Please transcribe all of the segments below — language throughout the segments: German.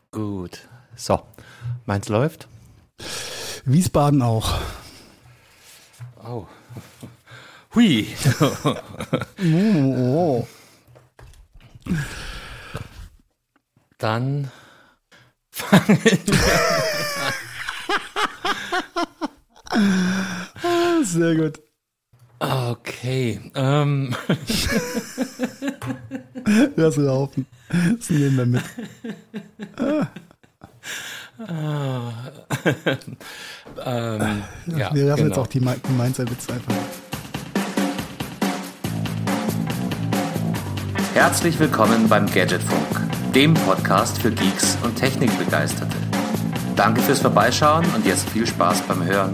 Gut. So, meins läuft. Wiesbaden auch. Oh. Hui. Oh. Dann fangen wir an. Sehr gut. Okay. Lass laufen. Das nehmen wir mit. Ja, wir lassen genau. jetzt auch die Mindset-Witze einfach. Herzlich willkommen beim Gadgetfunk, dem Podcast für Geeks und Technikbegeisterte. Danke fürs Vorbeischauen und jetzt viel Spaß beim Hören.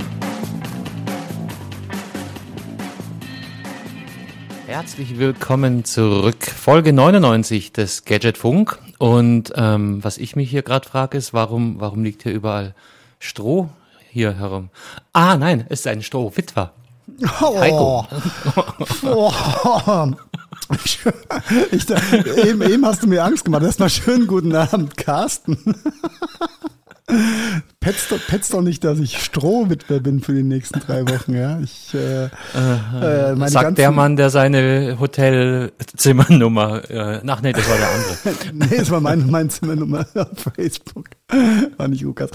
Herzlich willkommen zurück. Folge 99 des Gadgetfunk. Und was ich mich hier gerade frage, ist, warum liegt hier überall Stroh hier herum? Ah, nein, es ist ein Strohwitwer. Heiko. Eben hast du mir Angst gemacht. Erstmal schönen guten Abend, Carsten. Petz doch nicht, dass ich Strohwitwer bin für die nächsten 3 Wochen, ja. Sagt der Mann, der seine Hotelzimmernummer, nee, das war der andere. Nee, das war meine Zimmernummer auf Facebook. War nicht Lukas.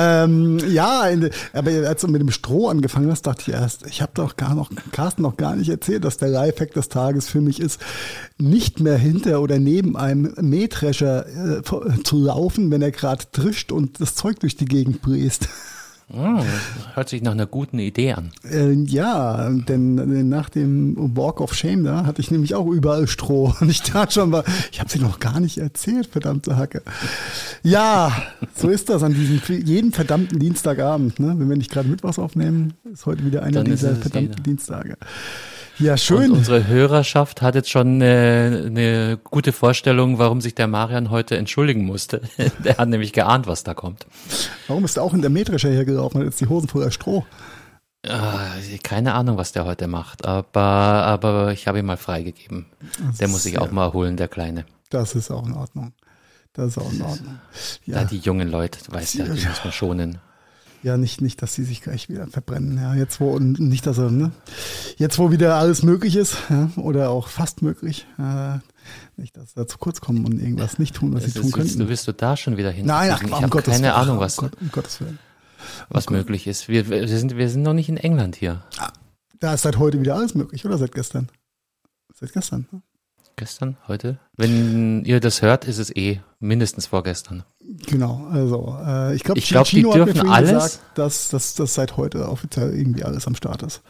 Aber als du mit dem Stroh angefangen hast, dachte ich erst, ich habe doch Carsten noch gar nicht erzählt, dass der Lifehack des Tages für mich ist, nicht mehr hinter oder neben einem Mähdrescher zu laufen, wenn er gerade trischt und das Zeug durch die Gegend bläst. Hört sich nach einer guten Idee an. Ja, denn nach dem Walk of Shame da hatte ich nämlich auch überall Stroh. Und ich dachte schon mal, ich habe sie noch gar nicht erzählt, verdammte Hacke. Ja, so ist das an jeden verdammten Dienstagabend. Ne? Wenn wir nicht gerade Mittwochs aufnehmen, ist heute wieder einer dieser verdammten Dienstage. Ja, schön. Und unsere Hörerschaft hat jetzt schon eine gute Vorstellung, warum sich der Marian heute entschuldigen musste. Der hat nämlich geahnt, was da kommt. Warum ist er auch in der Mähdrescher hergelaufen? Hat jetzt die Hosen voller Stroh? Keine Ahnung, was der heute macht, aber ich habe ihn mal freigegeben. Der muss sich auch mal erholen, der Kleine. Das ist auch in Ordnung. Ja, die jungen Leute, du weißt ja, die muss man schonen. Ja, nicht, dass sie sich gleich wieder verbrennen. Ja, jetzt wo wieder alles möglich ist, ja, oder auch fast möglich, nicht, dass sie da zu kurz kommen und irgendwas nicht tun, was sie tun könnten. Willst du da schon wieder hin? Nein, ich habe keine Ahnung, was was möglich ist. Wir sind noch nicht in England hier. Da ist seit heute wieder alles möglich, oder seit gestern? Seit gestern, ne? Gestern, heute? Wenn ihr das hört, ist es mindestens vorgestern. Genau, also ich glaube, die dürfen alles gesagt, dass das seit heute offiziell irgendwie alles am Start ist.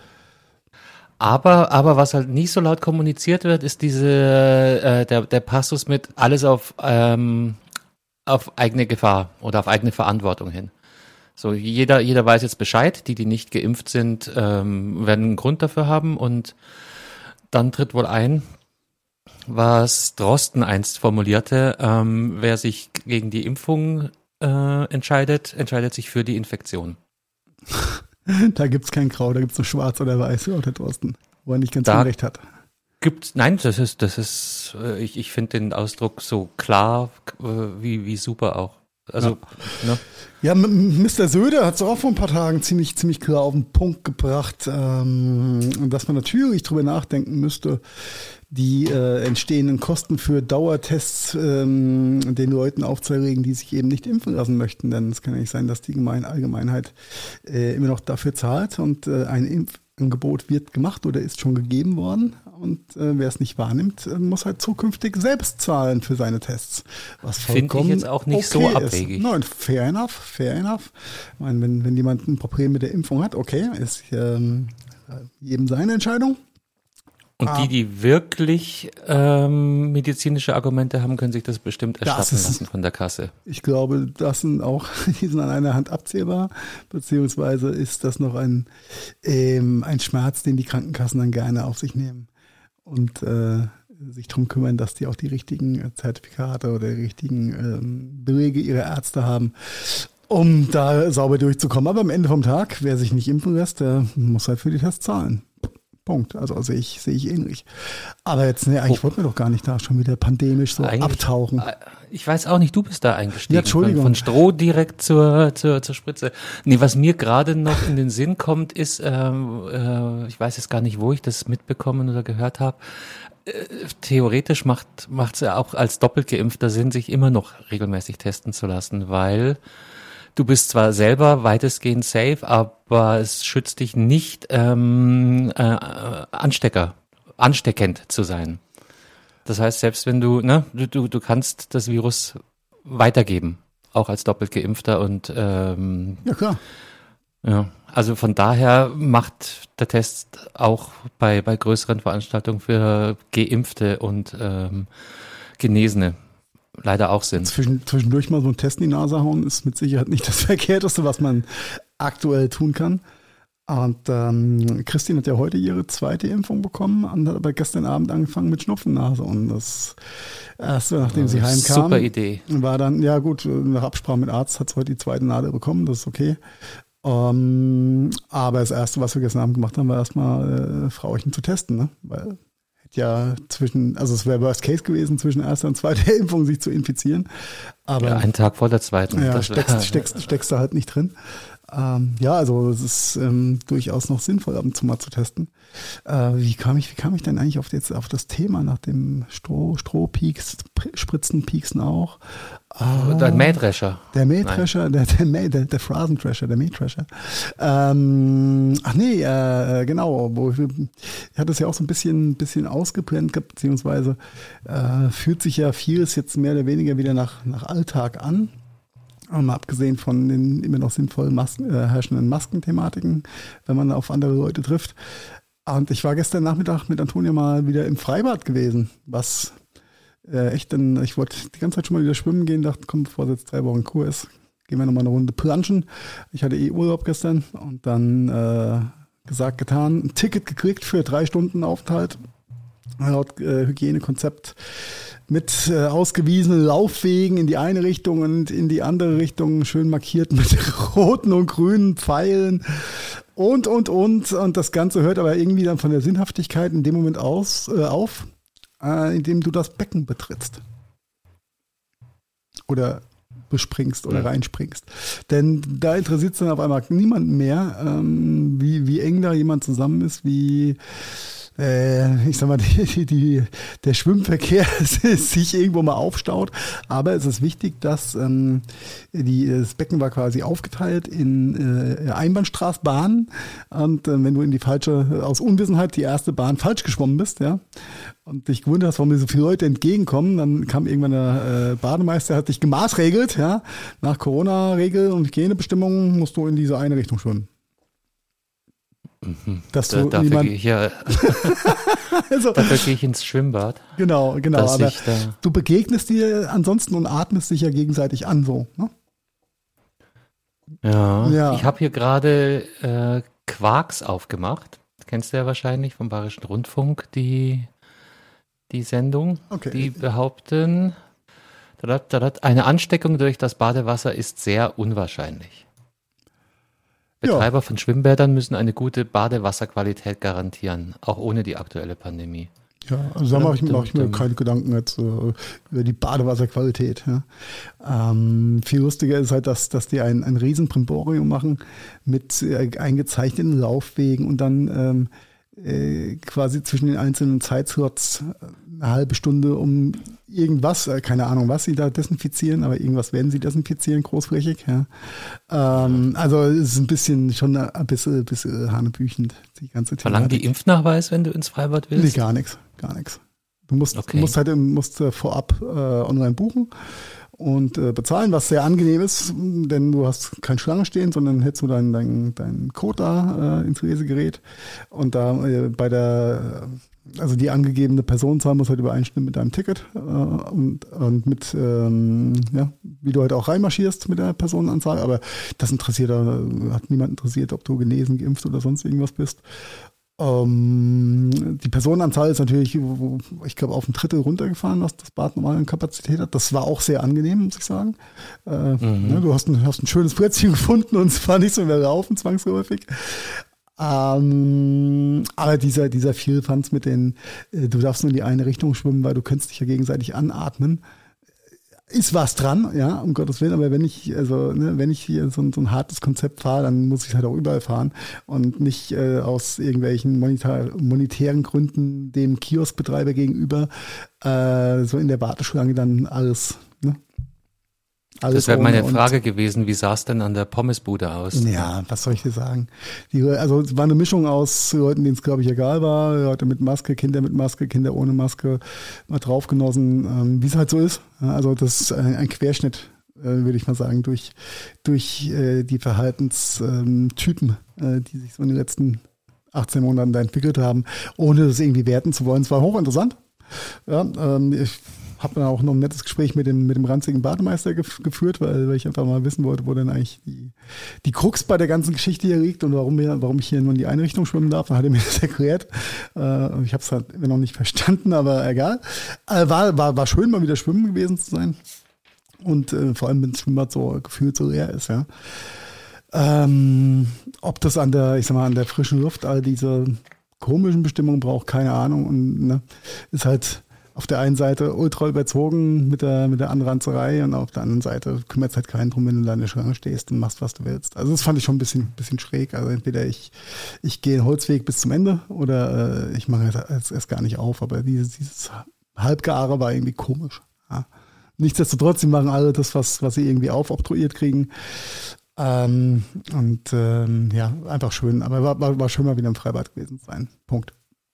Aber was halt nicht so laut kommuniziert wird, ist der Passus mit alles auf eigene Gefahr oder auf eigene Verantwortung hin. So, jeder weiß jetzt Bescheid, die nicht geimpft sind, werden einen Grund dafür haben und dann tritt wohl ein, was Drosten einst formulierte, wer sich gegen die Impfung entscheidet sich für die Infektion. Da gibt's kein Grau, da gibt's nur Schwarz oder Weiß, oder Drosten, wo er nicht ganz Unrecht hat. Nein, das ist, ich finde den Ausdruck so klar wie super auch. Also, ja. Ne? Ja, Mr. Söder hat es auch vor ein paar Tagen ziemlich klar auf den Punkt gebracht, dass man natürlich drüber nachdenken müsste, die entstehenden Kosten für Dauertests den Leuten aufzuerlegen, die sich eben nicht impfen lassen möchten. Denn es kann ja nicht sein, dass die Allgemeinheit immer noch dafür zahlt und ein Impfangebot wird gemacht oder ist schon gegeben worden. Und wer es nicht wahrnimmt, muss halt zukünftig selbst zahlen für seine Tests. Was finde ich jetzt auch nicht so abwegig. Nein, fair enough. Ich meine, wenn jemand ein Problem mit der Impfung hat, okay, ist jedem seine Entscheidung. Und die wirklich medizinische Argumente haben, können sich das bestimmt erstatten lassen von der Kasse. Ich glaube, die sind an einer Hand abzählbar, beziehungsweise ist das noch ein Schmerz, den die Krankenkassen dann gerne auf sich nehmen und sich darum kümmern, dass die auch die richtigen Zertifikate oder die richtigen Belege ihrer Ärzte haben, um da sauber durchzukommen. Aber am Ende vom Tag, wer sich nicht impfen lässt, der muss halt für die Tests zahlen. Punkt. Also sehe ich ähnlich. Aber jetzt, eigentlich wollten wir doch gar nicht da schon wieder pandemisch so abtauchen. Ich weiß auch nicht, du bist da eingestiegen. Ja, Entschuldigung. Von Stroh direkt zur Spritze. Nee, was mir gerade noch in den Sinn kommt, ist, ich weiß jetzt gar nicht, wo ich das mitbekommen oder gehört habe, theoretisch macht es ja auch als doppelt Geimpfter Sinn, sich immer noch regelmäßig testen zu lassen, weil du bist zwar selber weitestgehend safe, aber es schützt dich nicht, ansteckend zu sein. Das heißt, selbst wenn du kannst das Virus weitergeben, auch als doppelt Geimpfter und Ja, klar. ja, also von daher macht der Test auch bei größeren Veranstaltungen für Geimpfte und Genesene leider auch Sinn. Zwischendurch mal so einen Test in die Nase hauen ist mit Sicherheit nicht das Verkehrteste, was man aktuell tun kann. Und Christine hat ja heute ihre zweite Impfung bekommen und hat aber gestern Abend angefangen mit Schnupfennase. Und das erste, nachdem sie heimkam, super Idee. War dann, ja gut, nach Absprache mit Arzt hat sie heute die zweite Nadel bekommen, das ist okay. Aber das erste, was wir gestern Abend gemacht haben, war erstmal Frauchen zu testen, ne? Weil ja es wäre Worst Case gewesen, zwischen erster und zweiter Impfung sich zu infizieren. Aber ja, einen Tag vor der zweiten. Ja, steckst du halt nicht drin. Also es ist durchaus noch sinnvoll, ab und zu mal zu testen. Wie kam ich denn eigentlich auf das Thema nach dem Strohpieks, Spritzenpieksen auch? Der Mähdrescher. Der Mähdrescher, der Phrasentrescher, der Mähdrescher. Genau. Ich hatte es ja auch so ein bisschen ausgeblendet gehabt, beziehungsweise fühlt sich ja vieles jetzt mehr oder weniger wieder nach Alltag an. Mal abgesehen von den immer noch sinnvoll herrschenden Maskenthematiken, wenn man auf andere Leute trifft. Und ich war gestern Nachmittag mit Antonia mal wieder im Freibad gewesen, was ich wollte die ganze Zeit schon mal wieder schwimmen gehen, dachte, komm, bevor es jetzt 3 Wochen Kur ist, gehen wir nochmal eine Runde planschen. Ich hatte Urlaub gestern und dann gesagt, getan, ein Ticket gekriegt für 3 Stunden Aufenthalt, laut Hygienekonzept, mit ausgewiesenen Laufwegen in die eine Richtung und in die andere Richtung, schön markiert mit roten und grünen Pfeilen und das Ganze hört aber irgendwie dann von der Sinnhaftigkeit in dem Moment auf, indem du das Becken betrittst oder bespringst oder reinspringst. Denn da interessiert es dann auf einmal niemanden mehr, wie eng da jemand zusammen ist, wie ich sag mal, der Schwimmverkehr sich irgendwo mal aufstaut. Aber es ist wichtig, dass das Becken war quasi aufgeteilt in Einbahnstraßbahnen. Und wenn du in die aus Unwissenheit die erste Bahn falsch geschwommen bist, ja, und dich gewundert hast, warum dir so viele Leute entgegenkommen, dann kam irgendwann der Bademeister, hat dich gemaßregelt, ja, nach Corona-Regel und Hygienebestimmungen musst du in diese eine Richtung schwimmen. Dafür gehe ich dafür gehe ich ins Schwimmbad. Genau. Aber du begegnest dir ansonsten und atmest dich ja gegenseitig an, so. Ne? Ja. Ich habe hier gerade Quarks aufgemacht. Das kennst du ja wahrscheinlich vom Bayerischen Rundfunk, die Sendung. Okay. Die behaupten, eine Ansteckung durch das Badewasser ist sehr unwahrscheinlich. Betreiber von Schwimmbädern müssen eine gute Badewasserqualität garantieren, auch ohne die aktuelle Pandemie. Ja, also da mache ich mir keine Gedanken jetzt über die Badewasserqualität. Ja. Viel lustiger ist halt, dass die ein riesen Primborium machen mit eingezeichneten Laufwegen und dann quasi zwischen den einzelnen Zeitslots eine halbe Stunde um irgendwas, keine Ahnung, was sie da desinfizieren, aber irgendwas werden sie desinfizieren, großflächig. Ja. Also es ist schon ein bisschen hanebüchend, die ganze Thematik. Verlangen die Impfnachweis, wenn du ins Freibad willst? Nee, gar nichts. Du musst vorab online buchen und bezahlen, was sehr angenehm ist, denn du hast keine Schlange stehen, sondern hältst du deinen Code da ins Lesegerät und da also die angegebene Personenzahl muss halt übereinstimmen mit deinem Ticket und mit wie du halt auch reinmarschierst mit der Personenanzahl, aber das hat niemand interessiert, ob du genesen, geimpft oder sonst irgendwas bist. Die Personenanzahl ist natürlich, ich glaube, auf ein Drittel runtergefahren, was das Bad normal in Kapazität hat. Das war auch sehr angenehm, muss ich sagen. Du hast ein schönes Plätzchen gefunden und es war nicht so mehr laufen, zwangsläufig. Aber dieser Vierfanz mit den, du darfst nur in die eine Richtung schwimmen, weil du könntest dich ja gegenseitig anatmen, ist was dran, ja, um Gottes Willen, aber wenn ich hier so ein hartes Konzept fahre, dann muss ich halt auch überall fahren und nicht aus irgendwelchen monetären Gründen dem Kioskbetreiber gegenüber so in der Warteschlange dann alles, ne? Das wäre meine Frage gewesen, wie sah es denn an der Pommesbude aus? Ja, was soll ich dir sagen? Also es war eine Mischung aus Leuten, denen es, glaube ich, egal war, Leute mit Maske, Kinder mit Maske, Kinder ohne Maske, mal draufgenossen, wie es halt so ist. Also das ist ein Querschnitt, würde ich mal sagen, durch die Verhaltenstypen, die sich so in den letzten 18 Monaten da entwickelt haben, ohne das irgendwie werten zu wollen. Es war hochinteressant. Ja, ich habe dann auch noch ein nettes Gespräch mit dem ranzigen Bademeister geführt, weil ich einfach mal wissen wollte, wo denn eigentlich die Krux bei der ganzen Geschichte hier liegt und warum ich hier nur in die Einrichtung schwimmen darf. Dann hat er mir das erklärt. Ich habe es halt immer noch nicht verstanden, aber egal. War schön, mal wieder schwimmen gewesen zu sein. Und vor allem, wenn das Schwimmbad so gefühlt so leer ist, ja. Ob das an der frischen Luft all diese komischen Bestimmungen braucht, keine Ahnung. Und ne, ist halt auf der einen Seite ultra überzogen mit der Anranzerei und auf der anderen Seite kümmert es halt keinen drum, wenn du da in der Schlange stehst und machst, was du willst. Also das fand ich schon ein bisschen schräg. Also entweder ich gehe den Holzweg bis zum Ende oder ich mache es erst gar nicht auf. Aber dieses Halbgare war irgendwie komisch. Ja. Nichtsdestotrotz, sie machen alle das, was sie irgendwie aufoktroyiert kriegen. Ja, einfach schön. Aber war schön, mal wieder im Freibad gewesen zu sein. Punkt.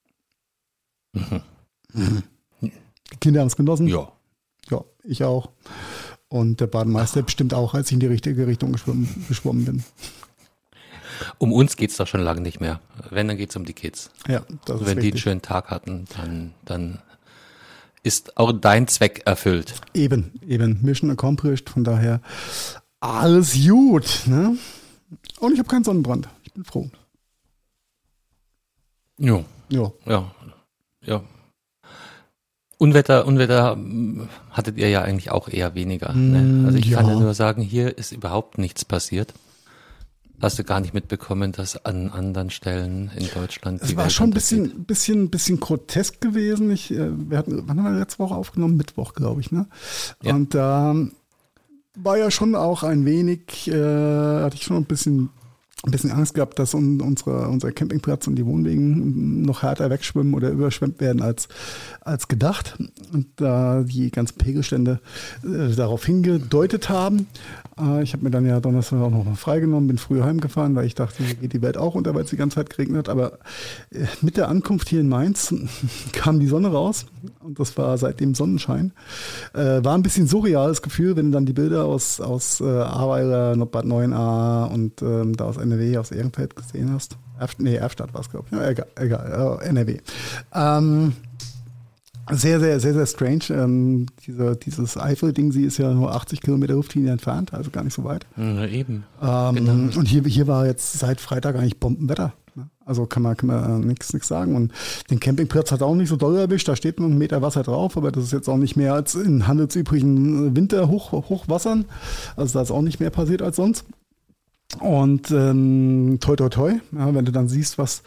Mhm. Die Kinder haben es genossen. Ja. Ja, ich auch. Und der Bademeister bestimmt auch, als ich in die richtige Richtung geschwommen bin. Um uns geht's doch schon lange nicht mehr. Wenn, dann geht's um die Kids. Ja, das ist Wenn die einen schönen Tag hatten, dann ist auch dein Zweck erfüllt. Eben. Mission accomplished. Von daher alles gut. Ne? Und ich habe keinen Sonnenbrand. Ich bin froh. Ja. Unwetter hattet ihr ja eigentlich auch eher weniger. Ne? Also ich kann ja nur sagen, hier ist überhaupt nichts passiert. Hast du gar nicht mitbekommen, dass an anderen Stellen in Deutschland es war schon ein bisschen grotesk gewesen. Wann haben wir letzte Woche aufgenommen? Mittwoch, glaube ich, ne? Ja. Und da war ja schon auch ein wenig, hatte ich schon ein bisschen Angst gehabt, dass unser Campingplatz und die Wohnwegen noch härter wegschwimmen oder überschwemmt werden als gedacht. Und da die ganzen Pegelstände darauf hingedeutet haben. Ich habe mir dann ja Donnerstag auch noch freigenommen, bin früher heimgefahren, weil ich dachte, hier geht die Welt auch unter, weil es die ganze Zeit geregnet hat. Aber mit der Ankunft hier in Mainz kam die Sonne raus und das war seitdem Sonnenschein. War ein bisschen surreales Gefühl, wenn du dann die Bilder aus Ahrweiler, Bad Neuenahr und da aus NRW, aus Ehrenfeld gesehen hast. Erfstadt war es, glaube ich. Ja, egal, NRW. Sehr, sehr, sehr, sehr strange. Dieses Eifel-Ding, sie ist ja nur 80 Kilometer Luftlinie entfernt, also gar nicht so weit. Na eben. Genau. Und hier war jetzt seit Freitag eigentlich Bombenwetter. Also kann man nichts sagen. Und den Campingplatz hat auch nicht so doll erwischt. Da steht noch 1 Meter Wasser drauf, aber das ist jetzt auch nicht mehr als in handelsüblichen Winterhochwassern. Also da ist auch nicht mehr passiert als sonst. Und toi, toi, toi, ja, wenn du dann siehst, was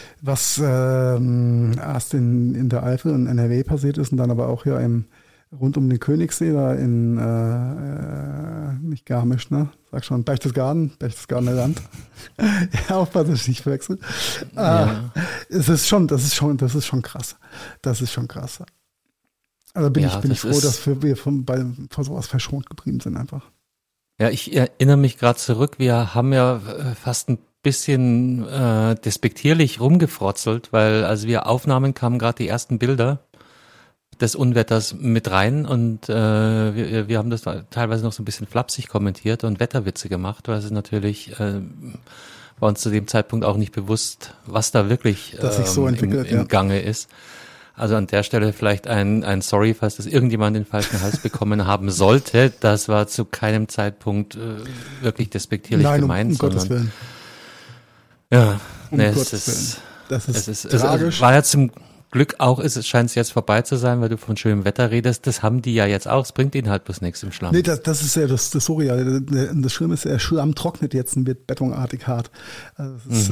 erst in der Eifel und NRW passiert ist und dann aber auch hier rund um den Königssee, da in nicht Garmisch, ne? Sag schon, Berchtesgadener Land. Ja, aufpassen, dass ich nicht verwechsel. Ja. Das ist schon krass. Das ist schon krass. Also bin ich froh, dass wir vor sowas verschont geblieben sind einfach. Ja, ich erinnere mich gerade zurück, wir haben ja fast ein bisschen despektierlich rumgefrotzelt, weil als wir aufnahmen, kamen gerade die ersten Bilder des Unwetters mit rein und wir haben das teilweise noch so ein bisschen flapsig kommentiert und Wetterwitze gemacht, weil es natürlich war uns zu dem Zeitpunkt auch nicht bewusst, was da wirklich im Gange ist. Also an der Stelle vielleicht ein Sorry, falls das irgendjemand den falschen Hals bekommen haben sollte. Das war zu keinem Zeitpunkt wirklich despektierlich gemeint. Um Gottes Willen. Ja, Das ist tragisch. Es war ja zum Glück auch ist, es scheint jetzt vorbei zu sein, weil du von schönem Wetter redest. Das haben die ja jetzt auch. Es bringt ihnen halt bloß nichts im Schlamm. Nee, das ist ja das Surreal. Das Schlimme ist, der Schlamm trocknet jetzt und wird betonartig hart. Also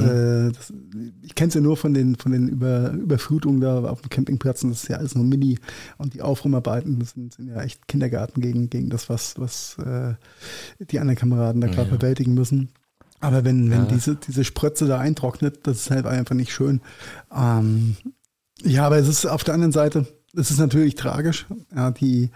ich kenne es ja nur von den Überflutungen da auf dem Campingplatz, und das ist ja alles nur Mini. Und die Aufräumarbeiten sind ja echt Kindergarten gegen das, was die anderen Kameraden da gerade bewältigen müssen. Aber wenn diese Sprötze da eintrocknet, das ist halt einfach nicht schön. Ja, aber es ist auf der anderen Seite, es ist natürlich tragisch. Ja, die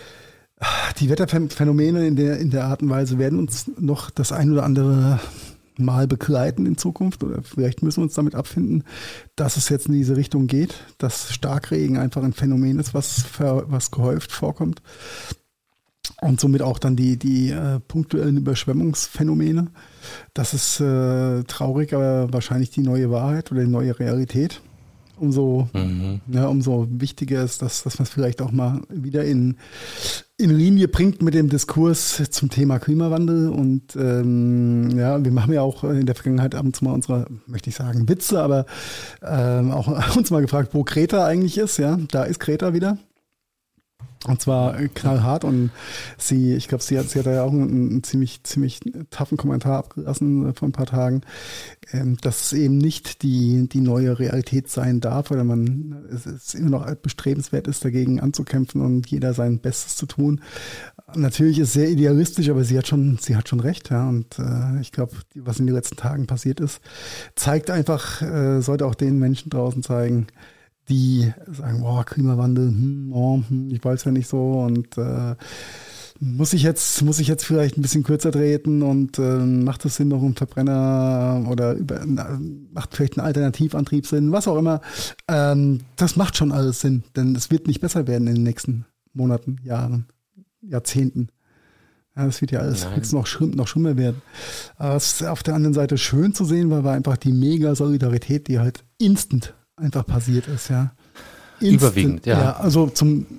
Wetterphänomene in der Art und Weise werden uns noch das ein oder andere Mal begleiten in Zukunft, oder vielleicht müssen wir uns damit abfinden, dass es jetzt in diese Richtung geht, dass Starkregen einfach ein Phänomen ist, was gehäuft vorkommt. Und somit auch dann die punktuellen Überschwemmungsphänomene. Das ist traurig, aber wahrscheinlich die neue Wahrheit oder die neue Realität. Umso wichtiger ist, dass man es vielleicht auch mal wieder in Linie bringt mit dem Diskurs zum Thema Klimawandel. Und wir machen ja auch in der Vergangenheit ab und zu mal unsere, möchte ich sagen, Witze, aber auch uns mal gefragt, wo Greta eigentlich ist. Ja, da ist Greta wieder. Und zwar knallhart, und ich glaube, sie hat ja auch einen ziemlich toughen Kommentar abgelassen vor ein paar Tagen, dass es eben nicht die neue Realität sein darf, oder es immer noch bestrebenswert ist, dagegen anzukämpfen und jeder sein Bestes zu tun. Natürlich ist es sehr idealistisch, aber sie hat schon recht, ja. Und ich glaube, was in den letzten Tagen passiert ist, zeigt einfach, sollte auch den Menschen draußen zeigen, die sagen, Klimawandel, ich weiß ja nicht so, und muss ich jetzt vielleicht ein bisschen kürzer treten, und macht es Sinn, noch einen Verbrenner, oder macht vielleicht einen Alternativantrieb Sinn, was auch immer. Das macht schon alles Sinn, denn es wird nicht besser werden in den nächsten Monaten, Jahren, Jahrzehnten. Ja, das wird ja alles jetzt noch schlimmer werden. Aber es ist auf der anderen Seite schön zu sehen, weil einfach die Mega-Solidarität, die halt instant einfach passiert ist, ja. Überwiegend, ja. Ja, also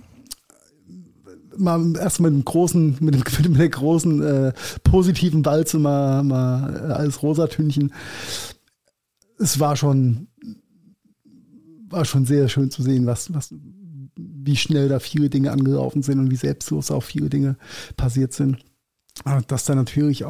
erst mit der großen positiven Walze mal als Rosatünchen. Es war schon sehr schön zu sehen, wie schnell da viele Dinge angelaufen sind und wie selbstlos auch viele Dinge passiert sind. Dass da natürlich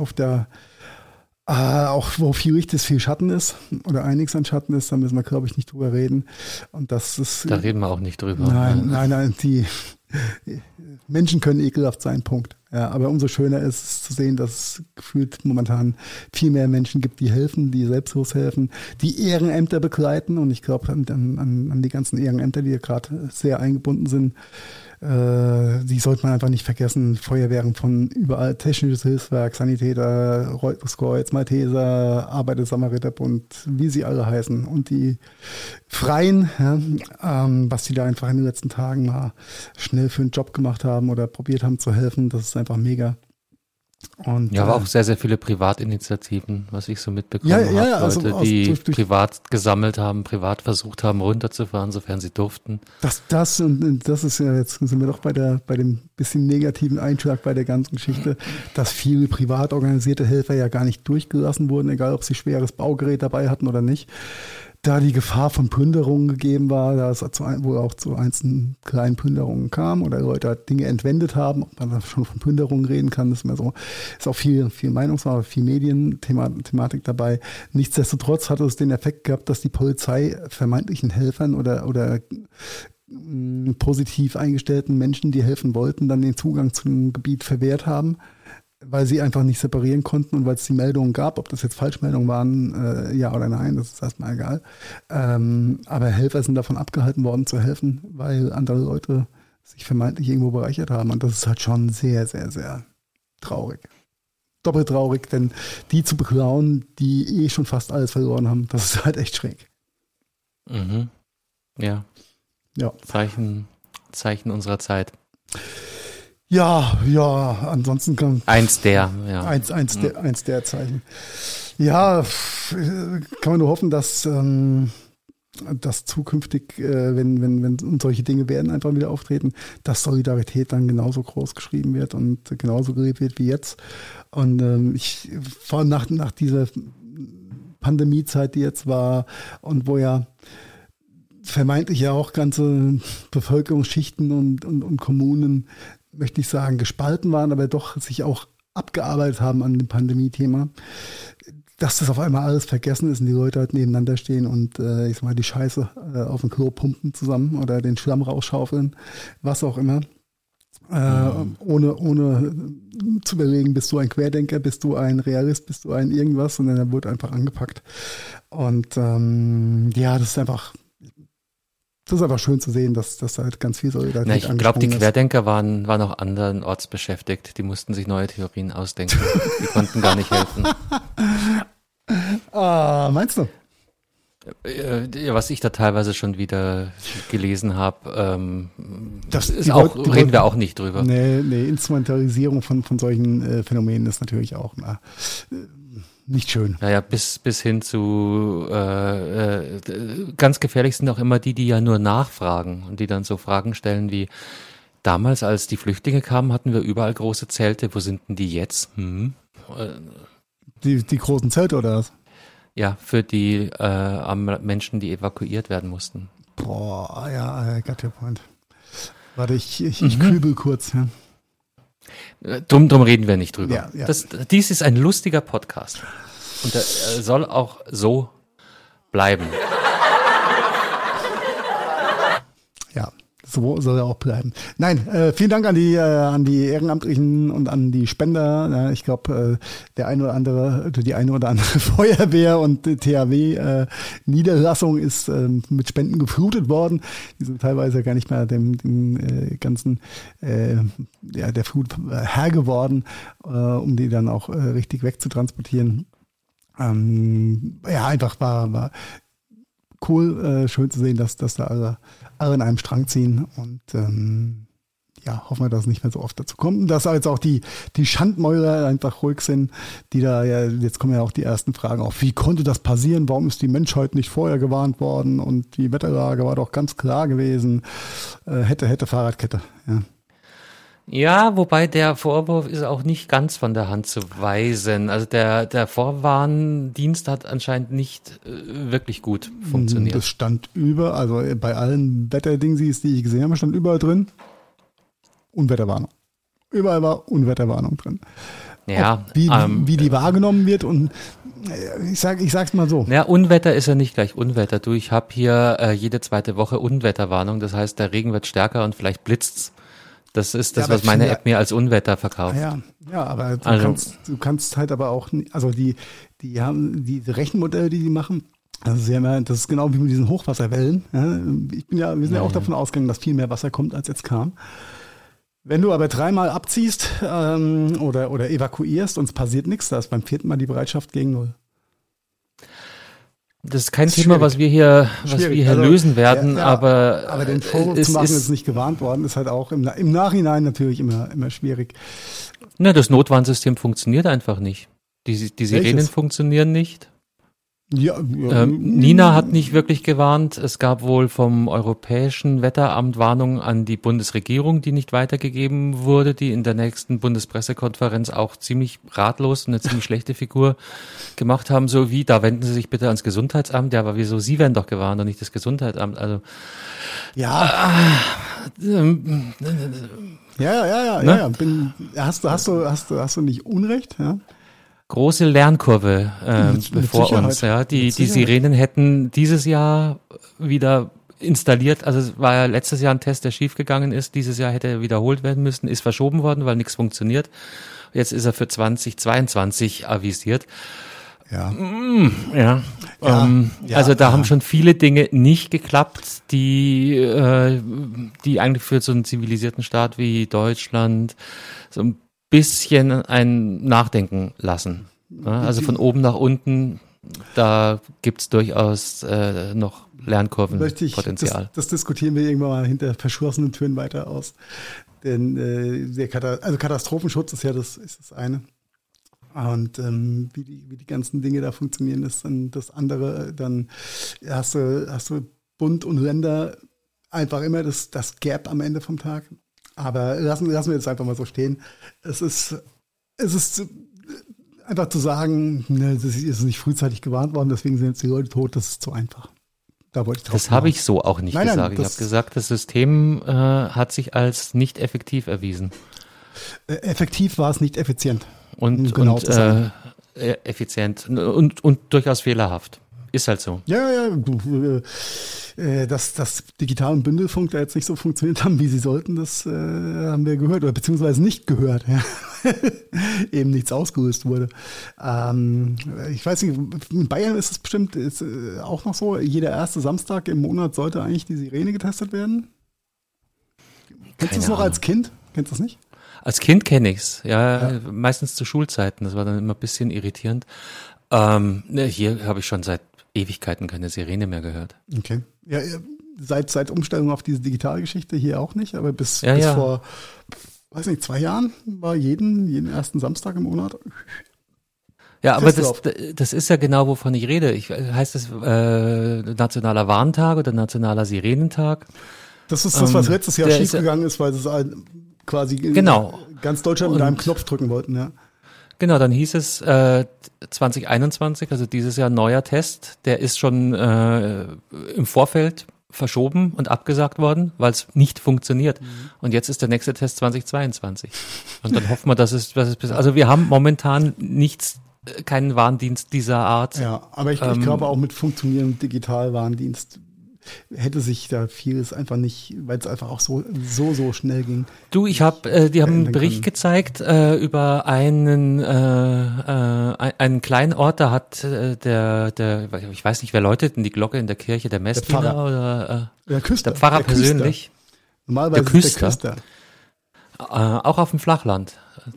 auch wo viel Licht ist, viel Schatten ist, oder einiges an Schatten ist, da müssen wir, glaube ich, nicht drüber reden. Und das ist. Da reden wir auch nicht drüber. Nein, die Menschen können ekelhaft sein, Punkt. Ja, aber umso schöner ist es zu sehen, dass es gefühlt momentan viel mehr Menschen gibt, die helfen, die selbstlos helfen, die Ehrenämter begleiten. Und ich glaube an die ganzen Ehrenämter, die ja gerade sehr eingebunden sind, die sollte man einfach nicht vergessen. Feuerwehren von überall, Technisches Hilfswerk, Sanitäter, Rotes Kreuz, Malteser, Arbeiter-Samariterbund, wie sie alle heißen. Und die Freien, was die da einfach in den letzten Tagen mal schnell für einen Job gemacht haben oder probiert haben zu helfen, das ist einfach mega. Und, aber auch sehr, sehr viele Privatinitiativen, was ich so mitbekommen habe. Leute, die privat gesammelt haben, privat versucht haben, runterzufahren, sofern sie durften. Das ist ja, jetzt sind wir doch bei dem bisschen negativen Einschlag bei der ganzen Geschichte, dass viele privat organisierte Helfer ja gar nicht durchgelassen wurden, egal ob sie schweres Baugerät dabei hatten oder nicht. Da die Gefahr von Plünderungen gegeben war, da es wohl auch zu einzelnen kleinen Plünderungen kam oder Leute halt Dinge entwendet haben, ob man da schon von Plünderungen reden kann, ist immer so, ist auch viel Meinungsmache, viel Medienthematik dabei. Nichtsdestotrotz hat es den Effekt gehabt, dass die Polizei vermeintlichen Helfern oder positiv eingestellten Menschen, die helfen wollten, dann den Zugang zum Gebiet verwehrt haben, weil sie einfach nicht separieren konnten und weil es die Meldungen gab, ob das jetzt Falschmeldungen waren, ja oder nein, das ist erstmal egal. Aber Helfer sind davon abgehalten worden zu helfen, weil andere Leute sich vermeintlich irgendwo bereichert haben. Und das ist halt schon sehr, sehr, sehr traurig. Doppelt traurig, denn die zu beklauen, die schon fast alles verloren haben, das ist halt echt schräg. Mhm. Ja. Zeichen unserer Zeit. Ja, ansonsten eins der Zeichen. Ja, kann man nur hoffen, dass zukünftig, wenn solche Dinge werden einfach wieder auftreten, dass Solidarität dann genauso groß geschrieben wird und genauso gelebt wird wie jetzt. Und vor allem nach dieser Pandemiezeit, die jetzt war und wo ja vermeintlich ja auch ganze Bevölkerungsschichten und Kommunen, möchte ich sagen, gespalten waren, aber doch sich auch abgearbeitet haben an dem Pandemie-Thema, dass das auf einmal alles vergessen ist und die Leute halt nebeneinander stehen und ich sag mal, die Scheiße auf dem Klo pumpen zusammen oder den Schlamm rausschaufeln, was auch immer. Ohne zu überlegen, bist du ein Querdenker, bist du ein Realist, bist du ein irgendwas, sondern er wurde einfach angepackt. Und ja, das ist einfach schön zu sehen, dass da halt ganz viel Solidarität ich glaube, die Querdenker waren auch andernorts beschäftigt. Die mussten sich neue Theorien ausdenken. Die konnten gar nicht helfen. Meinst du? Was ich da teilweise schon wieder gelesen habe, reden wir auch nicht drüber. Nee, Instrumentalisierung von solchen Phänomenen ist natürlich auch nicht schön. Naja, bis hin zu ganz gefährlich sind auch immer die ja nur nachfragen und die dann so Fragen stellen wie: Damals, als die Flüchtlinge kamen, hatten wir überall große Zelte. Wo sind denn die jetzt? Die großen Zelte oder was? Ja, für die Menschen, die evakuiert werden mussten. Boah, ja, I got your point. Warte, ich kübel kurz. Ja. Drum reden wir nicht drüber. Ja. Dies ist ein lustiger Podcast. Und der soll auch so bleiben. Ja, so soll er auch bleiben. Nein, vielen Dank an die Ehrenamtlichen und an die Spender. Ja, ich glaube, die eine oder andere Feuerwehr und THW Niederlassung ist mit Spenden geflutet worden. Die sind teilweise gar nicht mehr dem ganzen der Flut Herr geworden, um die dann auch richtig wegzutransportieren. Ja, einfach war cool, schön zu sehen, dass da alle in einem Strang ziehen und ja, hoffen wir, dass es nicht mehr so oft dazu kommt. Und dass jetzt auch die Schandmäuler einfach ruhig sind, die da ja, jetzt kommen ja auch die ersten Fragen auf, wie konnte das passieren, warum ist die Menschheit nicht vorher gewarnt worden und die Wetterlage war doch ganz klar gewesen, hätte Fahrradkette, ja. Ja, wobei der Vorwurf ist auch nicht ganz von der Hand zu weisen. Also der Vorwarndienst hat anscheinend nicht wirklich gut funktioniert. Das stand also bei allen Wetterdingsies, die ich gesehen habe, stand überall drin Unwetterwarnung. Überall war Unwetterwarnung drin. Ja, wie die wahrgenommen wird und ich sag's mal so. Ja, Unwetter ist ja nicht gleich Unwetter. Ich habe hier jede zweite Woche Unwetterwarnung. Das heißt, der Regen wird stärker und vielleicht blitzt's. Das ist das, was meine App mir als Unwetter verkauft. Ja, aber du kannst halt aber auch, also die haben diese Rechenmodelle, die machen, das ist genau wie mit diesen Hochwasserwellen. Ja, wir sind ja auch davon ausgegangen, dass viel mehr Wasser kommt, als jetzt kam. Wenn du aber 3-mal abziehst oder evakuierst und es passiert nichts, da ist beim 4. Mal die Bereitschaft gegen 0. Das ist kein Thema, was wir hier lösen werden, aber den Vorwurf zu machen, ist nicht gewarnt worden, ist halt auch im Nachhinein natürlich immer schwierig. Na, das Notwarnsystem funktioniert einfach nicht. Die Sirenen funktionieren nicht. Ja, Nina hat nicht wirklich gewarnt. Es gab wohl vom Europäischen Wetteramt Warnungen an die Bundesregierung, die nicht weitergegeben wurde, die in der nächsten Bundespressekonferenz auch ziemlich ratlos und eine ziemlich schlechte Figur gemacht haben, so wie, da wenden Sie sich bitte ans Gesundheitsamt. Ja, aber wieso? Sie werden doch gewarnt und nicht das Gesundheitsamt. Also ja. Ja. Hast du nicht Unrecht, ja? Große Lernkurve bevor uns. Ja, die Sirenen hätten dieses Jahr wieder installiert. Also es war ja letztes Jahr ein Test, der schiefgegangen ist. Dieses Jahr hätte er wiederholt werden müssen, ist verschoben worden, weil nichts funktioniert. Jetzt ist er für 2022 avisiert. Ja. Also da haben schon viele Dinge nicht geklappt, die eigentlich für so einen zivilisierten Staat wie Deutschland so ein bisschen ein Nachdenken lassen. Ja, also von oben nach unten, da gibt's durchaus noch Lernkurvenpotenzial. Das diskutieren wir irgendwann mal hinter verschlossenen Türen weiter aus. Denn Katastrophenschutz ist ja das eine. Und wie die ganzen Dinge da funktionieren, ist dann das andere. Dann hast du Bund und Länder einfach immer das Gap am Ende vom Tag. Aber lassen wir das einfach mal so stehen. Es ist einfach zu sagen, das ist nicht frühzeitig gewarnt worden, deswegen sind jetzt die Leute tot, das ist zu einfach. Da wollte ich drauf Das habe ich so auch nicht Nein, gesagt. Ich habe gesagt, das System hat sich als nicht effektiv erwiesen. Effektiv war es nicht effizient. Und effizient und durchaus fehlerhaft. Ist halt so. Ja, dass Digital- und Bündelfunk da jetzt nicht so funktioniert haben, wie sie sollten, das haben wir gehört oder beziehungsweise nicht gehört. Ja. Eben nichts ausgelöst wurde. Ich weiß nicht, in Bayern ist es bestimmt auch noch so, jeder erste Samstag im Monat sollte eigentlich die Sirene getestet werden. Kennst du es noch als Kind? Kennst du das nicht? Als Kind kenne ich's, ja, meistens zu Schulzeiten. Das war dann immer ein bisschen irritierend. Hier habe ich schon seit Ewigkeiten keine Sirene mehr gehört. Okay. Ja, seit Umstellung auf diese Digitalgeschichte hier auch nicht, aber bis vor, weiß nicht, 2 Jahren war jeden ersten Samstag im Monat. Ja, aber das ist ja genau, wovon ich rede. Heißt das Nationaler Warntag oder Nationaler Sirenentag? Das ist das, was letztes Jahr schiefgegangen ist, weil es quasi ganz Deutschland mit einem Knopf drücken wollten, ja. Genau, dann hieß es 2021, also dieses Jahr neuer Test, der ist schon im Vorfeld verschoben und abgesagt worden, weil es nicht funktioniert. Und jetzt ist der nächste Test 2022. Und dann hoffen wir, dass es also wir haben momentan keinen Warndienst dieser Art. Ja, aber ich glaube auch mit funktionierendem Digital-Warndienst hätte sich da vieles einfach nicht, weil es einfach auch so schnell ging. Du, die haben einen Bericht gezeigt über einen kleinen Ort, da hat ich weiß nicht, wer läutet denn die Glocke in der Kirche, der Messdiener oder der Küster, der Pfarrer persönlich? Normalerweise der Küster. Auch auf dem Flachland.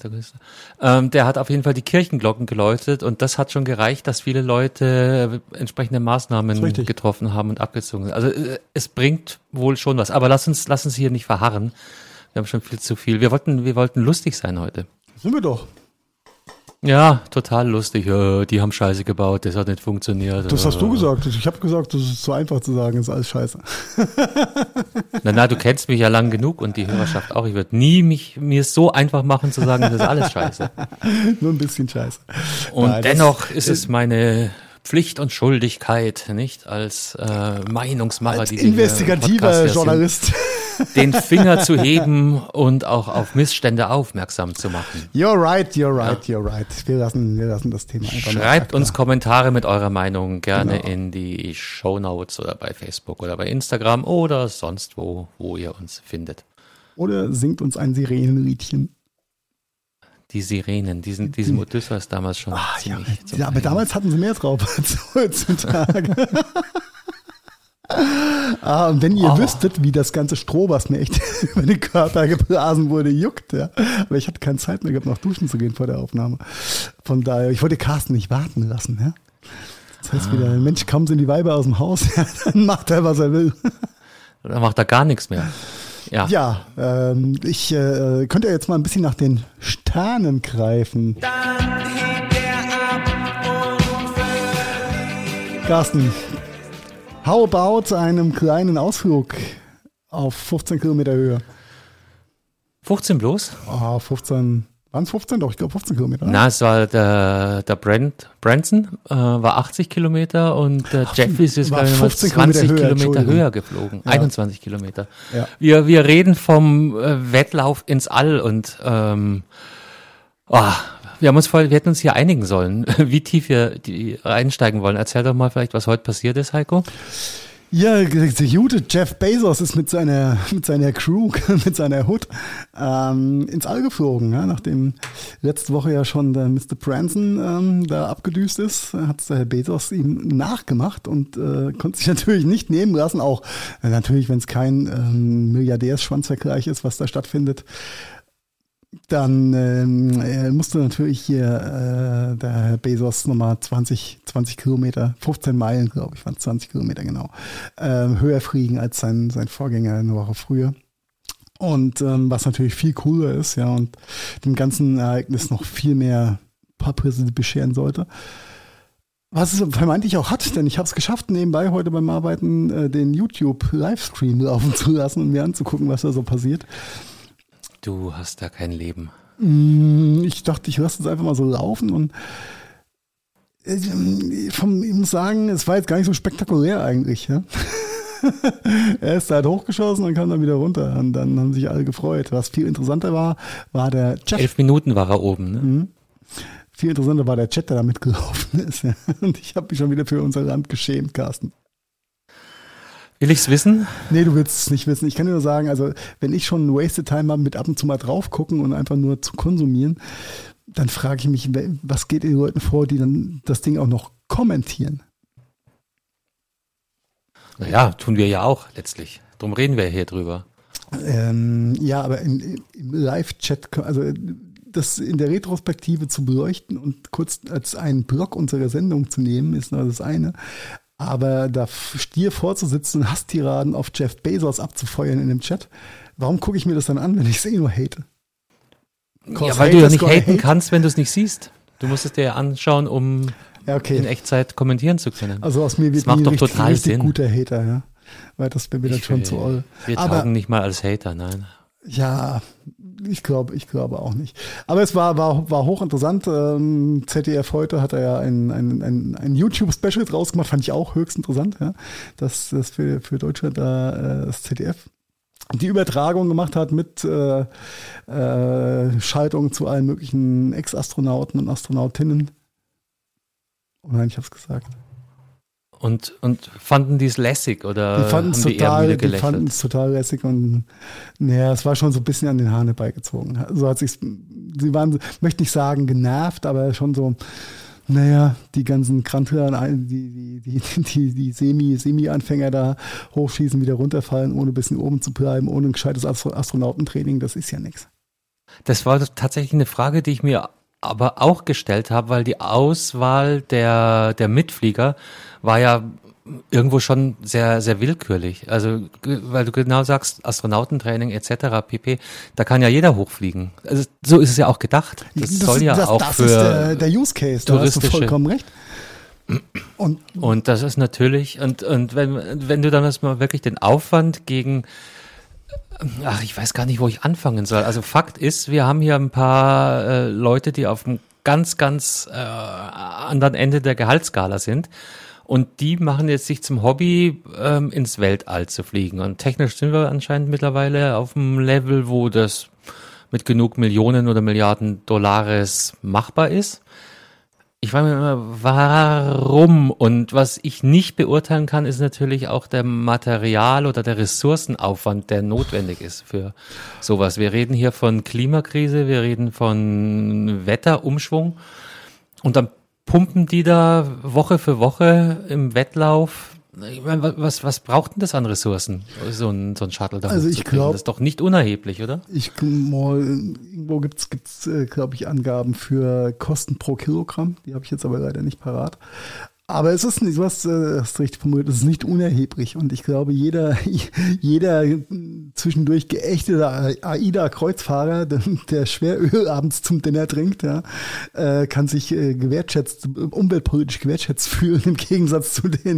Der hat auf jeden Fall die Kirchenglocken geläutet und das hat schon gereicht, dass viele Leute entsprechende Maßnahmen getroffen haben und abgezogen sind. Also es bringt wohl schon was. Aber lass uns hier nicht verharren. Wir haben schon viel zu viel. Wir wollten lustig sein heute. Sind wir doch. Ja, total lustig. Die haben Scheiße gebaut, das hat nicht funktioniert. Das hast du gesagt. Ich habe gesagt, das ist so einfach zu sagen, ist alles scheiße. Na, du kennst mich ja lang genug und die Hörerschaft auch. Ich würde nie mir es so einfach machen zu sagen, das ist alles scheiße. Nur ein bisschen scheiße. Und dennoch ist es meine Pflicht und Schuldigkeit, nicht als Meinungsmacher, als investigativer Journalist, den Finger zu heben und auch auf Missstände aufmerksam zu machen. You're right. Wir lassen das Thema einfach Schreibt uns Kommentare mit eurer Meinung gerne in die Shownotes oder bei Facebook oder bei Instagram oder sonst wo ihr uns findet. Oder singt uns ein Sirenenliedchen. Die Sirenen, diesem Odysseus damals schon ziemlich. Ja, aber damals hatten sie mehr drauf als heutzutage. Und wenn ihr wüsstet, wie das ganze Stroh, was mir echt über den Körper geblasen wurde, juckt, ja. Aber ich hatte keine Zeit mehr gehabt, noch duschen zu gehen vor der Aufnahme. Von daher, ich wollte Carsten nicht warten lassen, ja. Das heißt wieder, Mensch, kaum sind die Weiber aus dem Haus, ja, dann macht er, was er will. Dann macht er gar nichts mehr. Ja, ich könnte jetzt mal ein bisschen nach den Sternen greifen. Dann hebt er ab und Carsten, how about einem kleinen Ausflug auf 15 Kilometer Höhe? 15 bloß? 15. Waren es 15? Doch, ich glaube 15 Kilometer. Na, es war der Branson, war 80 Kilometer und der Jeffries ist, glaube ich, 20 Kilometer höher geflogen. Ja. 21 Kilometer. Ja. Wir reden vom Wettlauf ins All und wir hätten uns hier einigen sollen, wie tief wir einsteigen wollen. Erzähl doch mal vielleicht, was heute passiert ist, Heiko. Ja, der gute Jeff Bezos ist mit seiner Crew, mit seiner Hood ins All geflogen. Ja? Nachdem letzte Woche ja schon der Mr. Branson da abgedüst ist, hat der Bezos ihm nachgemacht und konnte sich natürlich nicht nehmen lassen. Auch natürlich, wenn es kein Milliardärsschwanzvergleich ist, was da stattfindet. Dann musste natürlich hier der Herr Bezos nochmal 20 Kilometer, 15 Meilen, glaube ich, waren 20 Kilometer genau, höher fliegen als sein Vorgänger eine Woche früher. Und was natürlich viel cooler ist, ja, und dem ganzen Ereignis noch viel mehr Publicity bescheren sollte. Was es vermeintlich auch hat, denn ich habe es geschafft, nebenbei heute beim Arbeiten den YouTube-Livestream laufen zu lassen und mir anzugucken, was da so passiert. Du hast da kein Leben. Ich dachte, ich lasse es einfach mal so laufen und Ich muss sagen, es war jetzt gar nicht so spektakulär eigentlich. Ja? Er ist halt hochgeschossen und kam dann wieder runter. Und dann haben sich alle gefreut. Was viel interessanter war der Chat. 11 Minuten war er oben. Ne? Mhm. Viel interessanter war der Chat, der da mitgelaufen ist. Ja? Und ich habe mich schon wieder für unser Land geschämt, Carsten. Will ich's wissen? Nee, du willst es nicht wissen. Ich kann dir nur sagen, also wenn ich schon Wasted Time habe, mit ab und zu mal drauf gucken und einfach nur zu konsumieren, dann frage ich mich, was geht den Leuten vor, die dann das Ding auch noch kommentieren? Naja, tun wir ja auch letztlich. Drum reden wir hier drüber. Ja, aber im Live-Chat, also das in der Retrospektive zu beleuchten und kurz als einen Block unserer Sendung zu nehmen, ist nur das eine. Aber da Stier vorzusitzen und Hasstiraden auf Jeff Bezos abzufeuern in dem Chat, warum gucke ich mir das dann an, wenn ich es eh nur hate? Ja, weil du ja nicht haten kannst, wenn du es nicht siehst. Du musst es dir ja anschauen, um in Echtzeit kommentieren zu können. Also aus mir wird das macht doch richtig, total richtig Sinn. Guter Hater, ja. Weil das wäre mir dann schon zu all. Wir taugen nicht mal als Hater, nein. Ja, ich glaube auch nicht. Aber es war hochinteressant. ZDF heute hat er ja ein YouTube-Special draus gemacht, fand ich auch höchst interessant, ja. Dass das für Deutschland da das ZDF die Übertragung gemacht hat mit Schaltung zu allen möglichen Ex-Astronauten und Astronautinnen. Oh nein, ich hab's gesagt. Und fanden die es lässig oder die fanden es total lässig und naja, es war schon so ein bisschen an den Haaren herbeigezogen. So hat sich's, sie waren, möchte nicht sagen genervt, aber schon so, naja, die ganzen Krantler, die Semi-Anfänger da hochschießen, wieder runterfallen, ohne ein bisschen oben zu bleiben, ohne ein gescheites Astronautentraining, das ist ja nichts. Das war tatsächlich eine Frage, die ich mir aber auch gestellt habe, weil die Auswahl der Mitflieger war ja irgendwo schon sehr, sehr willkürlich. Also, weil du genau sagst, Astronautentraining etc. pp., da kann ja jeder hochfliegen. Also, so ist es ja auch gedacht. Das soll ja auch für ist der Use Case, da hast du vollkommen recht. Und das ist natürlich, und wenn du dann erstmal wirklich den Aufwand gegen, ich weiß gar nicht, wo ich anfangen soll. Also Fakt ist, wir haben hier ein paar Leute, die auf einem ganz, ganz anderen Ende der Gehaltsskala sind. Und die machen jetzt sich zum Hobby, ins Weltall zu fliegen. Und technisch sind wir anscheinend mittlerweile auf einem Level, wo das mit genug Millionen oder Milliarden Dollars machbar ist. Ich frage mich immer, warum? Und was ich nicht beurteilen kann, ist natürlich auch der Material- oder der Ressourcenaufwand, der notwendig ist für sowas. Wir reden hier von Klimakrise, wir reden von Wetterumschwung und dann pumpen die da Woche für Woche im Wettlauf. Ich meine, was braucht denn das an Ressourcen, so ein Shuttle da also ich glaube, das ist doch nicht unerheblich, oder? Irgendwo gibt's glaube ich, Angaben für Kosten pro Kilogramm. Die habe ich jetzt aber leider nicht parat. Aber es ist nicht, du hast richtig formuliert, es ist nicht unerheblich. Und ich glaube, jeder zwischendurch geächteter AIDA-Kreuzfahrer, der Schweröl abends zum Dinner trinkt, ja, kann sich umweltpolitisch gewertschätzt fühlen, im Gegensatz zu den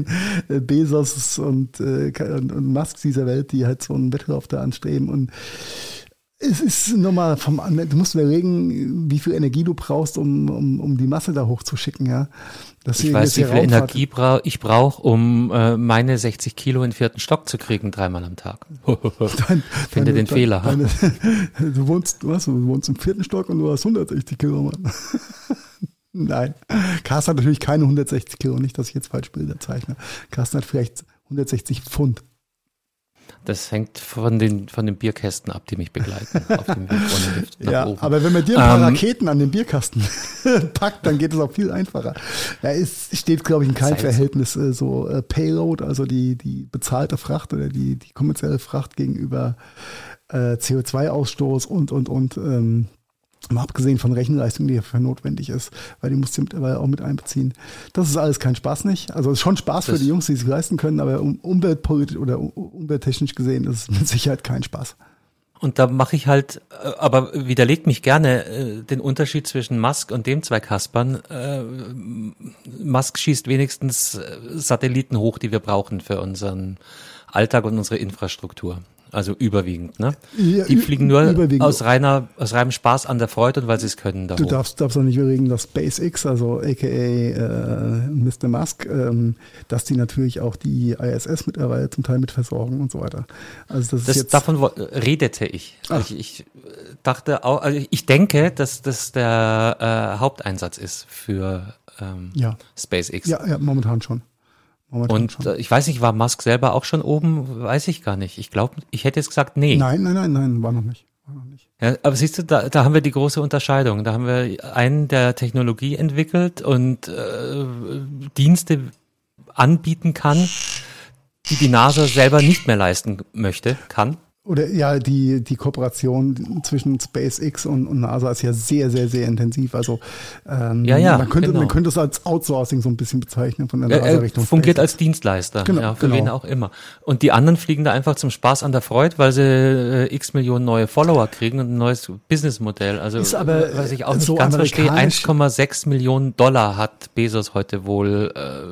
Bezos und Musk dieser Welt, die halt so einen Wettlauf da anstreben. Und es ist nochmal du musst überlegen, wie viel Energie du brauchst, um die Masse da hochzuschicken, ja. Ich weiß, wie viel Energie ich brauche, um meine 60 Kilo in den 4. Stock zu kriegen, 3-mal am Tag. Finde den Fehler. Du wohnst im 4. Stock und du hast 160 Kilo, Mann. Nein. Carsten hat natürlich keine 160 Kilo, nicht, dass ich jetzt falsch Bilder zeichne. Carsten hat vielleicht 160 Pfund. Das hängt von den Bierkästen ab, die mich begleiten. Auf dem Weg ohne Lift nach oben. Aber wenn man dir ein paar Raketen an den Bierkasten packt, dann geht es auch viel einfacher. Ja, es steht, glaube ich, in keinem Verhältnis Payload, also die bezahlte Fracht oder die kommerzielle Fracht gegenüber CO2-Ausstoß und mal abgesehen von Rechenleistung, die dafür notwendig ist, weil die musst du mittlerweile auch mit einbeziehen. Das ist alles kein Spaß nicht. Also es ist schon Spaß für die Jungs, die es sich leisten können, aber umweltpolitisch oder umwelttechnisch gesehen ist es mit Sicherheit kein Spaß. Und da mache ich halt, aber widerlegt mich gerne den Unterschied zwischen Musk und dem zwei Kaspern. Musk schießt wenigstens Satelliten hoch, die wir brauchen für unseren Alltag und unsere Infrastruktur. Also überwiegend, ne? Ja, Die fliegen nur überwiegend. aus reinem Spaß an der Freude und weil sie es können. Du darfst auch nicht überlegen, dass SpaceX, also aka Mr. Musk, dass die natürlich auch die ISS mittlerweile zum Teil mit versorgen und so weiter. Also das ist jetzt davon redete ich. Also ich dachte auch, also ich denke, dass das der Haupteinsatz ist für SpaceX. Ja, momentan schon. Und ich weiß nicht, war Musk selber auch schon oben? Weiß ich gar nicht. Ich glaube, ich hätte jetzt gesagt, nee. Nein, war noch nicht. Ja, aber siehst du, da haben wir die große Unterscheidung. Da haben wir einen, der Technologie entwickelt und Dienste anbieten kann, die NASA selber nicht mehr leisten kann. Oder ja, die Kooperation zwischen SpaceX und NASA ist ja sehr, sehr, sehr intensiv. Also man könnte es als Outsourcing so ein bisschen bezeichnen von der NASA Richtung fungiert SpaceX. als Dienstleister, für genau. wen auch immer. Und die anderen fliegen da einfach zum Spaß an der Freude, weil sie x Millionen neue Follower kriegen und ein neues Businessmodell. Also ist aber, was ich auch nicht so ganz verstehe, 1,6 Millionen Dollar hat Bezos heute wohl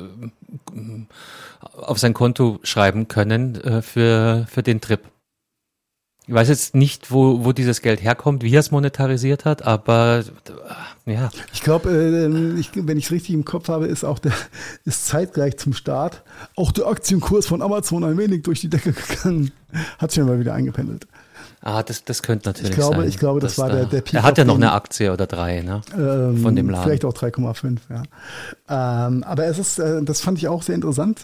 auf sein Konto schreiben können für den Trip. Ich weiß jetzt nicht, wo dieses Geld herkommt, wie er es monetarisiert hat, aber ja. Ich glaube, wenn ich es richtig im Kopf habe, ist zeitgleich zum Start auch der Aktienkurs von Amazon ein wenig durch die Decke gegangen. Hat sich ja mal wieder eingependelt. Das könnte natürlich sein. Ich glaube, das war der Peak. Er hat ja noch eine Aktie oder 3, ne? Von dem Laden. Vielleicht auch 3,5, ja. Aber es ist, das fand ich auch sehr interessant.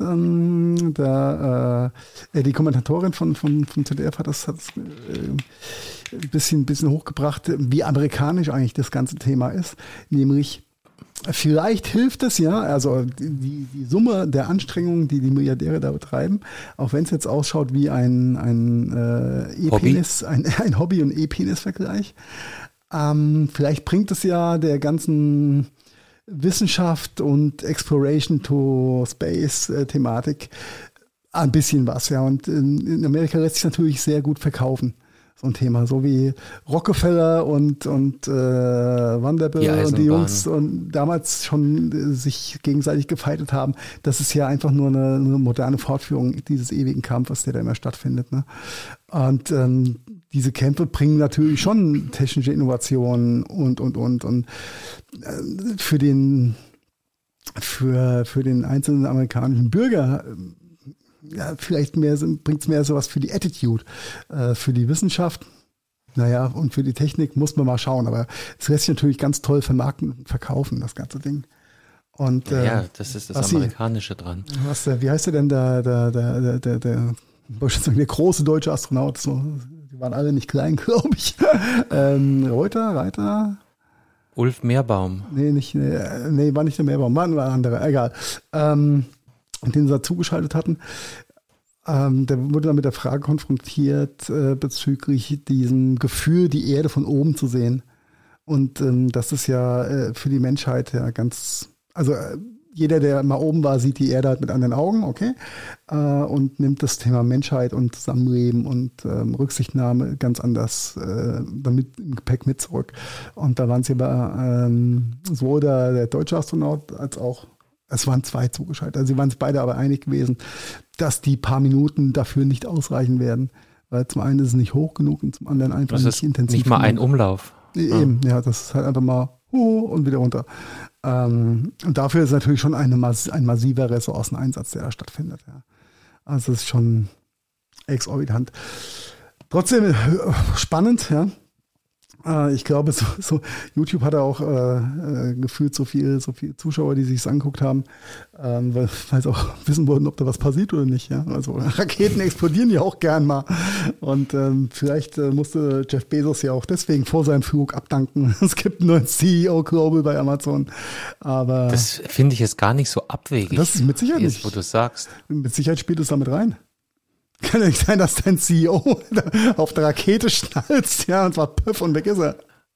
Die Kommentatorin von ZDF hat das ein bisschen hochgebracht, wie amerikanisch eigentlich das ganze Thema ist. Nämlich, vielleicht hilft es ja, also die Summe der Anstrengungen, die Milliardäre da betreiben, auch wenn es jetzt ausschaut wie ein E-Penis, ein Hobby- und E-Penis-Vergleich. Vielleicht bringt es ja der ganzen Wissenschaft und Exploration to Space-Thematik ein bisschen was, ja. Und in Amerika lässt sich natürlich sehr gut verkaufen. So ein Thema, so wie Rockefeller und Vanderbilt und die Jungs und damals schon sich gegenseitig gefeitet haben. Das ist ja einfach nur eine moderne Fortführung dieses ewigen Kampfes, der da immer stattfindet. Ne? Und diese Kämpfe bringen natürlich schon technische Innovationen und für den einzelnen amerikanischen Bürger vielleicht bringt es mehr sowas für die Attitude, für die Wissenschaft, und für die Technik muss man mal schauen, aber es lässt sich natürlich ganz toll vermarkten und verkaufen, das ganze Ding. Und, das ist das Amerikanische dran. Wie heißt der denn, der große deutsche Astronaut, so, die waren alle nicht klein, glaube ich. Reiter? Ulf Meerbaum. Nee, war nicht der Meerbaum, war ein anderer, egal. Den sie da zugeschaltet hatten, der wurde dann mit der Frage konfrontiert bezüglich diesem Gefühl, die Erde von oben zu sehen. Und das ist ja für die Menschheit ja jeder, der mal oben war, sieht die Erde halt mit anderen Augen, okay, und nimmt das Thema Menschheit und Zusammenleben und Rücksichtnahme ganz anders damit im Gepäck mit zurück. Und da waren sie aber sowohl der deutsche Astronaut als auch es waren 2 zugeschaltet. Also sie waren sich beide aber einig gewesen, dass die paar Minuten dafür nicht ausreichen werden. Weil zum einen ist es nicht hoch genug und zum anderen einfach nicht intensiv. Nicht mal ein Umlauf. Eben, ja, das ist halt einfach mal und wieder runter. Und dafür ist natürlich schon ein massiver Ressourceneinsatz, der da stattfindet. Ja. Also es ist schon exorbitant. Trotzdem spannend, ja. Ich glaube, so YouTube hat auch gefühlt so viel Zuschauer, die sich es angeguckt haben, weil sie auch wissen wollten, ob da was passiert oder nicht. Ja? Also Raketen explodieren ja auch gern mal. Und vielleicht musste Jeff Bezos ja auch deswegen vor seinem Flug abdanken. Es gibt einen neuen CEO Global bei Amazon. Aber das finde ich jetzt gar nicht so abwegig. Das ist mit Sicherheit nicht. Wo du sagst. Mit Sicherheit spielt es damit rein. Kann ja nicht sein, dass dein CEO auf der Rakete schnalzt, ja, und zwar püff und weg ist er.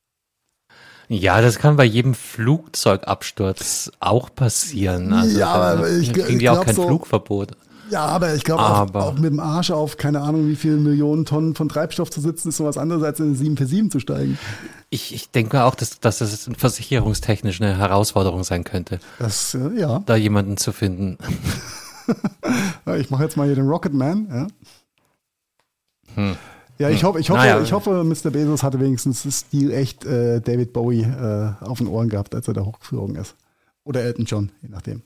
Ja, das kann bei jedem Flugzeugabsturz auch passieren. Also ja, aber ich kriegen die auch kein Flugverbot. Ja, aber ich glaube, auch mit dem Arsch auf, keine Ahnung, wie viele Millionen Tonnen von Treibstoff zu sitzen, ist sowas anderes, als in eine 747 zu steigen. Ich denke auch, dass das versicherungstechnisch eine Herausforderung sein könnte. Ja. Da jemanden zu finden. Ich mache jetzt mal hier den Rocketman, ja. Ja, ich hoffe, Naja. ich hoffe, Mr. Bezos hatte wenigstens das Stil echt David Bowie auf den Ohren gehabt, als er da hochgeflogen ist. Oder Elton John, je nachdem.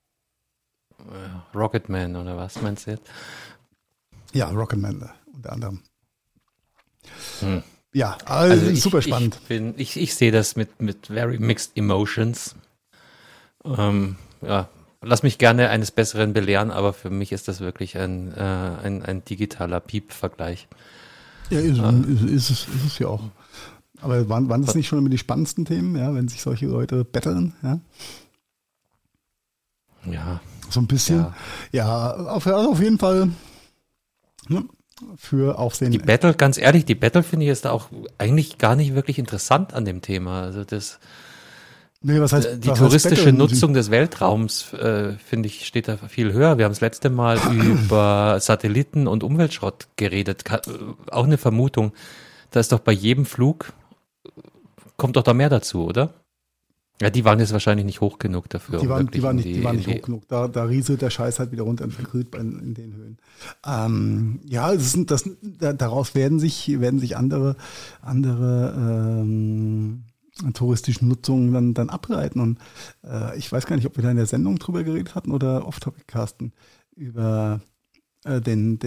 Rocketman oder was meinst du jetzt? Ja, Rocketman unter anderem. Hm. Ja, also super spannend. Ich sehe das mit very mixed emotions. Ja, lass mich gerne eines Besseren belehren, aber für mich ist das wirklich ein digitaler Piep-Vergleich. Ja, ist es ja auch. Aber waren das nicht schon immer die spannendsten Themen, ja, wenn sich solche Leute betteln? Ja? Ja. So ein bisschen. Ja, auf jeden Fall ne, für Aufsehen. Die Battle, ganz ehrlich, die Battle finde ich ist da auch eigentlich gar nicht wirklich interessant an dem Thema. Also Nee, was heißt, die touristische Nutzung des Weltraums, finde ich, steht da viel höher. Wir haben das letzte Mal über Satelliten und Umweltschrott geredet. Auch eine Vermutung. Da ist doch bei jedem Flug, kommt doch da mehr dazu, oder? Ja, die waren jetzt wahrscheinlich nicht hoch genug dafür. Die waren nicht hoch genug. Da rieselt der Scheiß halt wieder runter und verkühlt in den Höhen. Ja, daraus werden sich andere touristische Nutzungen dann ableiten. Und ich weiß gar nicht, ob wir da in der Sendung drüber geredet hatten oder off-topic casten über den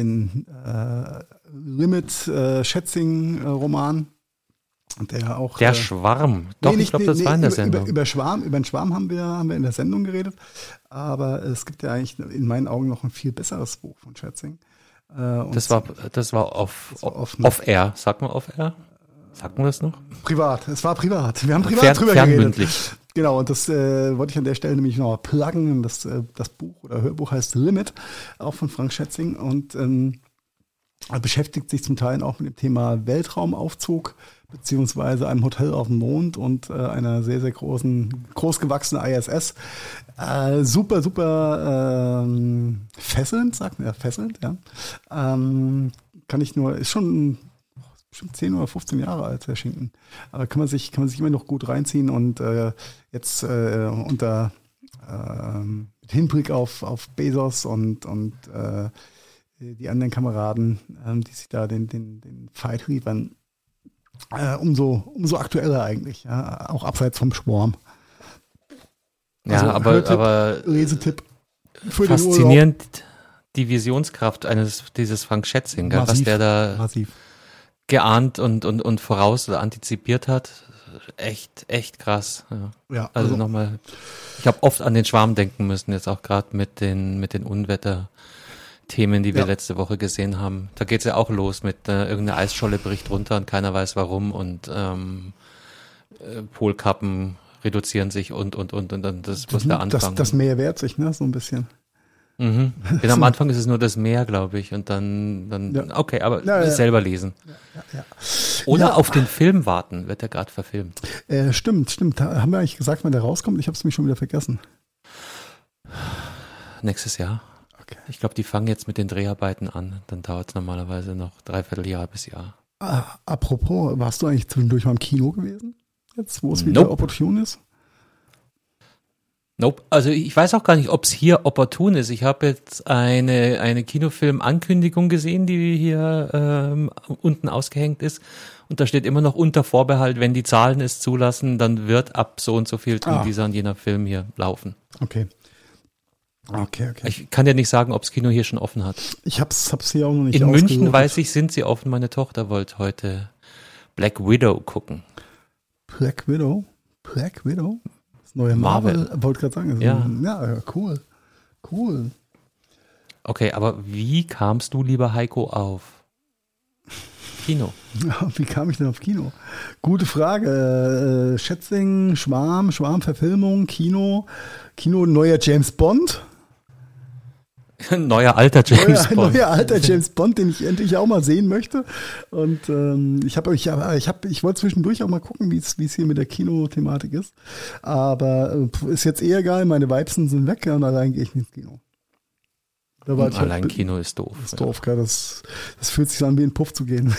Limit-Schätzing-Roman. Der Schwarm. Doch, ich glaube, das war in der Sendung. Über den Schwarm haben wir in der Sendung geredet. Aber es gibt ja eigentlich in meinen Augen noch ein viel besseres Buch von Schätzing. Das war off-air. Sagt man off-air? Sagt man das noch? Privat. Es war privat. Wir haben privat drüber geredet. Genau, und das wollte ich an der Stelle nämlich noch mal pluggen. Das Buch oder Hörbuch heißt Limit, auch von Frank Schätzing. Und beschäftigt sich zum Teil auch mit dem Thema Weltraumaufzug, beziehungsweise einem Hotel auf dem Mond und einer sehr, sehr großgewachsenen ISS. Super fesselnd, fesselnd, ja. Ist schon bestimmt 10 oder 15 Jahre alt, der Schinken. Aber kann man sich immer noch gut reinziehen und jetzt unter mit Hinblick auf Bezos und die anderen Kameraden, die sich da den Fight liefern, umso aktueller eigentlich, ja, auch abseits vom Schwarm. Also ja, aber Lesetipp für faszinierend die Visionskraft dieses Frank Schätzing, massiv, was der da geahnt und voraus oder antizipiert hat. Echt krass. Ja, also nochmal, ich habe oft an den Schwarm denken müssen, jetzt auch gerade mit den Unwetter-Themen, die wir letzte Woche gesehen haben. Da geht's ja auch los mit irgendeine Eisscholle bricht runter und keiner weiß warum und Polkappen reduzieren sich und das muss der Anfang. Das Meer wehrt sich, ne, so ein bisschen. Mhm. Denn am Anfang ist es nur das Meer, glaube ich, und dann okay, aber selber lesen. Ja. Oder auf den Film warten, wird der gerade verfilmt. Stimmt. Haben wir eigentlich gesagt, wann der rauskommt? Ich habe es mich schon wieder vergessen. Nächstes Jahr. Okay. Ich glaube, die fangen jetzt mit den Dreharbeiten an. Dann dauert es normalerweise noch 3/4 Jahr bis Jahr. Apropos, warst du eigentlich zwischendurch mal im Kino gewesen? Jetzt, wo es wieder opportun ist? Nope. Also ich weiß auch gar nicht, ob es hier opportun ist. Ich habe jetzt eine Kinofilm-Ankündigung gesehen, die hier unten ausgehängt ist. Und da steht immer noch unter Vorbehalt, wenn die Zahlen es zulassen, dann wird ab so und so viel dieser und jener Film hier laufen. Okay. Ich kann dir nicht sagen, ob das Kino hier schon offen hat. Ich hab's hier auch noch nicht In München, weiß ich, sind sie offen. Meine Tochter wollte heute Black Widow gucken. Black Widow? Das neue Marvel. Wollte gerade sagen. Ja, cool. Okay, aber wie kamst du, lieber Heiko, auf Kino? Ja, wie kam ich denn auf Kino? Gute Frage. Schätzing, Schwarmverfilmung, Kino, neuer James Bond. Neuer alter James Bond. Neuer alter James Bond, den ich endlich auch mal sehen möchte. Und ich wollte zwischendurch auch mal gucken, wie es hier mit der Kinothematik ist. Aber ist jetzt eher geil, meine Weibsen sind weg und allein gehe ich nicht ins Kino. Allein Kino ist doof. Das ist doof, gell? Das fühlt sich an wie in den Puff zu gehen.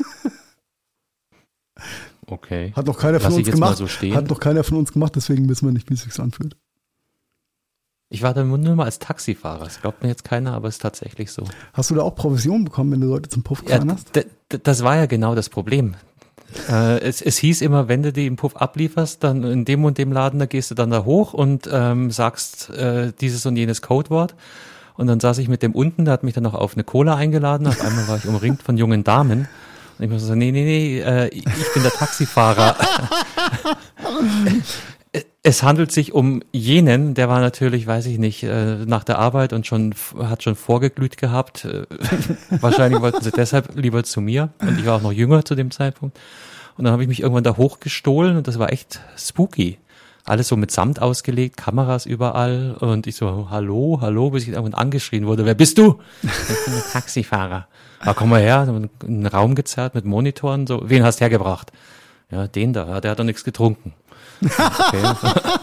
Okay. Hat noch keiner von uns gemacht. Deswegen wissen wir nicht, wie es sich anfühlt. Ich war da nur mal als Taxifahrer. Das glaubt mir jetzt keiner, aber es ist tatsächlich so. Hast du da auch Provision bekommen, wenn du Leute zum Puff gefahren hast? Das war ja genau das Problem. Es hieß immer, wenn du die im Puff ablieferst, dann in dem und dem Laden, da gehst du dann da hoch und sagst dieses und jenes Codewort. Und dann saß ich mit dem unten, der hat mich dann noch auf eine Cola eingeladen. Auf einmal war ich umringt von jungen Damen. Und ich muss so, nee, ich bin der Taxifahrer. Es handelt sich um jenen, der war natürlich, weiß ich nicht, nach der Arbeit und hat schon vorgeglüht gehabt. Wahrscheinlich wollten sie deshalb lieber zu mir. Und ich war auch noch jünger zu dem Zeitpunkt. Und dann habe ich mich irgendwann da hochgestohlen und das war echt spooky. Alles so mit Samt ausgelegt, Kameras überall. Und ich so, hallo, bis ich irgendwann angeschrien wurde. Wer bist du? Ich bin der Taxifahrer. Da komm mal her, in einen Raum gezerrt mit Monitoren. So, wen hast du hergebracht? Ja, den da, der hat doch nichts getrunken. Okay.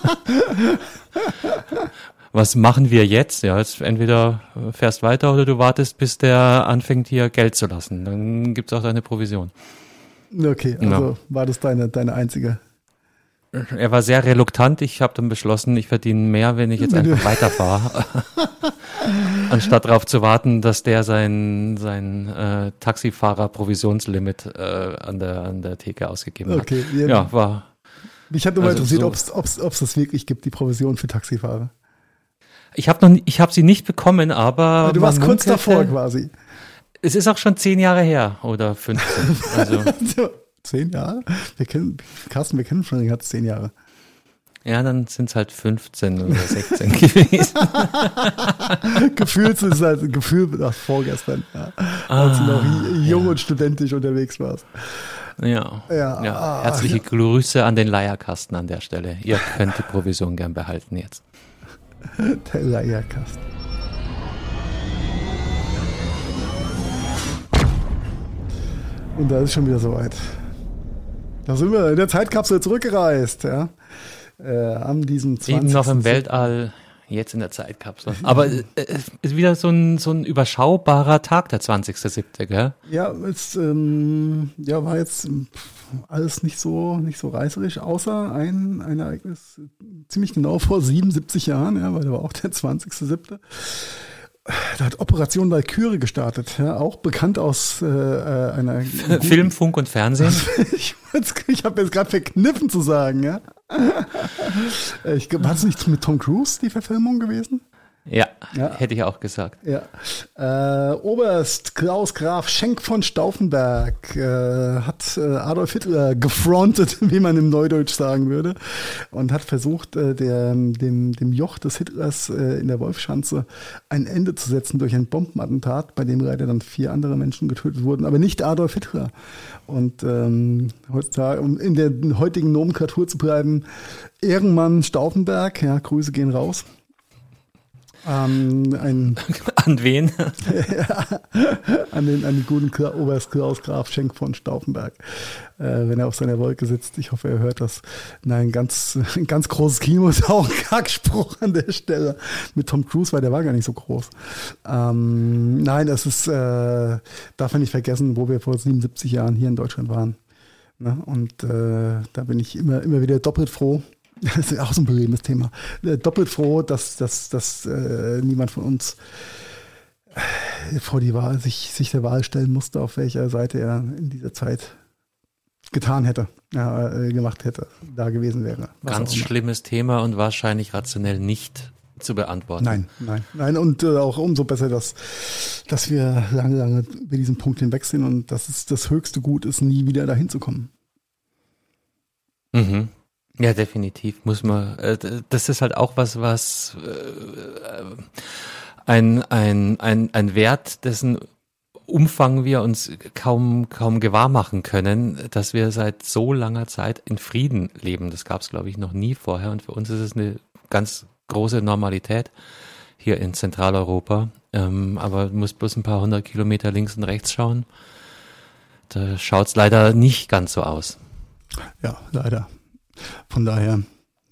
Was machen wir jetzt? Ja, jetzt entweder fährst weiter oder du wartest, bis der anfängt, hier Geld zu lassen. Dann gibt's auch deine Provision. Okay, also war das deine einzige? Er war sehr reluctant. Ich habe dann beschlossen, ich verdiene mehr, wenn ich jetzt einfach weiterfahre. Anstatt darauf zu warten, dass der sein Taxifahrer-Provisionslimit an der Theke ausgegeben hat. Okay, ja, war. Mich hat nur mal interessiert, ob es das wirklich gibt, die Provision für Taxifahrer. Ich habe sie nicht bekommen, aber du warst kurz davor quasi. Es ist auch schon 10 Jahre her oder 15. Also 10 Jahre? Carsten, wir kennen schon länger als 10 Jahre. Ja, dann sind es halt 15 oder 16 gewesen. Gefühlt ist halt ein Gefühl nach vorgestern, ja, als du noch jung und studentisch unterwegs warst. Ja. Herzliche Grüße an den Leierkasten an der Stelle. Ihr könnt die Provision gern behalten jetzt. Der Leierkasten. Und da ist schon wieder soweit. Da sind wir in der Zeitkapsel zurückgereist, ja. An diesem 20. Eben noch im Weltall, jetzt in der Zeitkapsel. Aber es ist wieder so ein überschaubarer Tag, der 20.07., gell? Ja, war jetzt alles nicht so reißerisch, außer ein Ereignis ziemlich genau vor 77 Jahren, ja, weil da war auch der 20.07. Da hat Operation Walküre gestartet, ja, auch bekannt aus einer Film, Funk und Fernsehen. Ich habe jetzt gerade verkniffen zu sagen, ja. War es nicht mit Tom Cruise die Verfilmung gewesen? Ja, hätte ich auch gesagt. Ja. Oberst Klaus Graf Schenk von Stauffenberg hat Adolf Hitler gefrontet, wie man im Neudeutsch sagen würde, und hat versucht, dem Joch des Hitlers in der Wolfschanze ein Ende zu setzen durch ein Bombenattentat, bei dem leider dann 4 andere Menschen getötet wurden, aber nicht Adolf Hitler. Und heutzutage, um in der heutigen Nomenklatur zu bleiben, Ehrenmann Stauffenberg, ja, Grüße gehen raus. An wen? an den guten Oberst Klaus Graf Schenk von Stauffenberg, wenn er auf seiner Wolke sitzt. Ich hoffe, er hört das. Nein, ganz großes Kino ist auch ein Kackspruch an der Stelle mit Tom Cruise, weil der war gar nicht so groß. Nein, das ist, darf man nicht vergessen, wo wir vor 77 Jahren hier in Deutschland waren. Ne? Und da bin ich immer wieder doppelt froh. Das ist auch so ein berührendes Thema. Doppelt froh, dass niemand von uns vor die Wahl sich der Wahl stellen musste, auf welcher Seite er in dieser Zeit gemacht hätte, da gewesen wäre. Ganz schlimmes Thema und wahrscheinlich rationell nicht zu beantworten. Nein. Und auch umso besser, dass wir lange über diesen Punkt hinweg sind und dass es das höchste Gut ist, nie wieder dahin zu kommen. Mhm. Ja, definitiv muss man. Das ist halt auch was ein Wert, dessen Umfang wir uns kaum gewahr machen können, dass wir seit so langer Zeit in Frieden leben. Das gab es, glaube ich, noch nie vorher. Und für uns ist es eine ganz große Normalität hier in Zentraleuropa. Aber du musst bloß ein paar 100 Kilometer links und rechts schauen. Da schaut es leider nicht ganz so aus. Ja, leider. Von daher,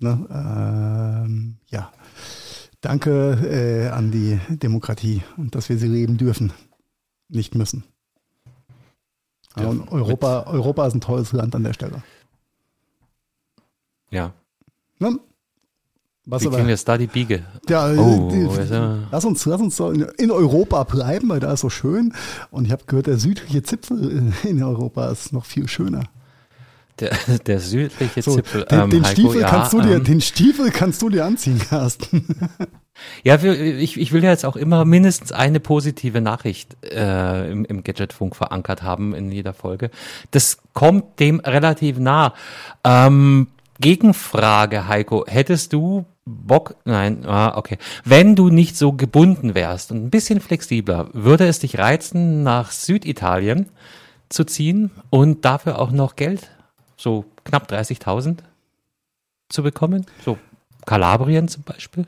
danke an die Demokratie und dass wir sie leben dürfen, nicht müssen. Ja, und Europa ist ein tolles Land an der Stelle. Ja. Ne? Was Wie aber, kriegen wir jetzt da die Biege? ja, ja. lass uns so in Europa bleiben, weil da ist so schön. Und ich habe gehört, der südliche Zipfel in Europa ist noch viel schöner. Der südliche So, Zipfel. den Heiko, Stiefel ja, kannst du dir, den Stiefel kannst du dir anziehen, Carsten. Ja, ich will ja jetzt auch immer mindestens eine positive Nachricht im Gadgetfunk verankert haben in jeder Folge. Das kommt dem relativ nah. Gegenfrage, Heiko, hättest du Bock, nein, okay. Wenn du nicht so gebunden wärst und ein bisschen flexibler, würde es dich reizen, nach Süditalien zu ziehen und dafür auch noch Geld, so knapp 30.000 zu bekommen? So Kalabrien zum Beispiel?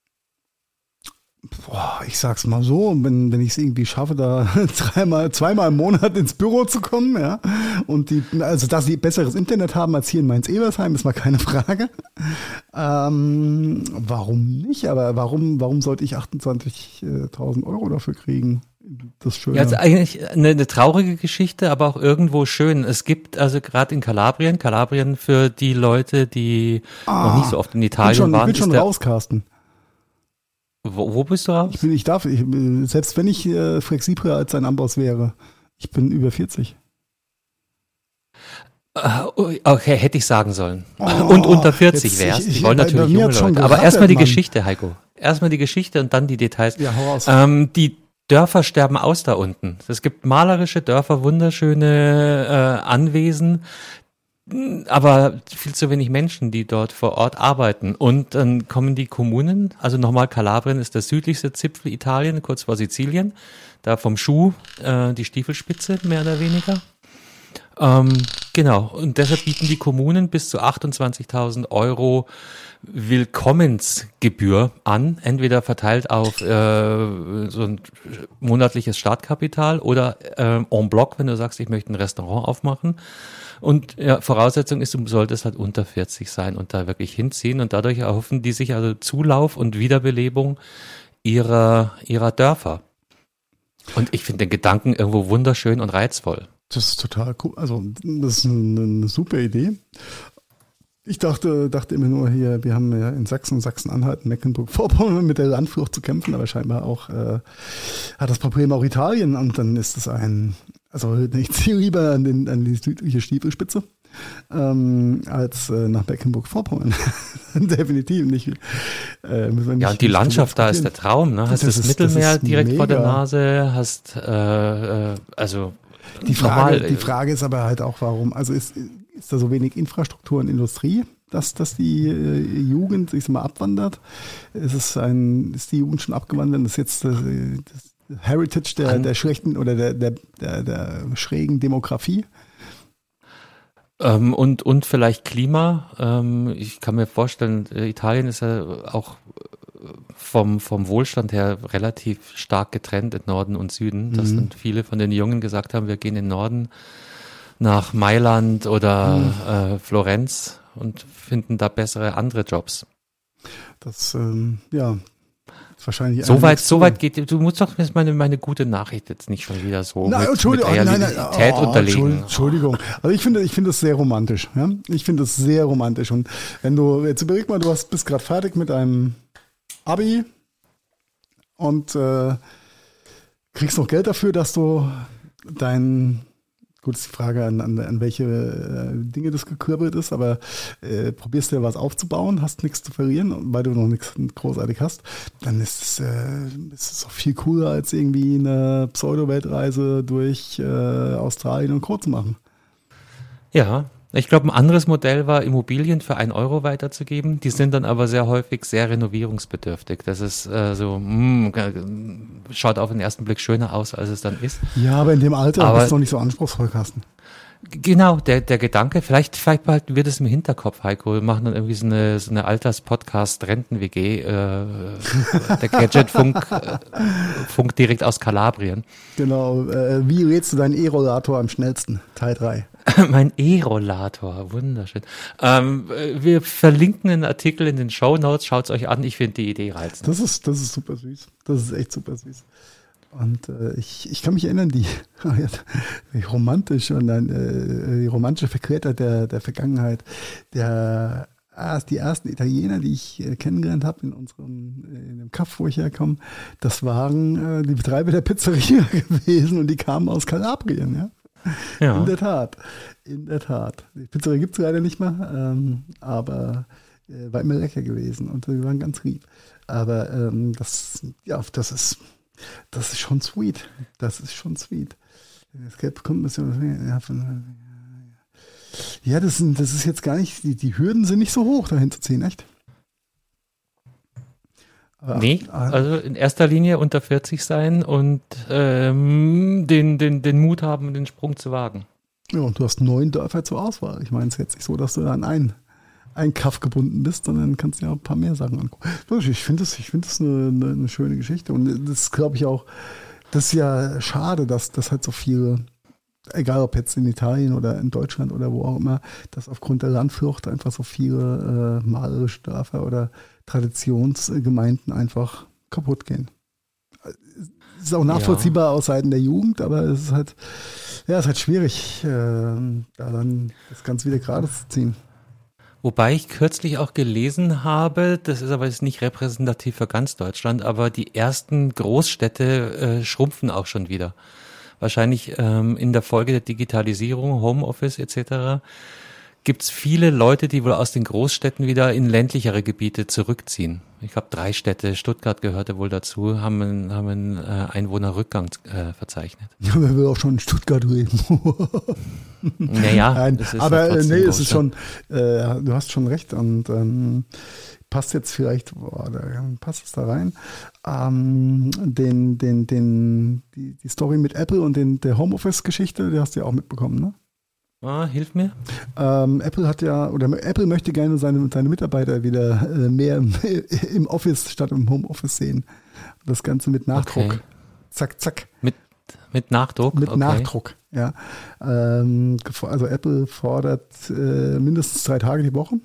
Boah, ich sag's mal so, wenn ich es irgendwie schaffe, da zweimal im Monat ins Büro zu kommen, ja, und also dass sie besseres Internet haben als hier in Mainz-Ebersheim, ist mal keine Frage. Warum nicht? Aber warum sollte ich 28.000 Euro dafür kriegen? Das ist schön. Ja, also eigentlich eine traurige Geschichte, aber auch irgendwo schön. Es gibt also gerade in Kalabrien für die Leute, die noch nicht so oft in Italien waren. Ich bin schon raus, Carsten. Wo bist du raus? Selbst wenn ich flexibler als ein Amboss wäre, ich bin über 40. Okay, hätte ich sagen sollen. Und unter 40 wär's. Ich wollte natürlich junge Leute. Aber erstmal die Geschichte, Heiko. Erstmal die Geschichte und dann die Details. Ja, hau raus. Die Dörfer sterben aus da unten. Es gibt malerische Dörfer, wunderschöne Anwesen, aber viel zu wenig Menschen, die dort vor Ort arbeiten. Und dann kommen die Kommunen, also nochmal Kalabrien ist der südlichste Zipfel Italien, kurz vor Sizilien, da vom Schuh die Stiefelspitze mehr oder weniger. Genau, und deshalb bieten die Kommunen bis zu 28.000 Euro Willkommensgebühr an, entweder verteilt auf so ein monatliches Startkapital oder en bloc, wenn du sagst, ich möchte ein Restaurant aufmachen. Und ja, Voraussetzung ist, du solltest halt unter 40 sein und da wirklich hinziehen. Und dadurch erhoffen die sich also Zulauf und Wiederbelebung ihrer Dörfer. Und ich finde den Gedanken irgendwo wunderschön und reizvoll. Das ist total cool. Also, das ist eine super Idee. Ich dachte immer nur hier, wir haben ja in Sachsen-Anhalt, Mecklenburg-Vorpommern mit der Landflucht zu kämpfen, aber scheinbar auch hat das Problem auch Italien und dann ist es also ich ziehe lieber an die südliche Stiefelspitze als nach Mecklenburg-Vorpommern. Definitiv nicht. Ja, und die Landschaft da ist der Traum, ne? Hast das Mittelmeer direkt vor der Nase, hast also die Frage ist aber halt auch, warum, also ist da so wenig Infrastruktur und Industrie, dass die Jugend, ich sag mal, abwandert? Ist die Jugend schon abgewandert? Das ist jetzt das Heritage der schlechten oder der schrägen Demografie? Und vielleicht Klima. Ich kann mir vorstellen, Italien ist ja auch vom Wohlstand her relativ stark getrennt in Norden und Süden, dass dann viele von den Jungen gesagt haben, wir gehen in den Norden nach Mailand oder Florenz und finden da bessere andere Jobs. Das, ist wahrscheinlich so weit geht, du musst doch jetzt meine gute Nachricht jetzt nicht schon wieder so mit Realität unterlegen. Entschuldigung. Also ich finde es sehr romantisch. Ja? Ich finde es sehr romantisch. Und wenn du, jetzt überleg mal, bist gerade fertig mit deinem Abi und kriegst noch Geld dafür, dass du gut, ist die Frage, an welche Dinge das gekürbelt ist, aber probierst dir was aufzubauen, hast nichts zu verlieren, weil du noch nichts großartig hast, dann ist es auch viel cooler, als irgendwie eine Pseudo-Weltreise durch Australien und Co. zu machen. Ja, ich glaube, ein anderes Modell war, Immobilien für 1 Euro weiterzugeben. Die sind dann aber sehr häufig sehr renovierungsbedürftig. Das ist schaut auf den ersten Blick schöner aus, als es dann ist. Ja, aber in dem Alter bist du noch nicht so anspruchsvoll, Carsten. Genau, der Gedanke, vielleicht behalten wir das im Hinterkopf, Heiko. Wir machen dann irgendwie so eine Alters-Podcast-Renten-WG, der Gadget-Funk direkt aus Kalabrien. Genau, wie lädst du deinen E-Rollator am schnellsten? Teil 3. Mein E-Rollator, wunderschön. Wir verlinken einen Artikel in den Shownotes, schaut's euch an, ich finde die Idee reizend. Das ist super süß, das ist echt super süß. Und ich kann mich erinnern, die romantische Verklärtheit der Vergangenheit, der die ersten Italiener, die ich kennengelernt habe in dem Kaff, wo ich herkomme, das waren die Betreiber der Pizzeria gewesen und die kamen aus Kalabrien, ja. Ja. In der Tat. Die Pizzeria gibt es leider nicht mehr, aber war immer lecker gewesen und wir waren ganz lieb. Aber das ist schon sweet. Das ist schon sweet. Das Geld kommt ein bisschen. Ja, das ist jetzt gar nicht, die Hürden sind nicht so hoch, dahin zu ziehen, echt? Nee, also in erster Linie unter 40 sein und den Mut haben, den Sprung zu wagen. Ja, und du hast 9 Dörfer zur Auswahl. Ich meine, es ist jetzt nicht so, dass du da an einen Kaff gebunden bist, sondern kannst dir auch ein paar mehr Sachen angucken. Ich finde das eine schöne Geschichte. Und das glaube ich auch, das ist ja schade, dass halt so viele, egal ob jetzt in Italien oder in Deutschland oder wo auch immer, dass aufgrund der Landflucht einfach so viele malerische Dörfer oder Traditionsgemeinden einfach kaputt gehen. Es ist auch nachvollziehbar aus Seiten der Jugend, aber es ist halt schwierig, da dann das Ganze wieder gerade zu ziehen. Wobei ich kürzlich auch gelesen habe, das ist aber jetzt nicht repräsentativ für ganz Deutschland, aber die ersten Großstädte schrumpfen auch schon wieder. Wahrscheinlich in der Folge der Digitalisierung, Homeoffice etc. gibt es viele Leute, die wohl aus den Großstädten wieder in ländlichere Gebiete zurückziehen. Ich glaube 3 Städte, Stuttgart gehörte wohl dazu, haben einen Einwohnerrückgang verzeichnet. Ja, wir will auch schon in Stuttgart reden. Naja, nein, aber nee, es ist schon, du hast schon recht und passt jetzt vielleicht, passt es da rein, die Story mit Apple und der Homeoffice-Geschichte, die hast du ja auch mitbekommen, ne? Hilf mir. Apple möchte gerne seine Mitarbeiter wieder mehr im Office statt im Homeoffice sehen. Das Ganze mit Nachdruck. Okay. Zack, zack. Mit Nachdruck? Mit Nachdruck, ja. Also Apple fordert mindestens 3 Tage die Woche.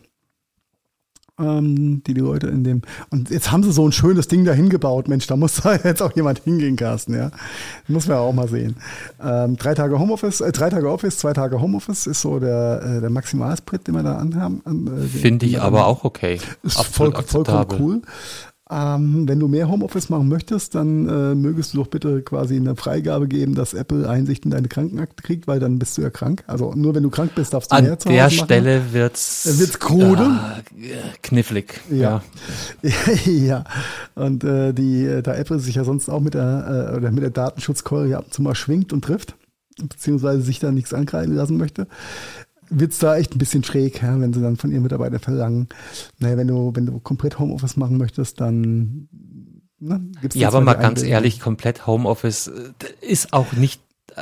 Die Leute und jetzt haben sie so ein schönes Ding da hingebaut, Mensch, da muss da jetzt auch jemand hingehen, Carsten, ja. Muss man auch mal sehen. 3 Tage Homeoffice, 3 Tage Office, 2 Tage Homeoffice ist so der Maximalsprit, den wir da anhaben. Finde ich aber auch okay. Ist vollkommen cool. Wenn du mehr Homeoffice machen möchtest, dann mögest du doch bitte quasi eine Freigabe geben, dass Apple Einsicht in deine Krankenakte kriegt, weil dann bist du ja krank. Also nur wenn du krank bist, darfst du mehr zu Hause machen. An der Stelle wird's krude. Knifflig. Ja. Ja. Und da Apple sich ja sonst auch mit der Datenschutzkeule ja ab und zu mal schwingt und trifft, beziehungsweise sich da nichts angreifen lassen möchte, wird's da echt ein bisschen schräg, ja, wenn sie dann von ihren Mitarbeitern verlangen. Naja, wenn du komplett Homeoffice machen möchtest, dann gibt's ja, aber mal ganz ehrlich, komplett Homeoffice ist auch nicht,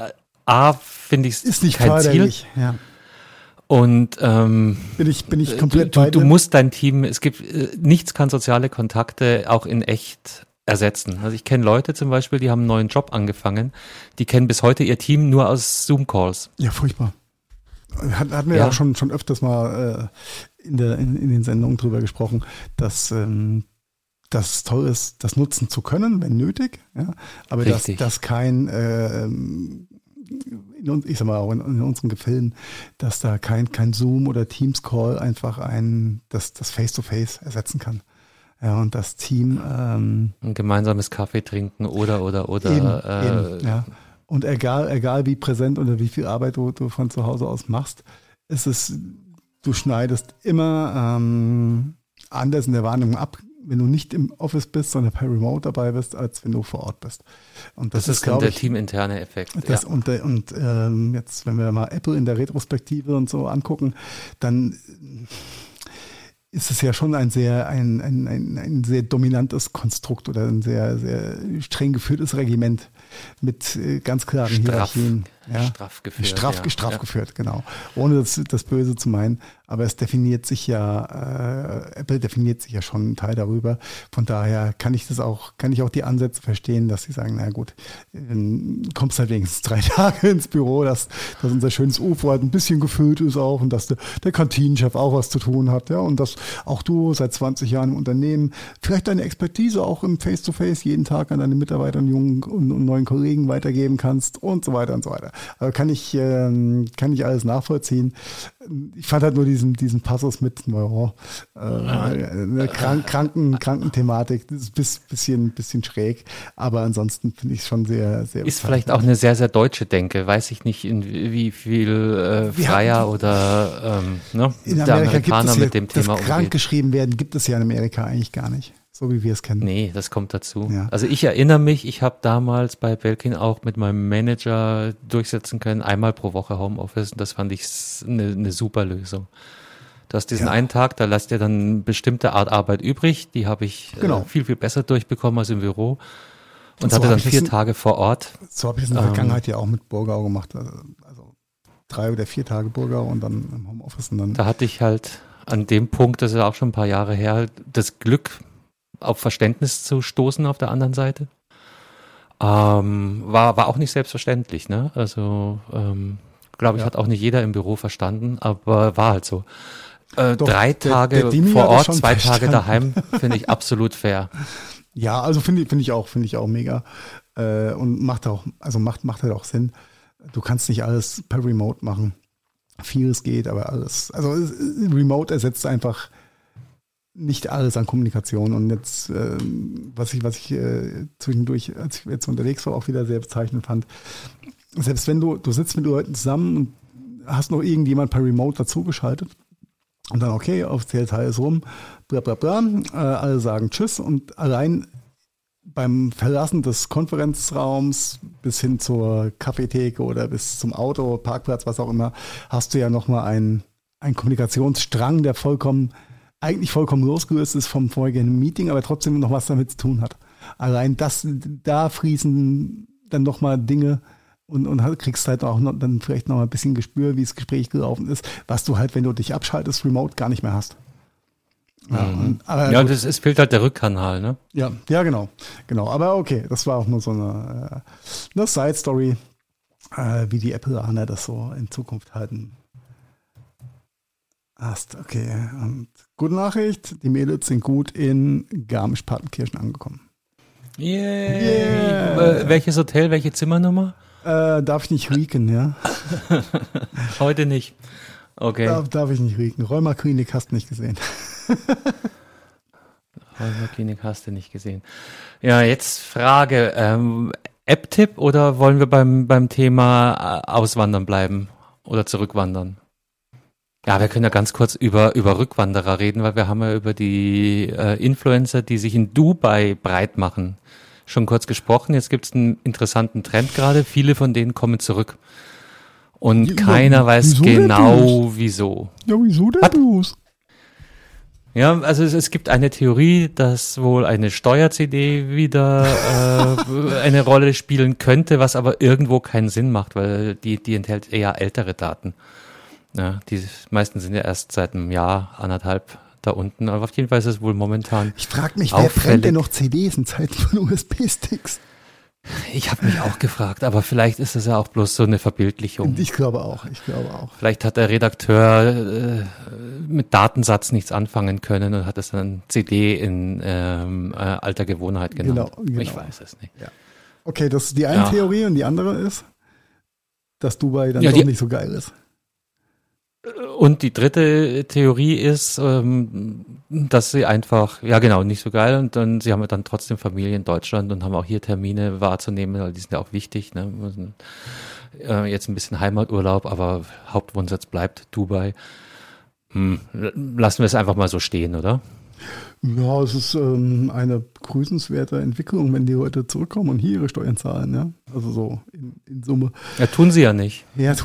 finde ich, ist nicht kein Ziel. Ja. Und bin ich komplett bei dir. Du musst dein Team, es gibt, nichts kann soziale Kontakte auch in echt ersetzen. Also ich kenne Leute zum Beispiel, die haben einen neuen Job angefangen, die kennen bis heute ihr Team nur aus Zoom-Calls. Ja, furchtbar. Hatten wir ja auch schon öfters mal in den Sendungen drüber gesprochen, dass das toll ist, das nutzen zu können, wenn nötig, ja, aber dass kein ich sag mal auch in unseren Gefilden, dass da kein Zoom oder Teams Call einfach das Face-to-Face ersetzen kann. Ja, und das Team ein gemeinsames Kaffee trinken oder eben, ja. Und egal wie präsent oder wie viel Arbeit du von zu Hause aus machst, du schneidest immer anders in der Wahrnehmung ab, wenn du nicht im Office bist, sondern per Remote dabei bist, als wenn du vor Ort bist. Und das ist, glaube ich, der teaminterne Effekt. Und jetzt, wenn wir mal Apple in der Retrospektive und so angucken, dann ist es ja schon ein sehr dominantes Konstrukt oder ein sehr, sehr streng geführtes Regiment mit ganz klaren Hierarchien. Ja. Straff geführt. Straff geführt, genau. Ohne das Böse zu meinen. Aber es definiert sich ja, Apple definiert sich ja schon einen Teil darüber. Von daher kann ich auch die Ansätze verstehen, dass sie sagen, na gut, kommst halt wenigstens 3 Tage ins Büro, dass unser schönes UFO halt ein bisschen gefüllt ist auch und dass der Kantinenchef auch was zu tun hat, ja, und dass auch du seit 20 Jahren im Unternehmen vielleicht deine Expertise auch im Face-to-Face jeden Tag an deine Mitarbeiter und jungen und neuen Kollegen weitergeben kannst und so weiter und so weiter. Aber kann ich alles nachvollziehen. Ich fand halt nur diesen Passus mit Krankenthematik, das ist bisschen schräg, aber ansonsten finde ich es schon sehr, sehr. Ist vielleicht auch eine sehr, sehr deutsche Denke, weiß ich nicht, in wie viel freier oder in der Amerika Amerikaner gibt es mit dem Thema krank umgeht. geschrieben werden, gibt es ja in Amerika eigentlich gar nicht, so wie wir es kennen. Nee, das kommt dazu. Ja. Also ich erinnere mich, ich habe damals bei Belkin auch mit meinem Manager durchsetzen können, einmal pro Woche Homeoffice, und das fand ich eine super Lösung. Du hast diesen einen Tag, da lässt dir dann eine bestimmte Art Arbeit übrig, die habe ich viel, viel besser durchbekommen als im Büro und So hatte dann hab ich 4 Tage vor Ort. So habe ich es in der Vergangenheit ja auch mit Burgau gemacht, also 3 oder 4 Tage Burgau und dann im Homeoffice und dann. Da hatte ich halt an dem Punkt, das ist auch schon ein paar Jahre her, das Glück, auf Verständnis zu stoßen auf der anderen Seite. War auch nicht selbstverständlich, ne? Also, glaube ich, hat auch nicht jeder im Büro verstanden, aber war halt so. Doch, 3 Tage der Dimi vor hat das Ort, schon 2 Tage verstanden. daheim, finde ich absolut fair. Ja, also finde ich auch mega. Und macht halt auch Sinn. Du kannst nicht alles per Remote machen. Vieles geht, aber Remote ersetzt einfach nicht alles an Kommunikation. Und jetzt, was ich zwischendurch, als ich jetzt unterwegs war, auch wieder sehr bezeichnend fand, selbst wenn du sitzt mit Leuten zusammen und hast noch irgendjemand per Remote dazugeschaltet und dann, okay, offiziell Teil ist rum, bla bla bla, alle sagen Tschüss und allein beim Verlassen des Konferenzraums bis hin zur Kaffeetheke oder bis zum Auto, Parkplatz, was auch immer, hast du ja nochmal einen Kommunikationsstrang, der eigentlich vollkommen losgelöst ist vom vorigen Meeting, aber trotzdem noch was damit zu tun hat. Allein da fließen dann nochmal Dinge und kriegst halt auch dann vielleicht noch mal ein bisschen Gespür, wie das Gespräch gelaufen ist, was du halt, wenn du dich abschaltest, remote gar nicht mehr hast. Ja, es fehlt halt der Rückkanal, ne? Ja, genau. Aber okay, das war auch nur so eine Side-Story, wie die Appleaner das so in Zukunft halten. Okay. Und gute Nachricht, die Mädels sind gut in Garmisch-Partenkirchen angekommen. Yeah. Welches Hotel, welche Zimmernummer? Darf ich nicht rieken, ja? Heute nicht. Okay. Darf ich nicht rieken. Rheuma-Klinik hast du nicht gesehen. Klinik hast du nicht gesehen. Ja, jetzt Frage, App-Tipp oder wollen wir beim Thema Auswandern bleiben oder zurückwandern? Ja, wir können ja ganz kurz über Rückwanderer reden, weil wir haben ja über die Influencer, die sich in Dubai breit machen, schon kurz gesprochen. Jetzt gibt es einen interessanten Trend gerade. Viele von denen kommen zurück. Und keiner weiß genau, wieso. Ja, wieso denn bloß? Ja, also es gibt eine Theorie, dass wohl eine Steuer-CD wieder eine Rolle spielen könnte, was aber irgendwo keinen Sinn macht, weil die enthält eher ältere Daten. Ja, die meisten sind ja erst seit einem Jahr, 1,5 da unten, aber auf jeden Fall ist es wohl momentan Ich frage mich, wer brennt denn noch CDs in Zeiten von USB-Sticks? Ich habe mich auch gefragt, aber vielleicht ist es ja auch bloß so eine Verbildlichung. Ich glaube auch. Vielleicht hat der Redakteur mit Datensatz nichts anfangen können und hat es dann CD in alter Gewohnheit genannt. Genau. Ich weiß es nicht. Ja. Okay, das ist die eine Theorie und die andere ist, dass Dubai dann doch nicht so geil ist. Und die dritte Theorie ist, dass sie einfach, nicht so geil und dann, sie haben ja dann trotzdem Familie in Deutschland und haben auch hier Termine wahrzunehmen, weil die sind ja auch wichtig, ne? Jetzt ein bisschen Heimaturlaub, aber Hauptwohnsitz bleibt Dubai. Lassen wir es einfach mal so stehen, oder? Ja, es ist eine begrüßenswerte Entwicklung, wenn die Leute zurückkommen und hier ihre Steuern zahlen, ja. Also so in Summe. Ja, tun sie ja nicht. Ja,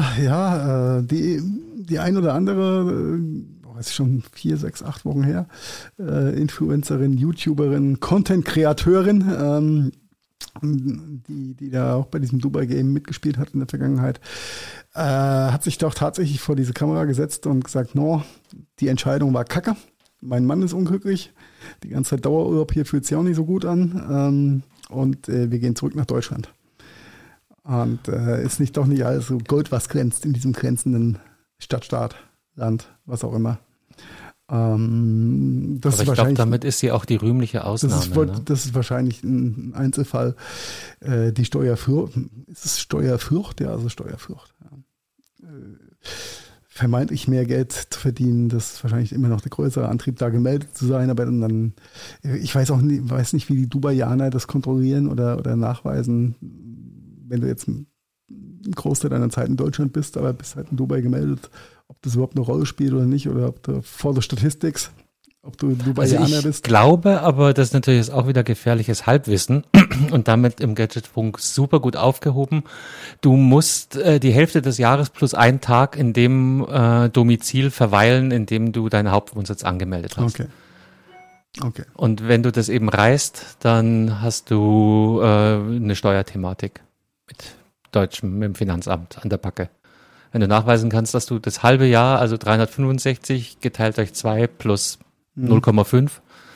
die ein oder andere, weiß ich schon 4, 6, 8 Wochen her, Influencerin, YouTuberin, Content-Kreateurin, die da auch bei diesem Dubai-Game mitgespielt hat in der Vergangenheit, hat sich doch tatsächlich vor diese Kamera gesetzt und gesagt, die Entscheidung war kacke. Mein Mann ist unglücklich. Die ganze Zeit Dauerurlaub hier fühlt sich auch nicht so gut an. Und wir gehen zurück nach Deutschland. Und ist doch nicht alles so Gold, was glänzt in diesem grenzenden Stadtstaat, Land, was auch immer. Aber ich glaube, damit ist sie auch die rühmliche Ausnahme. Das ist wahrscheinlich ein Einzelfall. Die Steuerflucht, ist es Steuerflucht? Ja, also Steuerflucht. Ja. Vermeintlich mehr Geld zu verdienen, das ist wahrscheinlich immer noch der größere Antrieb, da gemeldet zu sein. Aber dann, ich weiß nicht, wie die Dubaianer das kontrollieren oder nachweisen, wenn du jetzt einen Großteil deiner Zeit in Deutschland bist, aber bist halt in Dubai gemeldet, ob das überhaupt eine Rolle spielt oder nicht, oder ob du vor der Statistik, ob du Dubaianer bist. Ich glaube, aber das ist natürlich auch wieder gefährliches Halbwissen und damit im Gadgetfunk super gut aufgehoben. Du musst die Hälfte des Jahres plus einen Tag in dem Domizil verweilen, in dem du deinen Hauptwohnsitz angemeldet hast. Okay. Und wenn du das eben reist, dann hast du eine Steuerthematik mit dem Finanzamt an der Backe. Wenn du nachweisen kannst, dass du das halbe Jahr, also 365 geteilt durch 2 plus 0,5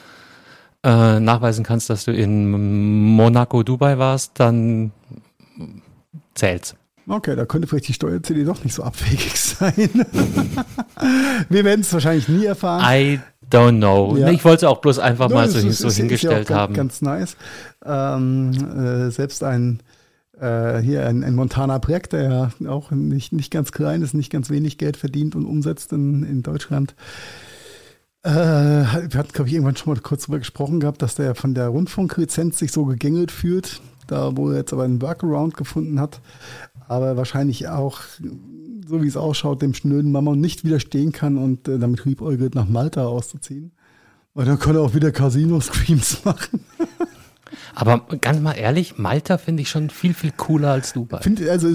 nachweisen kannst, dass du in Monaco, Dubai warst, dann zählt's. Okay, da könnte vielleicht die Steuer-CD doch nicht so abwegig sein. Wir werden es wahrscheinlich nie erfahren. I don't know. Ja. Ich wollte es auch bloß einfach mal so hingestellt haben. Ganz nice. Selbst ein Montana-Projekt, der ja auch nicht ganz klein ist, nicht ganz wenig Geld verdient und umsetzt in Deutschland. Wir hatten, glaube ich, irgendwann schon mal kurz drüber gesprochen gehabt, dass der von der Rundfunklizenz sich so gegängelt fühlt, da wo er jetzt aber einen Workaround gefunden hat, aber wahrscheinlich auch, so wie es ausschaut, dem schnöden Mammon nicht widerstehen kann und damit liebäugelt, nach Malta auszuziehen. Weil dann kann er auch wieder Casino-Screams machen. Aber ganz mal ehrlich, Malta finde ich schon viel, viel cooler als Dubai.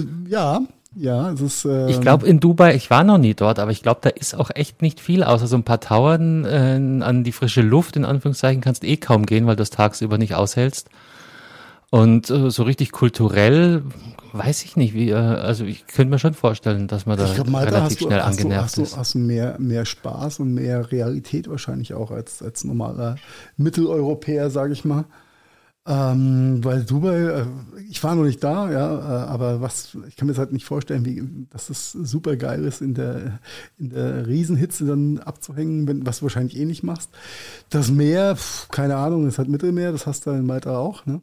Ja, es ist. Ich glaube in Dubai, ich war noch nie dort, aber ich glaube, da ist auch echt nicht viel, außer so ein paar Tauern an die frische Luft, in Anführungszeichen, kannst kaum gehen, weil du es tagsüber nicht aushältst. Und so richtig kulturell weiß ich nicht, also ich könnte mir schon vorstellen, dass man da relativ schnell angenervt ist. Hast du mehr Spaß und mehr Realität wahrscheinlich auch als normaler Mitteleuropäer, sage ich mal. Weil Dubai, ich war noch nicht da, ja, aber ich kann mir das halt nicht vorstellen, dass es super geil ist, in der Riesenhitze dann abzuhängen, was du wahrscheinlich nicht machst. Das Meer, keine Ahnung, das ist halt Mittelmeer, das hast du in Malta auch, ne?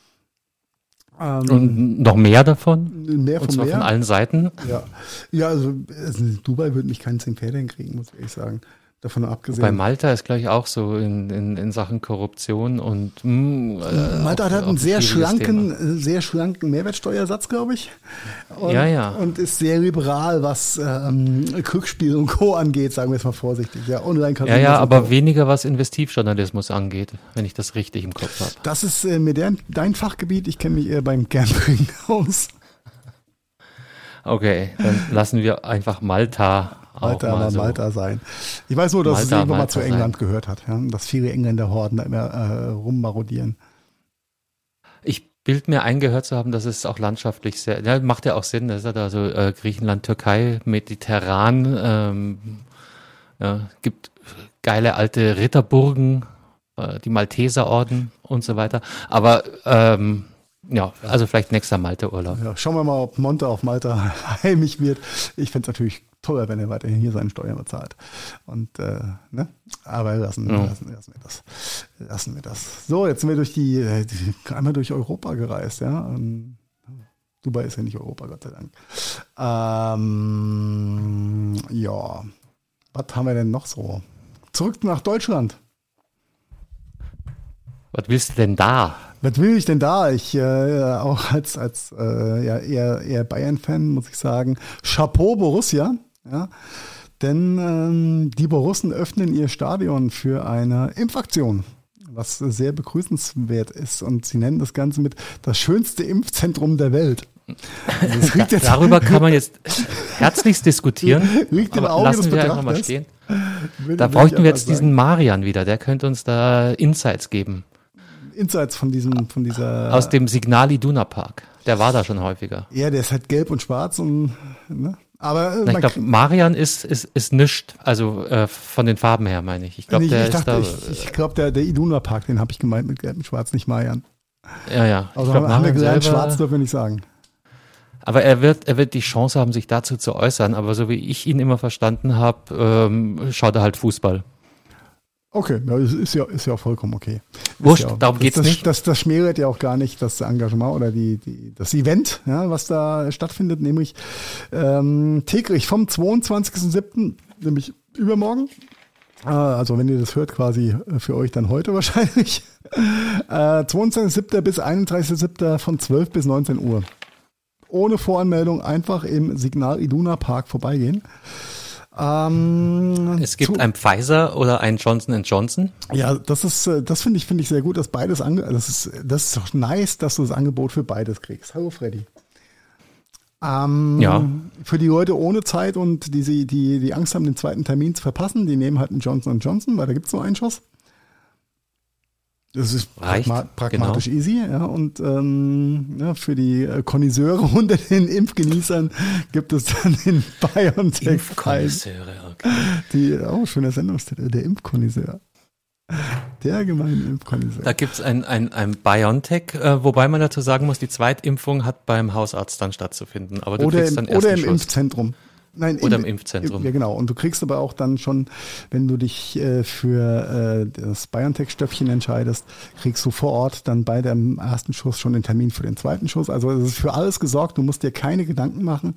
Und noch mehr davon? Mehr und zwar von allen Seiten? Ja, also Dubai würde mich keinen 10 Pferde hinkriegen, muss ich ehrlich sagen. Davon abgesehen. Bei Malta ist gleich auch so in Sachen Korruption und Malta hat einen sehr schlanken Mehrwertsteuersatz, glaube ich. Und ist sehr liberal, was Glücksspiel und Co. angeht, sagen wir es mal vorsichtig. Ja, Online-Casinos. Ja, aber weniger was Investivjournalismus angeht, wenn ich das richtig im Kopf habe. Das ist dein Fachgebiet. Ich kenne mich eher beim Gambling aus. Okay, dann lassen wir einfach Malta sein. Ich weiß nur, dass es irgendwann mal zu England gehört hat, ja? Dass viele Engländer Horden da immer rummarodieren. Ich bilde mir ein, gehört zu haben, dass es auch landschaftlich macht ja auch Sinn, das ist also Griechenland, Türkei, mediterran, gibt geile alte Ritterburgen, die Malteserorden und so weiter, aber also vielleicht nächster Malta-Urlaub. Ja, schauen wir mal, ob Monte auf Malta heimisch wird. Ich fände es natürlich toller, wenn er weiterhin hier seine Steuern bezahlt. Und, aber lassen wir das. So, jetzt sind wir einmal durch Europa gereist, ja. Dubai ist ja nicht Europa, Gott sei Dank. Was haben wir denn noch so? Zurück nach Deutschland. Was willst du denn da? Was will ich denn da? Ich auch als eher Bayern-Fan muss ich sagen, Chapeau Borussia, ja, denn die Borussen öffnen ihr Stadion für eine Impfaktion, was sehr begrüßenswert ist, und sie nennen das Ganze mit das schönste Impfzentrum der Welt. Also darüber kann man jetzt herzlichst diskutieren, aber lassen wir einfach mal stehen. Da bräuchten wir jetzt diesen Marian wieder, der könnte uns da Insights geben. Insights von dieser... Aus dem Signal Iduna Park. Der war da schon häufiger. Ja, der ist halt gelb und schwarz und... Ne? Aber ich glaube, Marian ist nischt, also von den Farben her meine ich. Ich glaube, der Iduna Park, den habe ich gemeint mit gelb und schwarz, nicht Marian. Ja. Also haben wir gelernt, schwarz dürfen wir nicht sagen. Aber er wird die Chance haben, sich dazu zu äußern. Aber so wie ich ihn immer verstanden habe, schaut er halt Fußball. Okay, ja, ist ja auch vollkommen okay. Wurscht, ja, darum geht's nicht. Das schmälert ja auch gar nicht das Engagement oder das Event, ja, was da stattfindet, nämlich täglich vom 22.07., nämlich übermorgen. Also wenn ihr das hört, quasi für euch dann heute wahrscheinlich. 22.07. bis 31.07. von 12 bis 19 Uhr. Ohne Voranmeldung einfach im Signal Iduna Park vorbeigehen. Es gibt ein Pfizer oder ein Johnson & Johnson. Ja, das finde ich sehr gut, dass beides das ist doch nice, dass du das Angebot für beides kriegst. Hallo Freddy. Ja. Für die Leute ohne Zeit und die Angst haben, den zweiten Termin zu verpassen, die nehmen halt einen Johnson & Johnson, weil da gibt es nur einen Schuss. Das ist pragmatisch genau. Easy, ja. Und ja, für die Connoisseure unter den Impfgenießern gibt es dann den BioNTech. Impfkonnoisseure, okay. Schöner Sendungstitel, der Impfkonnoisseur. Der gemeine Impfkonnoisseur. Da gibt es ein BioNTech, wobei man dazu sagen muss, die Zweitimpfung hat beim Hausarzt dann stattzufinden. Aber du kriegst dann erst oder im Impfzentrum. Nein, oder im Impfzentrum. Ja, genau. Und du kriegst aber auch dann schon, wenn du dich für das BioNTech-Stöpfchen entscheidest, kriegst du vor Ort dann bei dem ersten Schuss schon den Termin für den zweiten Schuss. Also es ist für alles gesorgt. Du musst dir keine Gedanken machen.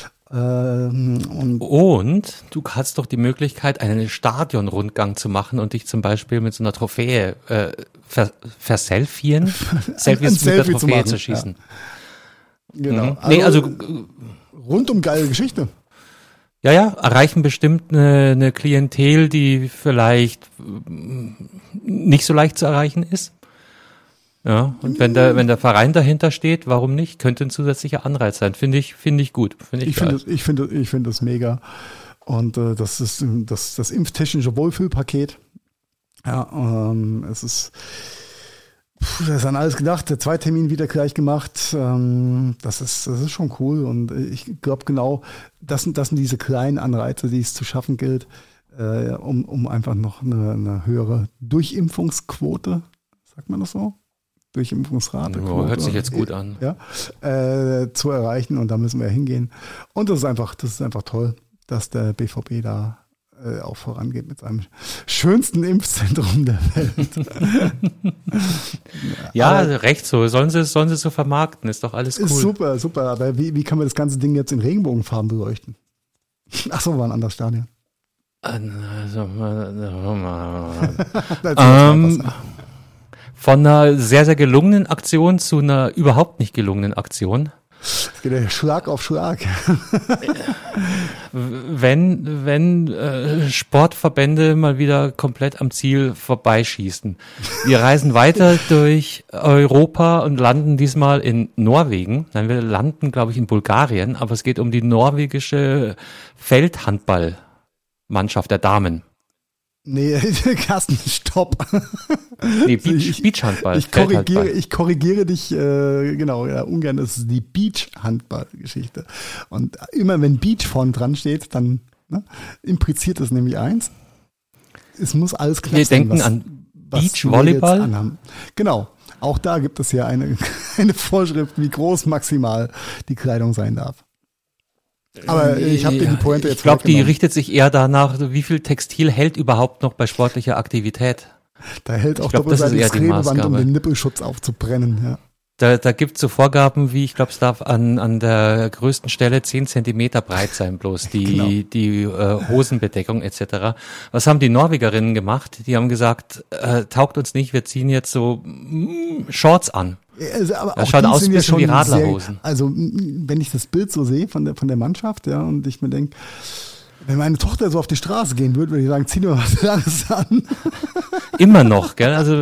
Und du hast doch die Möglichkeit, einen Stadionrundgang zu machen und dich zum Beispiel mit so einer Trophäe verselfieren. Selfies mit der Trophäe zu schießen. Ja. Genau. Nee, also rundum geile Geschichte. Ja, erreichen bestimmt eine Klientel, die vielleicht nicht so leicht zu erreichen ist. Ja, und wenn der Verein dahinter steht, warum nicht? Könnte ein zusätzlicher Anreiz sein. Finde ich gut. Ich finde das mega. Und das ist das impftechnische Wohlfühlpaket. Ja, es ist das ist an alles gedacht, der Zweitermin wieder gleich gemacht. Das ist schon cool und ich glaube genau, das sind diese kleinen Anreize, die es zu schaffen gilt, um einfach noch eine höhere Durchimpfungsquote, sagt man das so? Durchimpfungsrate. Oh, hört sich jetzt gut an. Ja, zu erreichen und da müssen wir hingehen. Und das ist einfach toll, dass der BVB da auch vorangeht mit seinem schönsten Impfzentrum der Welt. Ja, recht so. Sollen sie so vermarkten, ist doch alles cool. Ist super. Aber wie kann man das ganze Ding jetzt in Regenbogenfarben beleuchten? Ach so, war ein anderes Stadion. Von einer sehr, sehr gelungenen Aktion zu einer überhaupt nicht gelungenen Aktion. Es geht ja Schlag auf Schlag. Wenn Sportverbände mal wieder komplett am Ziel vorbeischießen. Wir reisen weiter durch Europa und landen diesmal in Norwegen. Nein, wir landen, glaube ich, in Bulgarien, aber es geht um die norwegische Feldhandballmannschaft der Damen. Nee, Carsten, stopp. Nee, Beachhandball. Ich korrigiere dich, genau, ja, ungern, das ist die Beachhandball-Geschichte. Und immer wenn Beach vorn dran steht, dann impliziert das nämlich eins. Es muss alles klar sein. Wir denken an Beachvolleyball. Genau. Auch da gibt es ja eine Vorschrift, wie groß maximal die Kleidung sein darf. Aber ich habe dir die Pointe jetzt Ich glaube, die richtet sich eher danach, wie viel Textil hält überhaupt noch bei sportlicher Aktivität. Da hält auch doppelseitig Klebeband, um den Nippelschutz aufzubrennen. Ja. Da gibt es so Vorgaben, wie ich glaube, es darf an der größten Stelle 10 Zentimeter breit sein, bloß die Hosenbedeckung etc. Was haben die Norwegerinnen gemacht? Die haben gesagt, taugt uns nicht, wir ziehen jetzt so Shorts an. Also, aber das schaut aus ein bisschen wie Radlerhosen. Also wenn ich das Bild so sehe von der Mannschaft, ja, und ich mir denke, wenn meine Tochter so auf die Straße gehen würde ich sagen, zieh dir mal was Langes an. Immer noch, gell? Also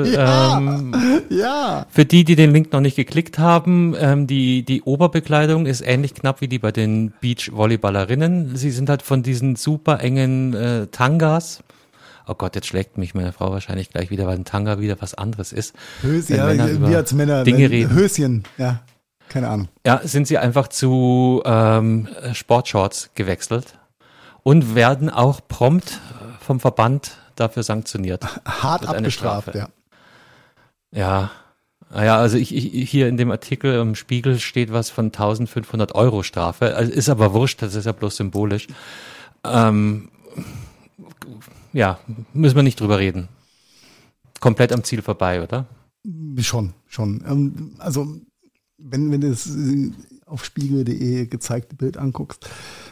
ja. Für die den Link noch nicht geklickt haben, die Oberbekleidung ist ähnlich knapp wie die bei den Beachvolleyballerinnen. Sie sind halt von diesen super engen Tangas. Oh Gott, jetzt schlägt mich meine Frau wahrscheinlich gleich wieder, weil ein Tanga wieder was anderes ist. Höschen, ja, wir als Männer Dinge reden. Höschen, ja, keine Ahnung. Ja, sind sie einfach zu Sportshorts gewechselt und werden auch prompt vom Verband dafür sanktioniert. Hart abgestraft, ja. Ja, naja, also ich hier in dem Artikel im Spiegel steht was von 1.500 € Strafe. Also ist aber wurscht, das ist ja bloß symbolisch. ja, müssen wir nicht drüber reden. Komplett am Ziel vorbei, oder? Schon. Also, wenn du das auf spiegel.de gezeigte Bild anguckst,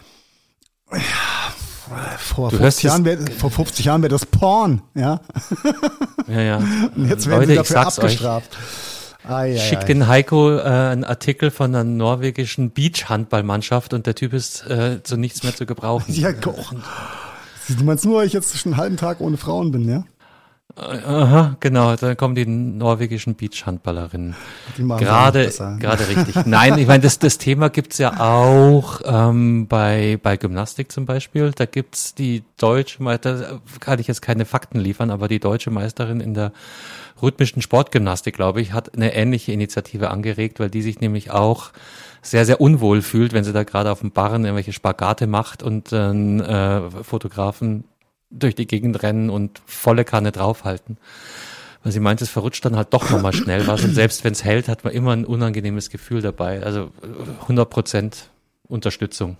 vor 50 Jahren wäre das Porn, ja. Ja. Und jetzt werden sie dafür abgestraft. Schickt den Heiko einen Artikel von einer norwegischen Beach-Handballmannschaft und der Typ ist zu nichts mehr zu gebrauchen. Ja, du meinst nur, weil ich jetzt schon einen halben Tag ohne Frauen bin, ja? Aha, genau, dann kommen die norwegischen Beach-Handballerinnen. Gerade richtig. Nein, ich meine, das Thema gibt's ja auch bei Gymnastik zum Beispiel. Da gibt's die deutsche Meisterin, kann ich jetzt keine Fakten liefern, aber die deutsche Meisterin in der rhythmischen Sportgymnastik, glaube ich, hat eine ähnliche Initiative angeregt, weil die sich nämlich auch sehr, sehr unwohl fühlt, wenn sie da gerade auf dem Barren irgendwelche Spagate macht und Fotografen durch die Gegend rennen und volle Kanne draufhalten. Weil sie meint, es verrutscht dann halt doch nochmal schnell was und selbst wenn es hält, hat man immer ein unangenehmes Gefühl dabei. Also 100% Unterstützung.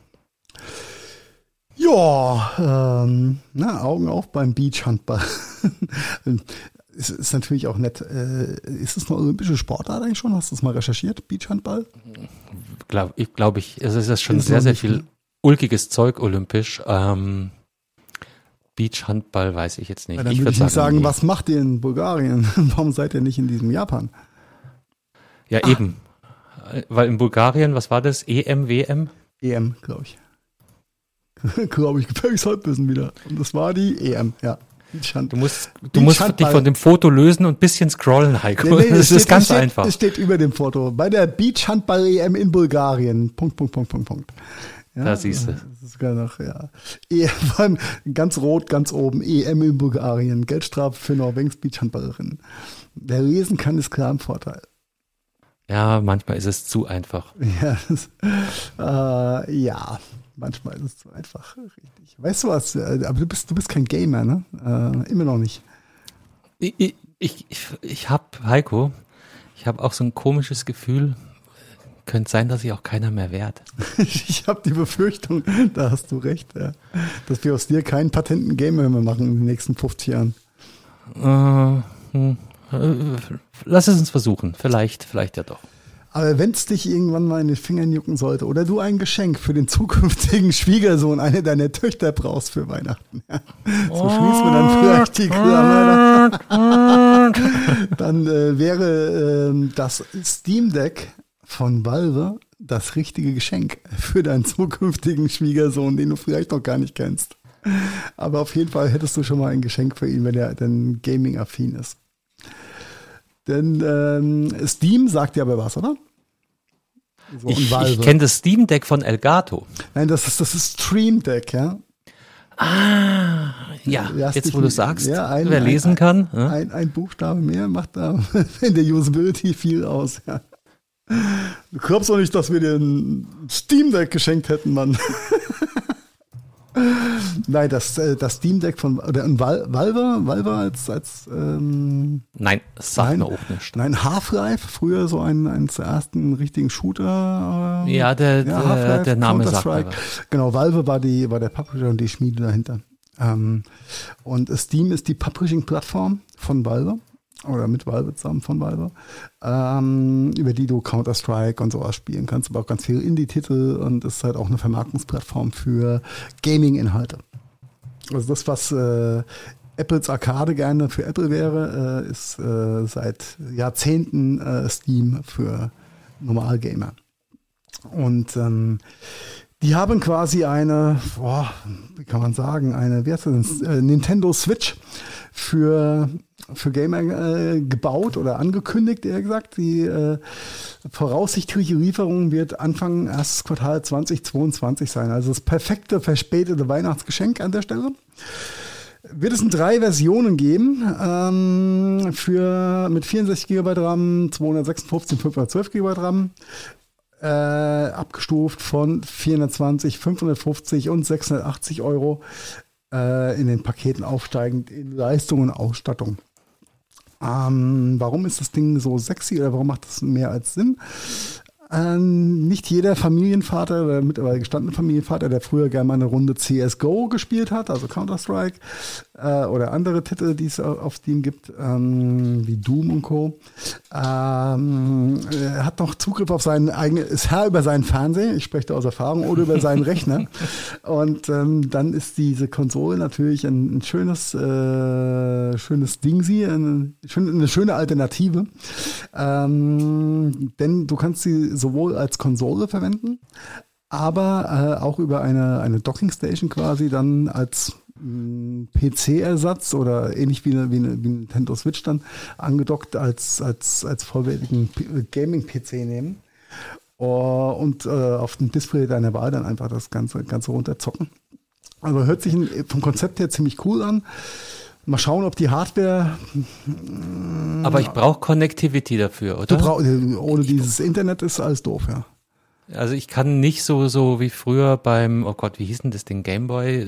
Ja, Augen auf beim Beachhandball. Es ist natürlich auch nett. Ist es eine olympische Sportart eigentlich schon? Hast du es mal recherchiert, Beachhandball? Glaube ich. Also es ist schon sehr, sehr viel ulkiges Zeug olympisch. Beachhandball weiß ich jetzt nicht. Ja, dann würde ich nicht sagen, was macht ihr in Bulgarien? Warum seid ihr nicht in diesem Japan? Ja, eben. Weil in Bulgarien, was war das? EM, WM? EM, glaube ich. Glaube ich, gefährliches Halbwissen wieder. Und das war die EM, ja. Du musst dich von dem Foto lösen und ein bisschen scrollen, Heiko. Nee, das ist ganz einfach. Es steht über dem Foto. Bei der Beachhandball-EM in Bulgarien. Punkt. Ja, da siehst du. Das ist sogar noch, ja. Vor allem ganz rot, ganz oben. EM in Bulgarien. Geldstrafe für Norwegens Beachhandballerinnen. Wer lesen kann, ist klar im Vorteil. Ja, manchmal ist es zu einfach. Ja, manchmal ist es zu einfach. Richtig. Weißt du was? Aber du bist kein Gamer, ne? Immer noch nicht. Ich habe, Heiko, auch so ein komisches Gefühl, könnte sein, dass sich auch keiner mehr wehrt. Ich habe die Befürchtung, da hast du recht, ja, dass wir aus dir keinen patenten Gamer mehr machen in den nächsten 50 Jahren. Lass es uns versuchen. Vielleicht ja doch. Aber wenn es dich irgendwann mal in den Fingern jucken sollte oder du ein Geschenk für den zukünftigen Schwiegersohn, eine deiner Töchter brauchst für Weihnachten, ja, so schließen wir dann vielleicht die Klammer. Dann wäre das Steam Deck von Valve das richtige Geschenk für deinen zukünftigen Schwiegersohn, den du vielleicht noch gar nicht kennst. Aber auf jeden Fall hättest du schon mal ein Geschenk für ihn, wenn er dann Gaming-affin ist. Denn Steam sagt dir aber was, oder? So, ich kenne das Steam Deck von Elgato. Nein, das ist Stream Deck, ja. Ah, ja, jetzt wo du sagst, ja, wer lesen kann. Ja? Ein Buchstabe mehr macht da in der Usability viel aus, ja. Du glaubst doch nicht, dass wir dir ein Steam Deck geschenkt hätten, Mann. Nein, das Steam Deck von Valve als nein, das sagt mir auch nicht. Nein, Half-Life, früher so eines der ersten richtigen Shooter. Ja, der Name sagt mir was. Genau, Valve war der Publisher und die Schmiede dahinter. Und Steam ist die Publishing-Plattform von Valve. Oder mit Valve zusammen von Valve, über die du Counter-Strike und sowas spielen kannst, aber auch ganz viele Indie-Titel und ist halt auch eine Vermarktungsplattform für Gaming-Inhalte. Also das, was Apples Arcade gerne für Apple wäre, ist seit Jahrzehnten Steam für Normalgamer. Und die haben quasi wie kann man sagen, wie heißt das, Nintendo Switch für Gamer gebaut oder angekündigt, eher gesagt. Die voraussichtliche Lieferung wird Anfang erstes Quartal 2022 sein. Also das perfekte, verspätete Weihnachtsgeschenk an der Stelle. Wird es in 3 Versionen geben, mit 64 GB RAM, 256 und 512 GB RAM. Abgestuft von 420, 550 und 680 Euro in den Paketen aufsteigend in Leistung und Ausstattung. Warum ist das Ding so sexy oder warum macht das mehr als Sinn? Nicht jeder Familienvater oder mittlerweile gestandene Familienvater, der früher gerne mal eine Runde CSGO gespielt hat, also Counter-Strike, oder andere Titel, die es auf Steam gibt, wie Doom und Co., hat noch Zugriff auf seinen eigenen, ist Herr über seinen Fernseher, ich spreche da aus Erfahrung, oder über seinen Rechner. Und dann ist diese Konsole natürlich ein schönes Ding, eine schöne Alternative. Denn du kannst sie sowohl als Konsole verwenden, aber auch über eine Dockingstation quasi dann als PC-Ersatz oder ähnlich wie eine Nintendo Switch dann angedockt als vollwertigen Gaming-PC nehmen und auf dem Display deiner Wahl dann einfach das Ganze runterzocken. Also hört sich vom Konzept her ziemlich cool an. Mal schauen, ob die Hardware. Aber ich brauche Connectivity dafür, oder? Ohne dieses Internet ist alles doof, ja. Also ich kann nicht so wie früher beim, oh Gott, wie hieß denn das Ding, Gameboy,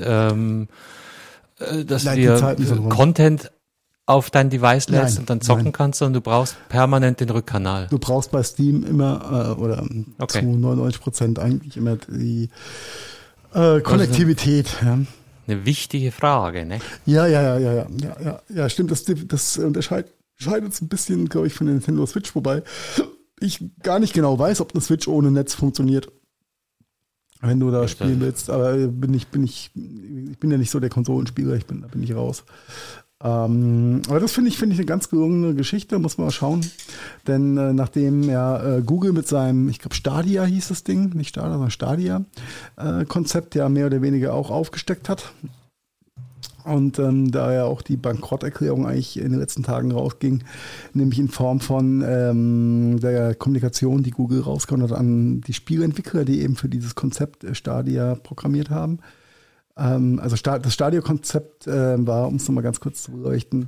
dass wir Content auf dein Device lädst und dann zocken kannst, sondern du brauchst permanent den Rückkanal. Du brauchst bei Steam immer zu 99% eigentlich immer die Konnektivität. Ja. Eine wichtige Frage, ne? Ja, stimmt. Das unterscheidet uns ein bisschen, glaube ich, von der Nintendo Switch, wobei ich gar nicht genau weiß, ob eine Switch ohne Netz funktioniert, wenn du da spielen willst. Aber ich bin ja nicht so der Konsolenspieler, da bin ich raus. Aber das finde ich eine ganz gelungene Geschichte, muss man mal schauen. Denn nachdem ja Google mit seinem, ich glaube Stadia hieß das Ding, nicht Stadia, sondern Stadia-Konzept ja mehr oder weniger auch aufgesteckt hat. Und da ja auch die Bankrotterklärung eigentlich in den letzten Tagen rausging, nämlich in Form von der Kommunikation, die Google rausgehauen hat an die Spieleentwickler, die eben für dieses Konzept Stadia programmiert haben. Also das Stadia-Konzept war, um es nochmal ganz kurz zu beleuchten,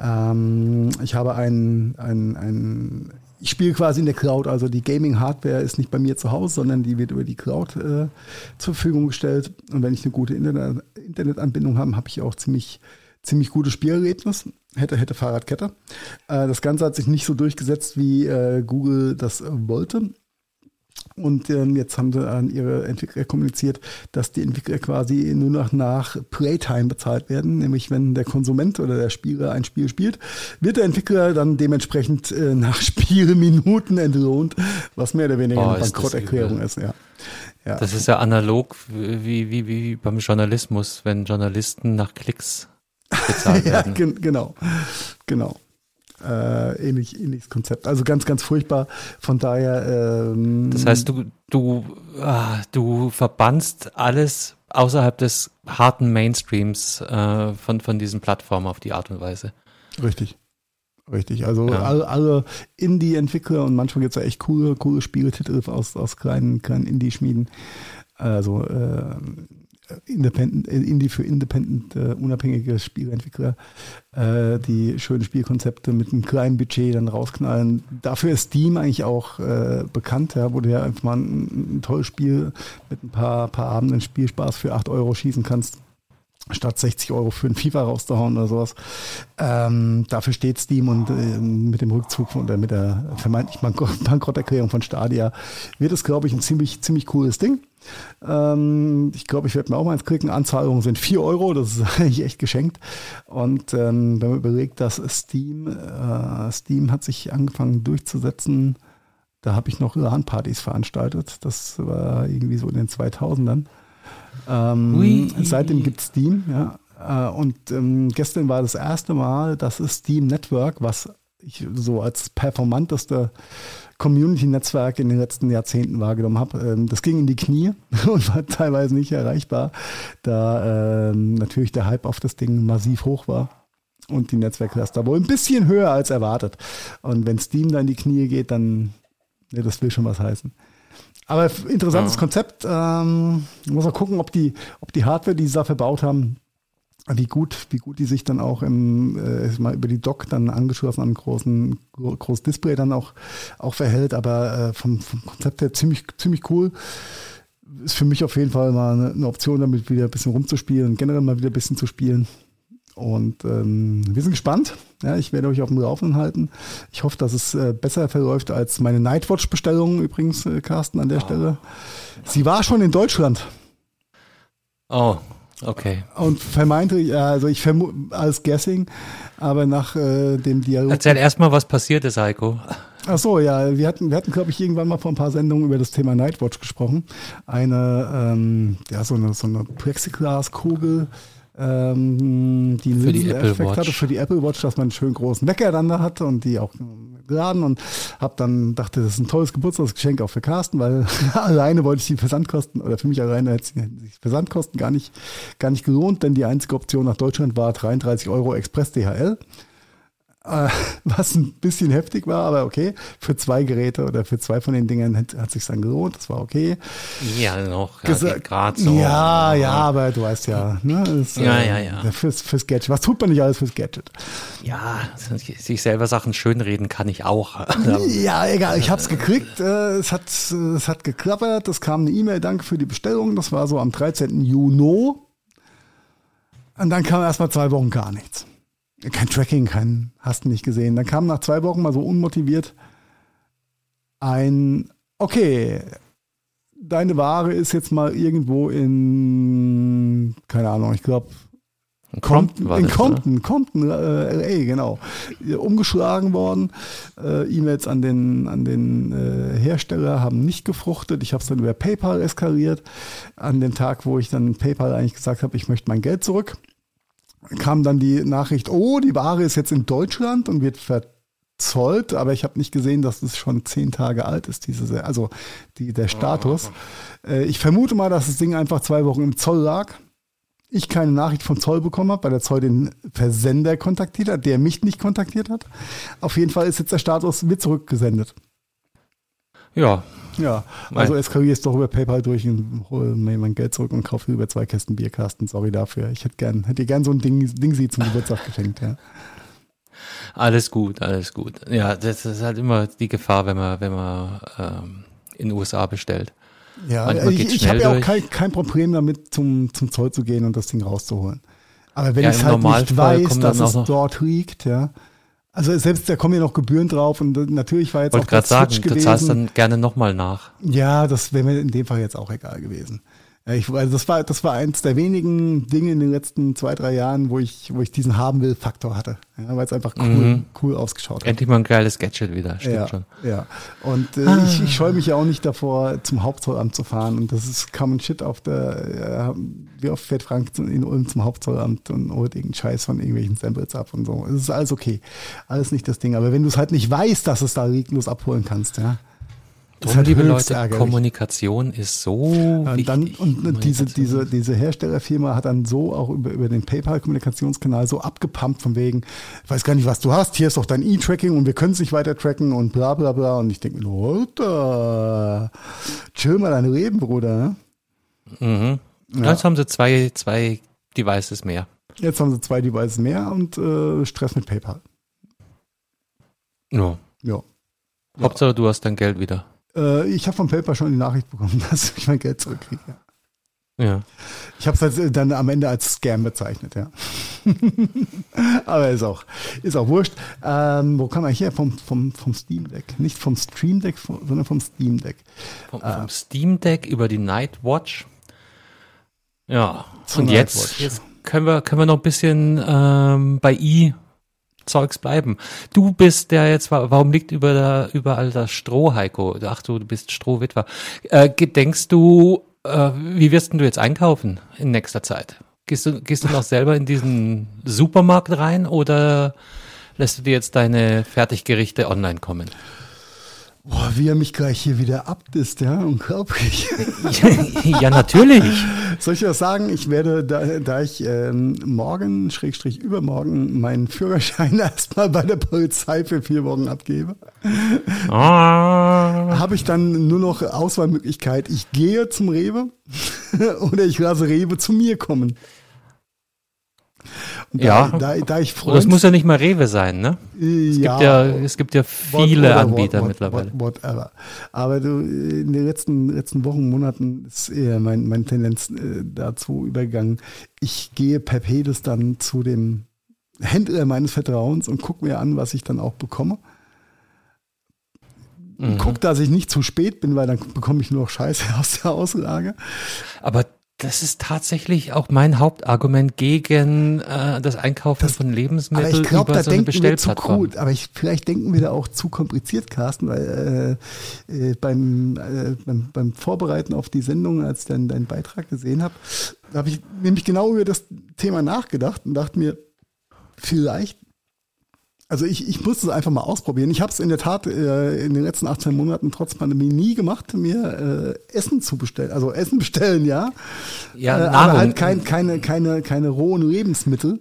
ich habe ich spiele quasi in der Cloud, also die Gaming-Hardware ist nicht bei mir zu Hause, sondern die wird über die Cloud zur Verfügung gestellt. Und wenn ich eine gute Internetanbindung habe, habe ich auch ziemlich gutes Spielerlebnis. Hätte Fahrradkette. Das Ganze hat sich nicht so durchgesetzt, wie Google das wollte. Und jetzt haben sie an ihre Entwickler kommuniziert, dass die Entwickler quasi nur noch nach Playtime bezahlt werden. Nämlich wenn der Konsument oder der Spieler ein Spiel spielt, wird der Entwickler dann dementsprechend nach Spielminuten entlohnt, was mehr oder weniger eine Bankrotterklärung ist. Ja. Das ist ja analog wie beim Journalismus, wenn Journalisten nach Klicks bezahlt werden. Genau. Ähnliches Konzept. Also ganz, ganz furchtbar. Von daher. Das heißt, du verbannst alles außerhalb des harten Mainstreams von diesen Plattformen auf die Art und Weise. Richtig. Also alle Indie-Entwickler und manchmal gibt es ja echt coole Spieletitel aus kleinen Indie-Schmieden. Also Indie für unabhängige Spielentwickler, die schöne Spielkonzepte mit einem kleinen Budget dann rausknallen. Dafür ist Steam eigentlich auch bekannt, ja, wo du ja einfach mal ein tolles Spiel mit ein paar Abenden Spielspaß für 8 € schießen kannst, statt 60 € für ein FIFA rauszuhauen oder sowas. Dafür steht Steam und mit dem Rückzug oder mit der vermeintlichen Bankrotterklärung von Stadia wird es, glaube ich, ein ziemlich cooles Ding. Ich glaube, ich werde mir auch mal eins klicken. Anzahlungen sind 4 €, das ist eigentlich echt geschenkt. Und wenn man überlegt, dass Steam hat sich angefangen durchzusetzen, da habe ich noch LAN-Partys veranstaltet. Das war irgendwie so in den 2000ern. Seitdem gibt es Steam, ja. Und gestern war das erste Mal, dass es Steam Network, was ich so als performanteste Community-Netzwerk in den letzten Jahrzehnten wahrgenommen habe. Das ging in die Knie und war teilweise nicht erreichbar, da natürlich der Hype auf das Ding massiv hoch war und die Netzwerklaster wohl ein bisschen höher als erwartet. Und wenn Steam dann in die Knie geht, dann, ja, das will schon was heißen. Aber interessantes Konzept. Muss man gucken, ob die Hardware, die sie da verbaut haben, wie gut die sich dann auch mal über die Dock dann angeschlossen an ein großes Display dann auch verhält. Aber vom Konzept her ziemlich cool. Ist für mich auf jeden Fall mal eine Option, damit wieder ein bisschen rumzuspielen, generell mal wieder ein bisschen zu spielen. Und wir sind gespannt. Ja, ich werde euch auf dem Laufenden halten. Ich hoffe, dass es besser verläuft als meine Nightwatch-Bestellung übrigens, Carsten, an der Stelle. Sie war schon in Deutschland. Oh, okay. Und vermeintlich, also ich vermute, alles Guessing, aber nach dem Dialog. Erzähl erstmal, was passiert ist, Heiko. Ach so, ja, wir hatten, glaube ich, irgendwann mal vor ein paar Sendungen über das Thema Nightwatch gesprochen. Eine, so eine Plexiglaskugel, die einen Linseneffekt hatte für die Apple Watch, dass man einen schönen großen Wecker dann da hatte und die auch geladen und dachte, das ist ein tolles Geburtstagsgeschenk auch für Carsten, weil alleine wollte ich die Versandkosten, oder für mich alleine hätte sich Versandkosten gar nicht gelohnt, denn die einzige Option nach Deutschland war 33 € Express DHL. Was ein bisschen heftig war, aber okay. Für 2 Geräte oder für 2 von den Dingern hat sich dann gelohnt, das war okay. Ja, noch, gerade so. Ja, aber du weißt ja, ne? Ja. Fürs Gadget. Was tut man nicht alles fürs Gadget? Ja, sich selber Sachen schönreden kann ich auch. Ja, egal, ich hab's gekriegt, es hat geklappert, es kam eine E-Mail, danke für die Bestellung, das war so am 13. Juni. Und dann kam erstmal 2 Wochen gar nichts. Kein Tracking, hast du nicht gesehen. Dann kam nach 2 Wochen mal so unmotiviert okay, deine Ware ist jetzt mal irgendwo in, keine Ahnung, ich glaube, Compton, LA, genau, umgeschlagen worden. E-Mails an den Hersteller haben nicht gefruchtet. Ich habe es dann über PayPal eskaliert. An dem Tag, wo ich dann PayPal eigentlich gesagt habe, ich möchte mein Geld zurück, kam dann die Nachricht, die Ware ist jetzt in Deutschland und wird verzollt, aber ich habe nicht gesehen, dass es schon 10 Tage alt ist, der Status. Ich vermute mal, dass das Ding einfach 2 Wochen im Zoll lag. Ich keine Nachricht vom Zoll bekommen habe, weil der Zoll den Versender kontaktiert hat, der mich nicht kontaktiert hat. Auf jeden Fall ist jetzt der Status, wird zurückgesendet. Ja. Ja, also eskaliere es doch über PayPal durch und hole mir mein Geld zurück und kaufe über 2 Kästen Bier, Carsten. Sorry dafür. Ich hätte dir gern so ein Ding zum Geburtstag geschenkt, ja. Alles gut. Ja, das ist halt immer die Gefahr, wenn man in den USA bestellt. Ja, ich habe ja auch kein Problem damit, zum Zoll zu gehen und das Ding rauszuholen. Aber wenn ich es halt nicht weiß, dass es dort liegt, ja. Also selbst da kommen ja noch Gebühren drauf und natürlich war jetzt auch der Switch gewesen. Du zahlst dann gerne nochmal nach. Ja, das wäre mir in dem Fall jetzt auch egal gewesen. Das war eins der wenigen Dinge in den letzten 2-3 Jahren, wo ich diesen Haben-will-Faktor hatte. Ja, weil es einfach cool ausgeschaut hat. Endlich mal ein geiles Gadget wieder, stimmt schon. Ja, und ich scheue mich ja auch nicht davor, zum Hauptzollamt zu fahren. Und das ist Common Shit wie oft fährt Frank in Ulm zum Hauptzollamt und holt irgendeinen Scheiß von irgendwelchen Samples ab und so. Es ist alles okay. Alles nicht das Ding. Aber wenn du es halt nicht weißt, dass es da liegt, du es abholen kannst, ja. Drum, halt liebe Leute, ärgerlich. Kommunikation ist so wichtig. Und diese Herstellerfirma hat dann so auch über den PayPal-Kommunikationskanal so abgepumpt von wegen, ich weiß gar nicht, was du hast, hier ist doch dein E-Tracking und wir können es nicht weiter tracken und bla bla bla. Und ich denke mir, Alter, chill mal dein Leben, Bruder. Mhm. Ja. Jetzt haben sie zwei Devices mehr. Jetzt haben sie 2 Devices mehr und Stress mit PayPal. Ja. Hauptsache, du hast dein Geld wieder. Ich habe von PayPal schon die Nachricht bekommen, dass ich mein Geld zurückkriege. Ja. Ich habe es dann am Ende als Scam bezeichnet, ja. Aber ist auch wurscht. Wo kam er her? Vom Steam Deck. Nicht vom Stream Deck, sondern vom Steam Deck. Vom Steam Deck über die Nightwatch. Ja. Und jetzt können wir noch ein bisschen bei Zeugs bleiben. Du bist der jetzt, warum liegt überall das Stroh, Heiko? Ach du bist Strohwitwer. Denkst du, wie wirst denn du jetzt einkaufen in nächster Zeit? Gehst du noch selber in diesen Supermarkt rein oder lässt du dir jetzt deine Fertiggerichte online kommen? Boah, wie er mich gleich hier wieder abdisst, ja, unglaublich. Ja, natürlich. Soll ich was sagen? Ich werde, da ich übermorgen meinen Führerschein erstmal bei der Polizei für 4 Wochen abgebe, habe ich dann nur noch Auswahlmöglichkeit. Ich gehe zum Rewe oder ich lasse Rewe zu mir kommen. Und Ja, da ich und das muss ja nicht mal Rewe sein, ne? ja, Es gibt ja viele Anbieter mittlerweile. Whatever. Aber du, in den letzten Wochen, Monaten ist eher meine Tendenz dazu übergegangen. Ich gehe per Pedis dann zu dem Händler meines Vertrauens und gucke mir an, was ich dann auch bekomme. Guck, dass ich nicht zu spät bin, weil dann bekomme ich nur noch Scheiße aus der Auslage. Aber das ist tatsächlich auch mein Hauptargument gegen das Einkaufen von Lebensmitteln aber ich glaub, über da so eine denken wir zu Bestellplattform. gut, aber vielleicht denken wir da auch zu kompliziert, Carsten, weil beim Vorbereiten auf die Sendung, als ich dann deinen Beitrag gesehen habe, habe ich nämlich genau über das Thema nachgedacht und dachte mir, vielleicht, also ich musste es einfach mal ausprobieren. Ich habe es in der Tat in den letzten 18 Monaten trotz Pandemie nie gemacht, mir Essen zu bestellen. Also Essen bestellen, ja. Ja, aber halt keine rohen Lebensmittel.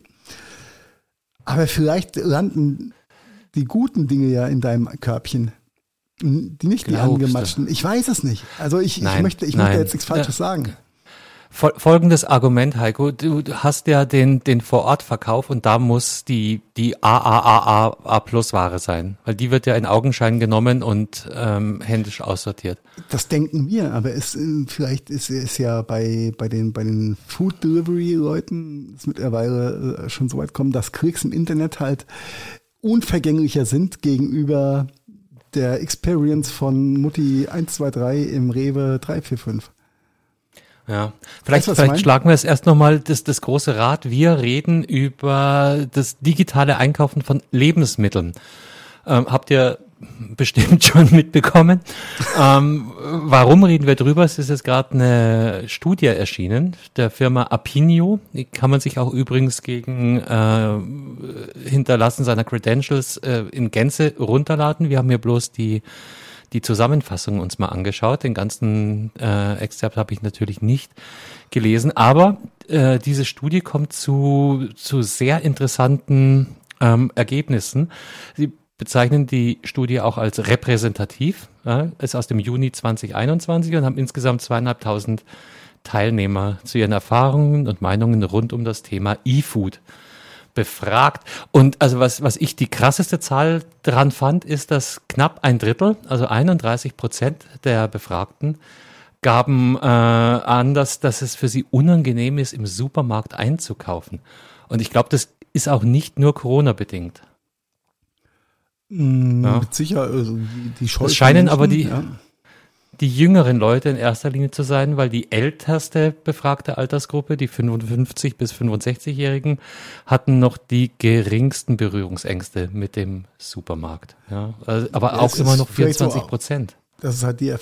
Aber vielleicht landen die guten Dinge ja in deinem Körbchen. Die nicht die Glaubst du? angematschten. Ich weiß es nicht. Also ich möchte jetzt nichts Falsches sagen. Folgendes Argument, Heiko. Du hast ja den Vorortverkauf und da muss die A+-Ware sein. Weil die wird ja in Augenschein genommen und händisch aussortiert. Das denken wir, aber vielleicht ist es ja bei den Food Delivery Leuten ist mittlerweile schon so weit kommen, dass Klicks im Internet halt unvergänglicher sind gegenüber der Experience von Mutti 123 im Rewe 345. Ja, vielleicht schlagen wir es erst nochmal das große Rad. Wir reden über das digitale Einkaufen von Lebensmitteln. Habt ihr bestimmt schon mitbekommen. Warum reden wir drüber? Es ist jetzt gerade eine Studie erschienen der Firma Apinio. Die kann man sich auch übrigens gegen Hinterlassen seiner Credentials in Gänze runterladen. Wir haben hier bloß die Zusammenfassung uns mal angeschaut. Den ganzen Exzerpt habe ich natürlich nicht gelesen, aber diese Studie kommt zu sehr interessanten Ergebnissen. Sie bezeichnen die Studie auch als repräsentativ, ist aus dem Juni 2021 und haben insgesamt 2.500 Teilnehmer zu ihren Erfahrungen und Meinungen rund um das Thema E-Food befragt. Und also was ich die krasseste Zahl dran fand, ist, dass knapp ein Drittel, also 31% der Befragten, gaben an, dass es für sie unangenehm ist, im Supermarkt einzukaufen. Und ich glaube, das ist auch nicht nur Corona-bedingt. Mit Sicher, also die Scheu. Es scheinen aber die jüngeren Leute in erster Linie zu sein, weil die älteste befragte Altersgruppe, die 55- bis 65-Jährigen, hatten noch die geringsten Berührungsängste mit dem Supermarkt. Ja, aber auch immer noch 24%. Das ist halt die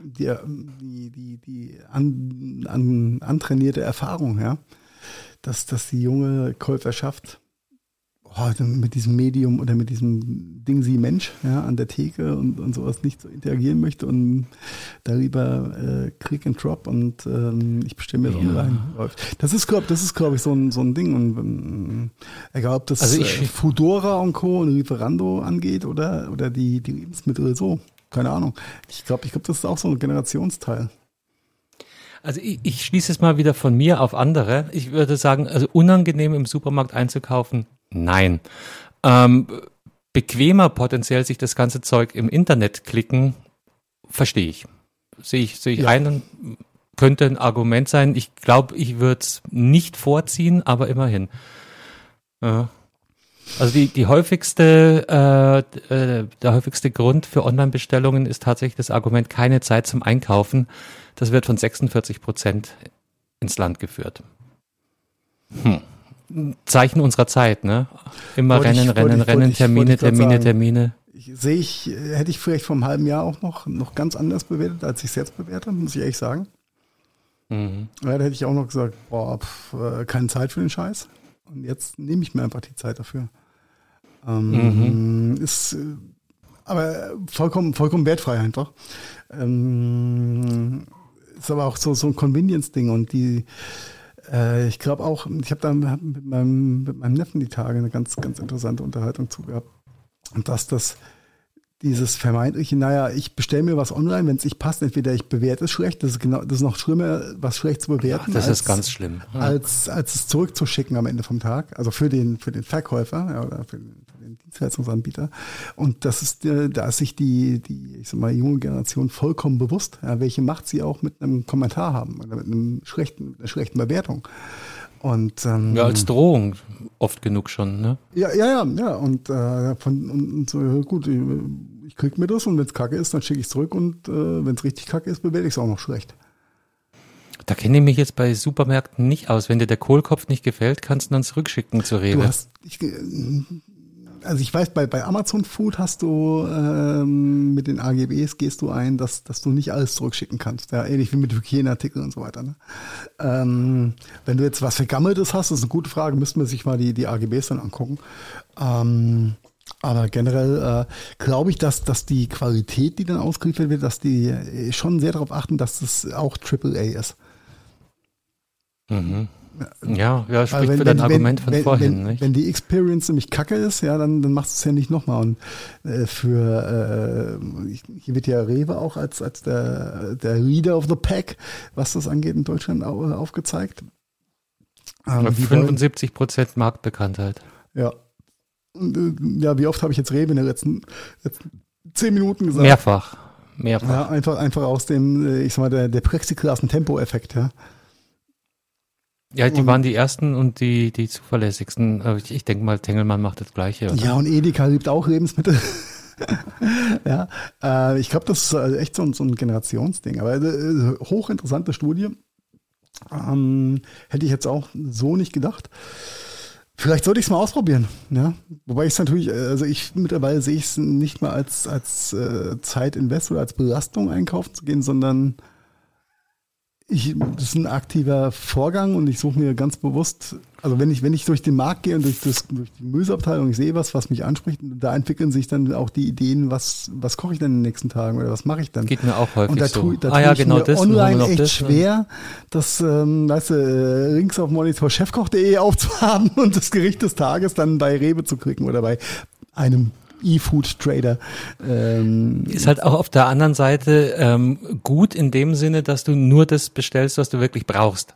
antrainierte Erfahrung, ja, dass die junge Käuferschaft mit diesem Medium oder mit diesem Ding sie Mensch, ja, an der Theke und sowas nicht so interagieren möchte und da lieber Click and Drop und ich bestelle mir das online läuft. Das ist glaube ich so ein Ding und egal ob das Foodora und Co. und Lieferando angeht oder die Lebensmittel so, keine Ahnung. Ich glaube, das ist auch so ein Generationsteil. Also ich schließe es mal wieder von mir auf andere. Ich würde sagen, also unangenehm im Supermarkt einzukaufen, nein. Bequemer potenziell sich das ganze Zeug im Internet klicken, verstehe ich. Sehe ich ein und könnte ein Argument sein. Ich glaube, ich würde es nicht vorziehen, aber immerhin. Ja. Also der häufigste Grund für Online-Bestellungen ist tatsächlich das Argument, keine Zeit zum Einkaufen. Das wird von 46% ins Land geführt. Zeichen unserer Zeit, ne? Immer Rennen, Termine. Hätte ich vielleicht vor einem halben Jahr auch noch ganz anders bewertet, als ich es jetzt bewerte, muss ich ehrlich sagen. Mhm. Ja, da hätte ich auch noch gesagt, keine Zeit für den Scheiß. Und jetzt nehme ich mir einfach die Zeit dafür. Ist aber vollkommen wertfrei einfach. Ist aber auch so ein Convenience-Ding und ich glaube auch, ich habe da mit meinem Neffen die Tage eine ganz, ganz interessante Unterhaltung zu gehabt. Und dass dieses vermeintliche, naja, ich bestelle mir was online, wenn es nicht passt, entweder ich bewerte es schlecht, das ist noch schlimmer, was schlecht zu bewerten. Das ist ganz schlimm. Ja. Als es zurückzuschicken am Ende vom Tag, also für den Verkäufer, ja, oder für den Dienstleistungsanbieter. Und das ist, da ist sich die, ich sag mal, junge Generation vollkommen bewusst, ja, welche Macht sie auch mit einem Kommentar haben oder mit einer schlechten Bewertung. Und, ja, als Drohung oft genug schon, ne? Ja. Und so, gut, ich krieg mir das und wenn es kacke ist, dann schicke ich es zurück und wenn es richtig kacke ist, bewerte ich es auch noch schlecht. Da kenne ich mich jetzt bei Supermärkten nicht aus. Wenn dir der Kohlkopf nicht gefällt, kannst du dann zurückschicken zu Rewe. Also ich weiß, bei Amazon Food hast du mit den AGBs gehst du ein, dass du nicht alles zurückschicken kannst. Ja, ähnlich wie mit Hygieneartikeln und so weiter. Ne? Wenn du jetzt was Vergammeltes hast, das ist eine gute Frage, müssten wir sich mal die AGBs dann angucken. Aber generell glaube ich, dass die Qualität, die dann ausgeliefert wird, dass die schon sehr darauf achten, dass das auch AAA ist. Mhm. Ja, spricht für dein Argument von vorhin. Nicht? Wenn die Experience nämlich kacke ist, ja, dann machst du es ja nicht nochmal. Und hier wird ja Rewe auch als der Leader of the Pack, was das angeht, in Deutschland aufgezeigt. 75% Marktbekanntheit. Ja. Und, wie oft habe ich jetzt Rewe in den letzten 10 Minuten gesagt? Mehrfach. Ja, einfach aus dem, ich sag mal, der Plexiglas-Tempo-Effekt, ja. Ja, die waren die ersten und die zuverlässigsten. Ich denke mal, Tengelmann macht das Gleiche. Oder? Ja, und Edeka liebt auch Lebensmittel. Ja, ich glaube, das ist echt so ein Generationsding. Aber hochinteressante Studie. Hätte ich jetzt auch so nicht gedacht. Vielleicht sollte ich es mal ausprobieren. Ja? Wobei ich es natürlich, also mittlerweile sehe ich es nicht mal als Zeitinvest oder als Belastung einkaufen zu gehen, sondern das ist ein aktiver Vorgang und ich suche mir ganz bewusst, also wenn ich durch den Markt gehe und durch die Gemüseabteilung, ich sehe was mich anspricht, da entwickeln sich dann auch die Ideen, was koche ich denn in den nächsten Tagen oder was mache ich dann? Geht mir auch häufig und da so. Tue ich genau mir das online echt schwer, das links auf Monitor chefkoch.de aufzuhaben und das Gericht des Tages dann bei Rewe zu kriegen oder bei einem E-Food-Trader. Ist halt auch auf der anderen Seite gut in dem Sinne, dass du nur das bestellst, was du wirklich brauchst.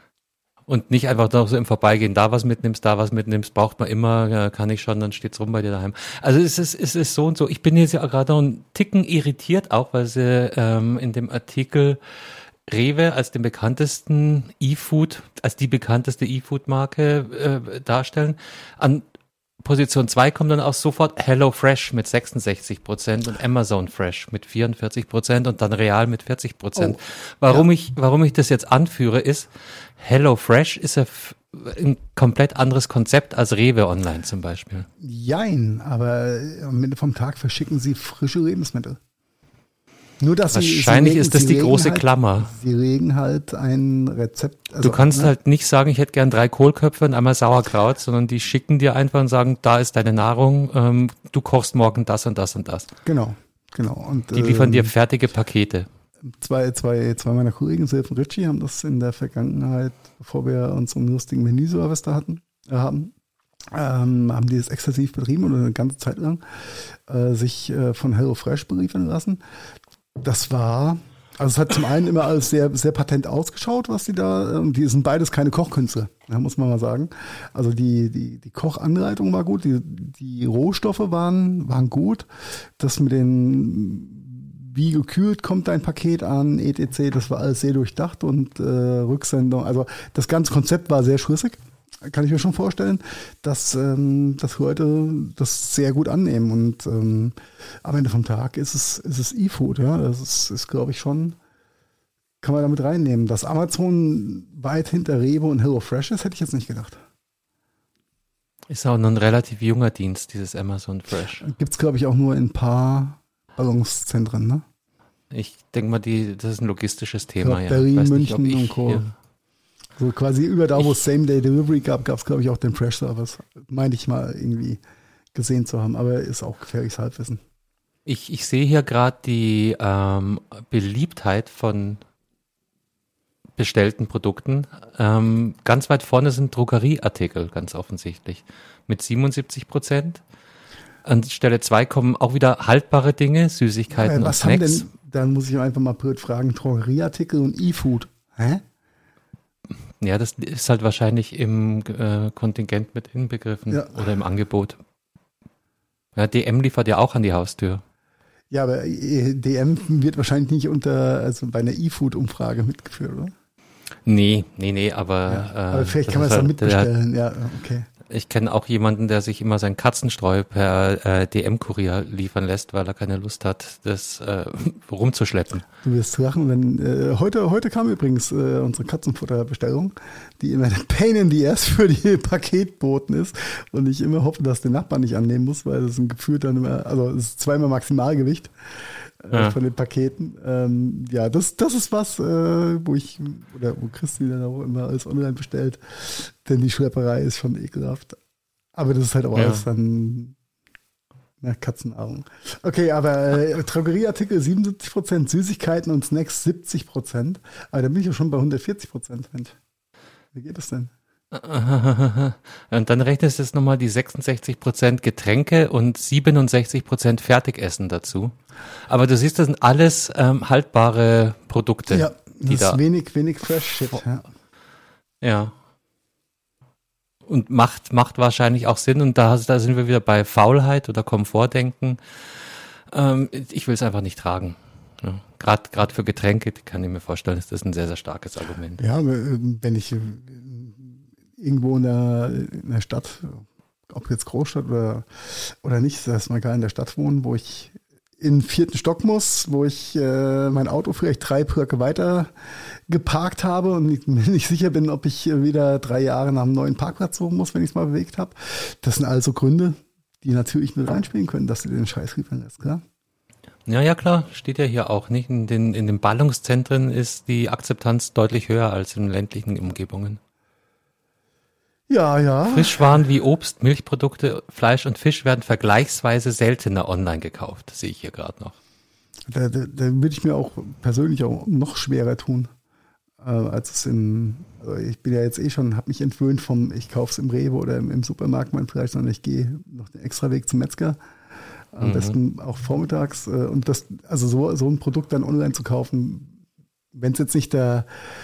Und nicht einfach noch so im Vorbeigehen da was mitnimmst, braucht man immer, kann ich schon, dann steht's rum bei dir daheim. Also es ist so und so. Ich bin jetzt ja gerade noch einen Ticken irritiert, auch weil sie in dem Artikel Rewe als den bekanntesten E-Food, als die bekannteste E-Food-Marke darstellen. An Position 2 kommt dann auch sofort HelloFresh mit 66% und Amazon Fresh mit 44% und dann Real mit 40%. Warum ich das jetzt anführe, ist, HelloFresh ist ja ein komplett anderes Konzept als Rewe Online zum Beispiel. Jein, aber am Ende vom Tag verschicken sie frische Lebensmittel. Nur, dass wahrscheinlich ist das die große Klammer. Sie legen halt ein Rezept. Also, du kannst halt nicht sagen, ich hätte gern 3 Kohlköpfe und einmal Sauerkraut, sondern die schicken dir einfach und sagen, da ist deine Nahrung, du kochst morgen das und das und das. Genau. Und, die liefern dir fertige Pakete. Zwei meiner Kollegen, Silf und Richie, haben das in der Vergangenheit, bevor wir unseren lustigen Menüservice da haben die das exzessiv betrieben oder eine ganze Zeit lang sich von HelloFresh beliefern lassen. Das war, also es hat zum einen immer alles sehr, sehr patent ausgeschaut, was die da, und die sind beides keine Kochkünstler, ja, muss man mal sagen. Also die Kochanleitung war gut, die Rohstoffe waren gut, das mit den, wie gekühlt kommt dein Paket an, etc., das war alles sehr durchdacht und Rücksendung, also das ganze Konzept war sehr schlüssig. Kann ich mir schon vorstellen, dass Leute das sehr gut annehmen. Und am Ende vom Tag ist es E-Food, ja. Das ist glaube ich, schon, kann man damit reinnehmen. Dass Amazon weit hinter Rewe und HelloFresh ist, hätte ich jetzt nicht gedacht. Ist auch noch ein relativ junger Dienst, dieses Amazon Fresh. Gibt es, glaube ich, auch nur in ein paar Ballungszentren, ne? Ich denke mal, das ist ein logistisches Thema, ja. Berlin, München und Co. So quasi über da, wo es Same-Day-Delivery gab es, glaube ich, auch den Fresh-Service. Meinte ich mal irgendwie gesehen zu haben, aber ist auch gefährliches Halbwissen. Ich sehe hier gerade die Beliebtheit von bestellten Produkten. Ganz weit vorne sind Drogerieartikel, ganz offensichtlich, mit 77%. An Stelle 2 kommen auch wieder haltbare Dinge, Süßigkeiten und Was haben Snacks. denn, dann muss ich einfach mal blöd fragen, Drogerieartikel und E-Food. Hä? Ja, das ist halt wahrscheinlich im Kontingent mit inbegriffen oder im Angebot. Ja, DM liefert ja auch an die Haustür. Ja, aber DM wird wahrscheinlich nicht bei einer E-Food-Umfrage mitgeführt, oder? Nee, aber... Ja, aber vielleicht kann man es dann mitbestellen, ja, okay. Ich kenne auch jemanden, der sich immer sein Katzenstreu per DM-Kurier liefern lässt, weil er keine Lust hat, das rumzuschleppen. Du wirst lachen, wenn heute kam übrigens unsere Katzenfutterbestellung, die immer ein Pain in the Ass für die Paketboten ist und ich immer hoffe, dass der Nachbar nicht annehmen muss, weil das ein Gefühl dann immer, also es ist zweimal Maximalgewicht von den Paketen. Das ist was, wo Christi dann auch immer alles online bestellt, denn die Schlepperei ist schon ekelhaft. Aber das ist halt auch alles dann Katzennahrung. Okay, aber Drogerieartikel 77%, Süßigkeiten und Snacks 70%. Aber da bin ich ja schon bei 140%. Wie geht das denn? Und dann rechnest du jetzt nochmal die 66% Getränke und 67% Fertigessen dazu. Aber du siehst, das sind alles haltbare Produkte. Ja, das ist wenig Fresh-Shit. Ja. Und macht wahrscheinlich auch Sinn. Und da sind wir wieder bei Faulheit oder Komfortdenken. Ich will es einfach nicht tragen. Ja. Gerade für Getränke kann ich mir vorstellen, ist das ein sehr, sehr starkes Argument. Ja, wenn ich irgendwo in der Stadt, ob jetzt Großstadt oder nicht, ist erstmal egal, in der Stadt wohnen, wo ich in den 4. Stock muss, wo ich mein Auto vielleicht 3 Blöcke weiter geparkt habe und mir nicht sicher bin, ob ich wieder 3 Jahre nach einem neuen Parkplatz suchen muss, wenn ich es mal bewegt habe. Das sind also Gründe, die natürlich mit reinspielen können, dass du den Scheiß liefern lässt, klar? Ja, klar, steht ja hier auch nicht. In den Ballungszentren ist die Akzeptanz deutlich höher als in ländlichen Umgebungen. Ja. Frischwaren wie Obst, Milchprodukte, Fleisch und Fisch werden vergleichsweise seltener online gekauft, sehe ich hier gerade noch. Da würde ich mir auch persönlich auch noch schwerer tun, als es also ich bin ja jetzt habe mich entwöhnt ich kaufe es im Rewe oder im Supermarkt mein Fleisch, sondern ich gehe noch den extra Weg zum Metzger. Am besten auch vormittags. Und so ein Produkt dann online zu kaufen, wenn es jetzt nicht der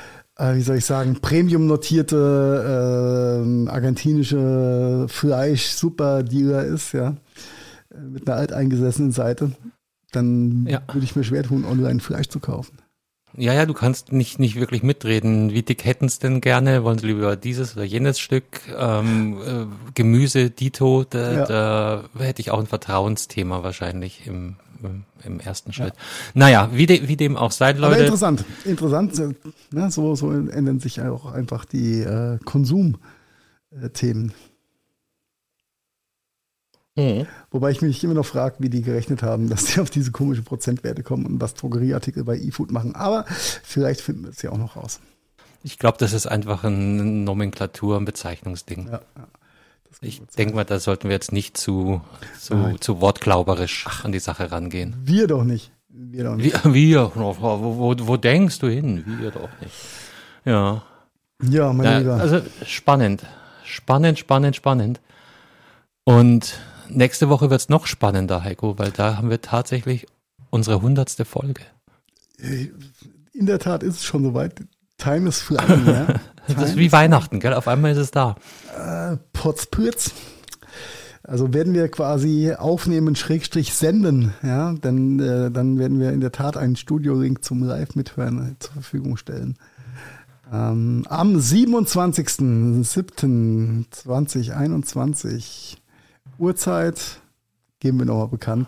premium-notierte argentinische Fleisch-Super-Dealer ist, ja, mit einer alteingesessenen Seite, dann würde ich mir schwer tun, online Fleisch zu kaufen. Ja, du kannst nicht wirklich mitreden. Wie dick hätten es denn gerne? Wollen sie lieber dieses oder jenes Stück? Gemüse, Dito, da hätte ich auch ein Vertrauensthema wahrscheinlich im ersten Schritt. Naja, wie dem auch sei, Leute. Aber interessant, ne, so ändern sich auch einfach die Konsumthemen. Wobei ich mich immer noch frage, wie die gerechnet haben, dass die auf diese komischen Prozentwerte kommen und was Drogerieartikel bei eFood machen. Aber vielleicht finden wir es ja auch noch raus. Ich glaube, das ist einfach ein Nomenklatur- und Bezeichnungsding. Ja. Ich denke mal, da sollten wir jetzt nicht zu wortglauberisch an die Sache rangehen. Wir doch nicht. Wir? Wo denkst du hin? Wir doch nicht. Ja. Ja, mein Lieber. Also spannend. Und nächste Woche wird es noch spannender, Heiko, weil da haben wir tatsächlich unsere 100. Folge. In der Tat ist es schon soweit. Time is flying, ja. Das ist wie Weihnachten, gell? Auf einmal ist es da. Potzpürz. Also werden wir quasi aufnehmen, / senden, ja, dann werden wir in der Tat einen Studio-Link zum Live-Mithören zur Verfügung stellen. Am 27.07.2021 Uhrzeit geben wir nochmal bekannt.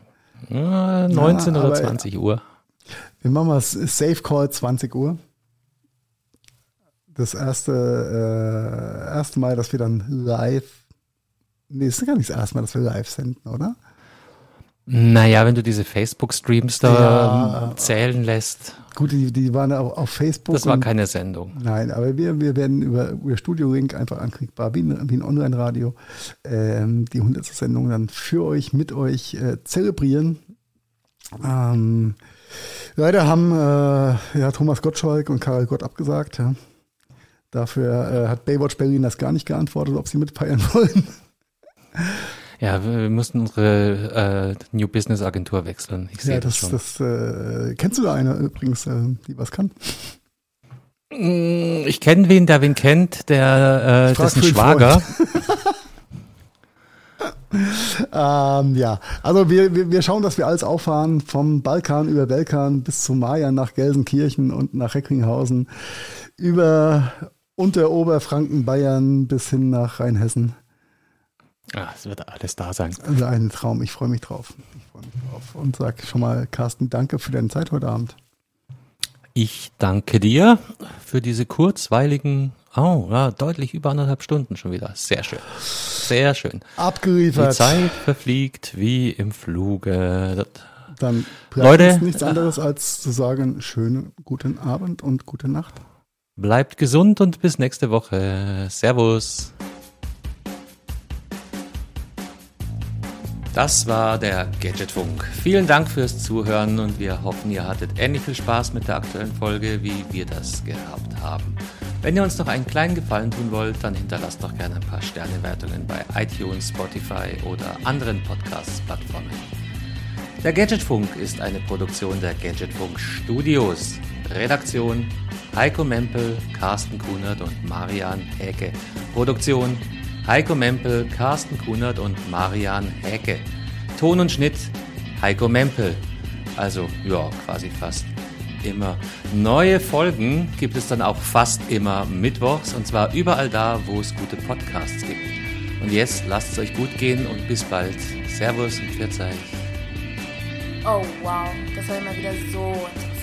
19 oder 20 Uhr. Wir machen mal Safe Call 20 Uhr. Das erste Mal, dass wir dann live. Nee, es ist gar nicht das erste Mal, dass wir live senden, oder? Naja, wenn du diese Facebook-Streams da zählen lässt. Gut, die waren auf Facebook. Das war keine Sendung. Nein, aber wir werden über Studio Link einfach anklickbar, wie ein Online-Radio, die 100. Sendung dann für euch, mit euch zelebrieren. Leider haben Thomas Gottschalk und Karel Gott abgesagt. Ja. Dafür hat Baywatch Berlin das gar nicht geantwortet, ob sie mitfeiern wollen. Ja, wir müssen unsere New Business Agentur wechseln. Ich sehe das schon. Kennst du da eine übrigens, die was kann? Ich kenne wen, der wen kennt, dessen Schwager. Ja, also wir schauen, dass wir alles auffahren, vom Balkan über Belkan bis zu Maya nach Gelsenkirchen und nach Recklinghausen, über Unteroberfranken, Bayern bis hin nach Rheinhessen. Ja, es wird alles da sein. Also ein Traum, ich freue mich drauf. Und sag schon mal, Carsten, danke für deine Zeit heute Abend. Ich danke dir für diese kurzweiligen, deutlich über 1,5 Stunden schon wieder. Sehr schön. Sehr schön. Abgeliefert. Die Zeit verfliegt wie im Fluge. Dann bleibt uns nichts anderes als zu sagen, schönen guten Abend und gute Nacht. Bleibt gesund und bis nächste Woche. Servus. Das war der Gadgetfunk. Vielen Dank fürs Zuhören und wir hoffen, ihr hattet ähnlich viel Spaß mit der aktuellen Folge, wie wir das gehabt haben. Wenn ihr uns noch einen kleinen Gefallen tun wollt, dann hinterlasst doch gerne ein paar Sternewertungen bei iTunes, Spotify oder anderen Podcast-Plattformen. Der Gadgetfunk ist eine Produktion der Gadgetfunk Studios. Redaktion Heiko Mempel, Carsten Kunert und Marian Häke. Produktion Heiko Mempel, Carsten Kunert und Marian Häke. Ton und Schnitt Heiko Mempel. Also, ja, quasi fast immer. Neue Folgen gibt es dann auch fast immer mittwochs und zwar überall da, wo es gute Podcasts gibt. Und jetzt lasst es euch gut gehen und bis bald. Servus und Pfiat euch. Oh wow, das war immer wieder so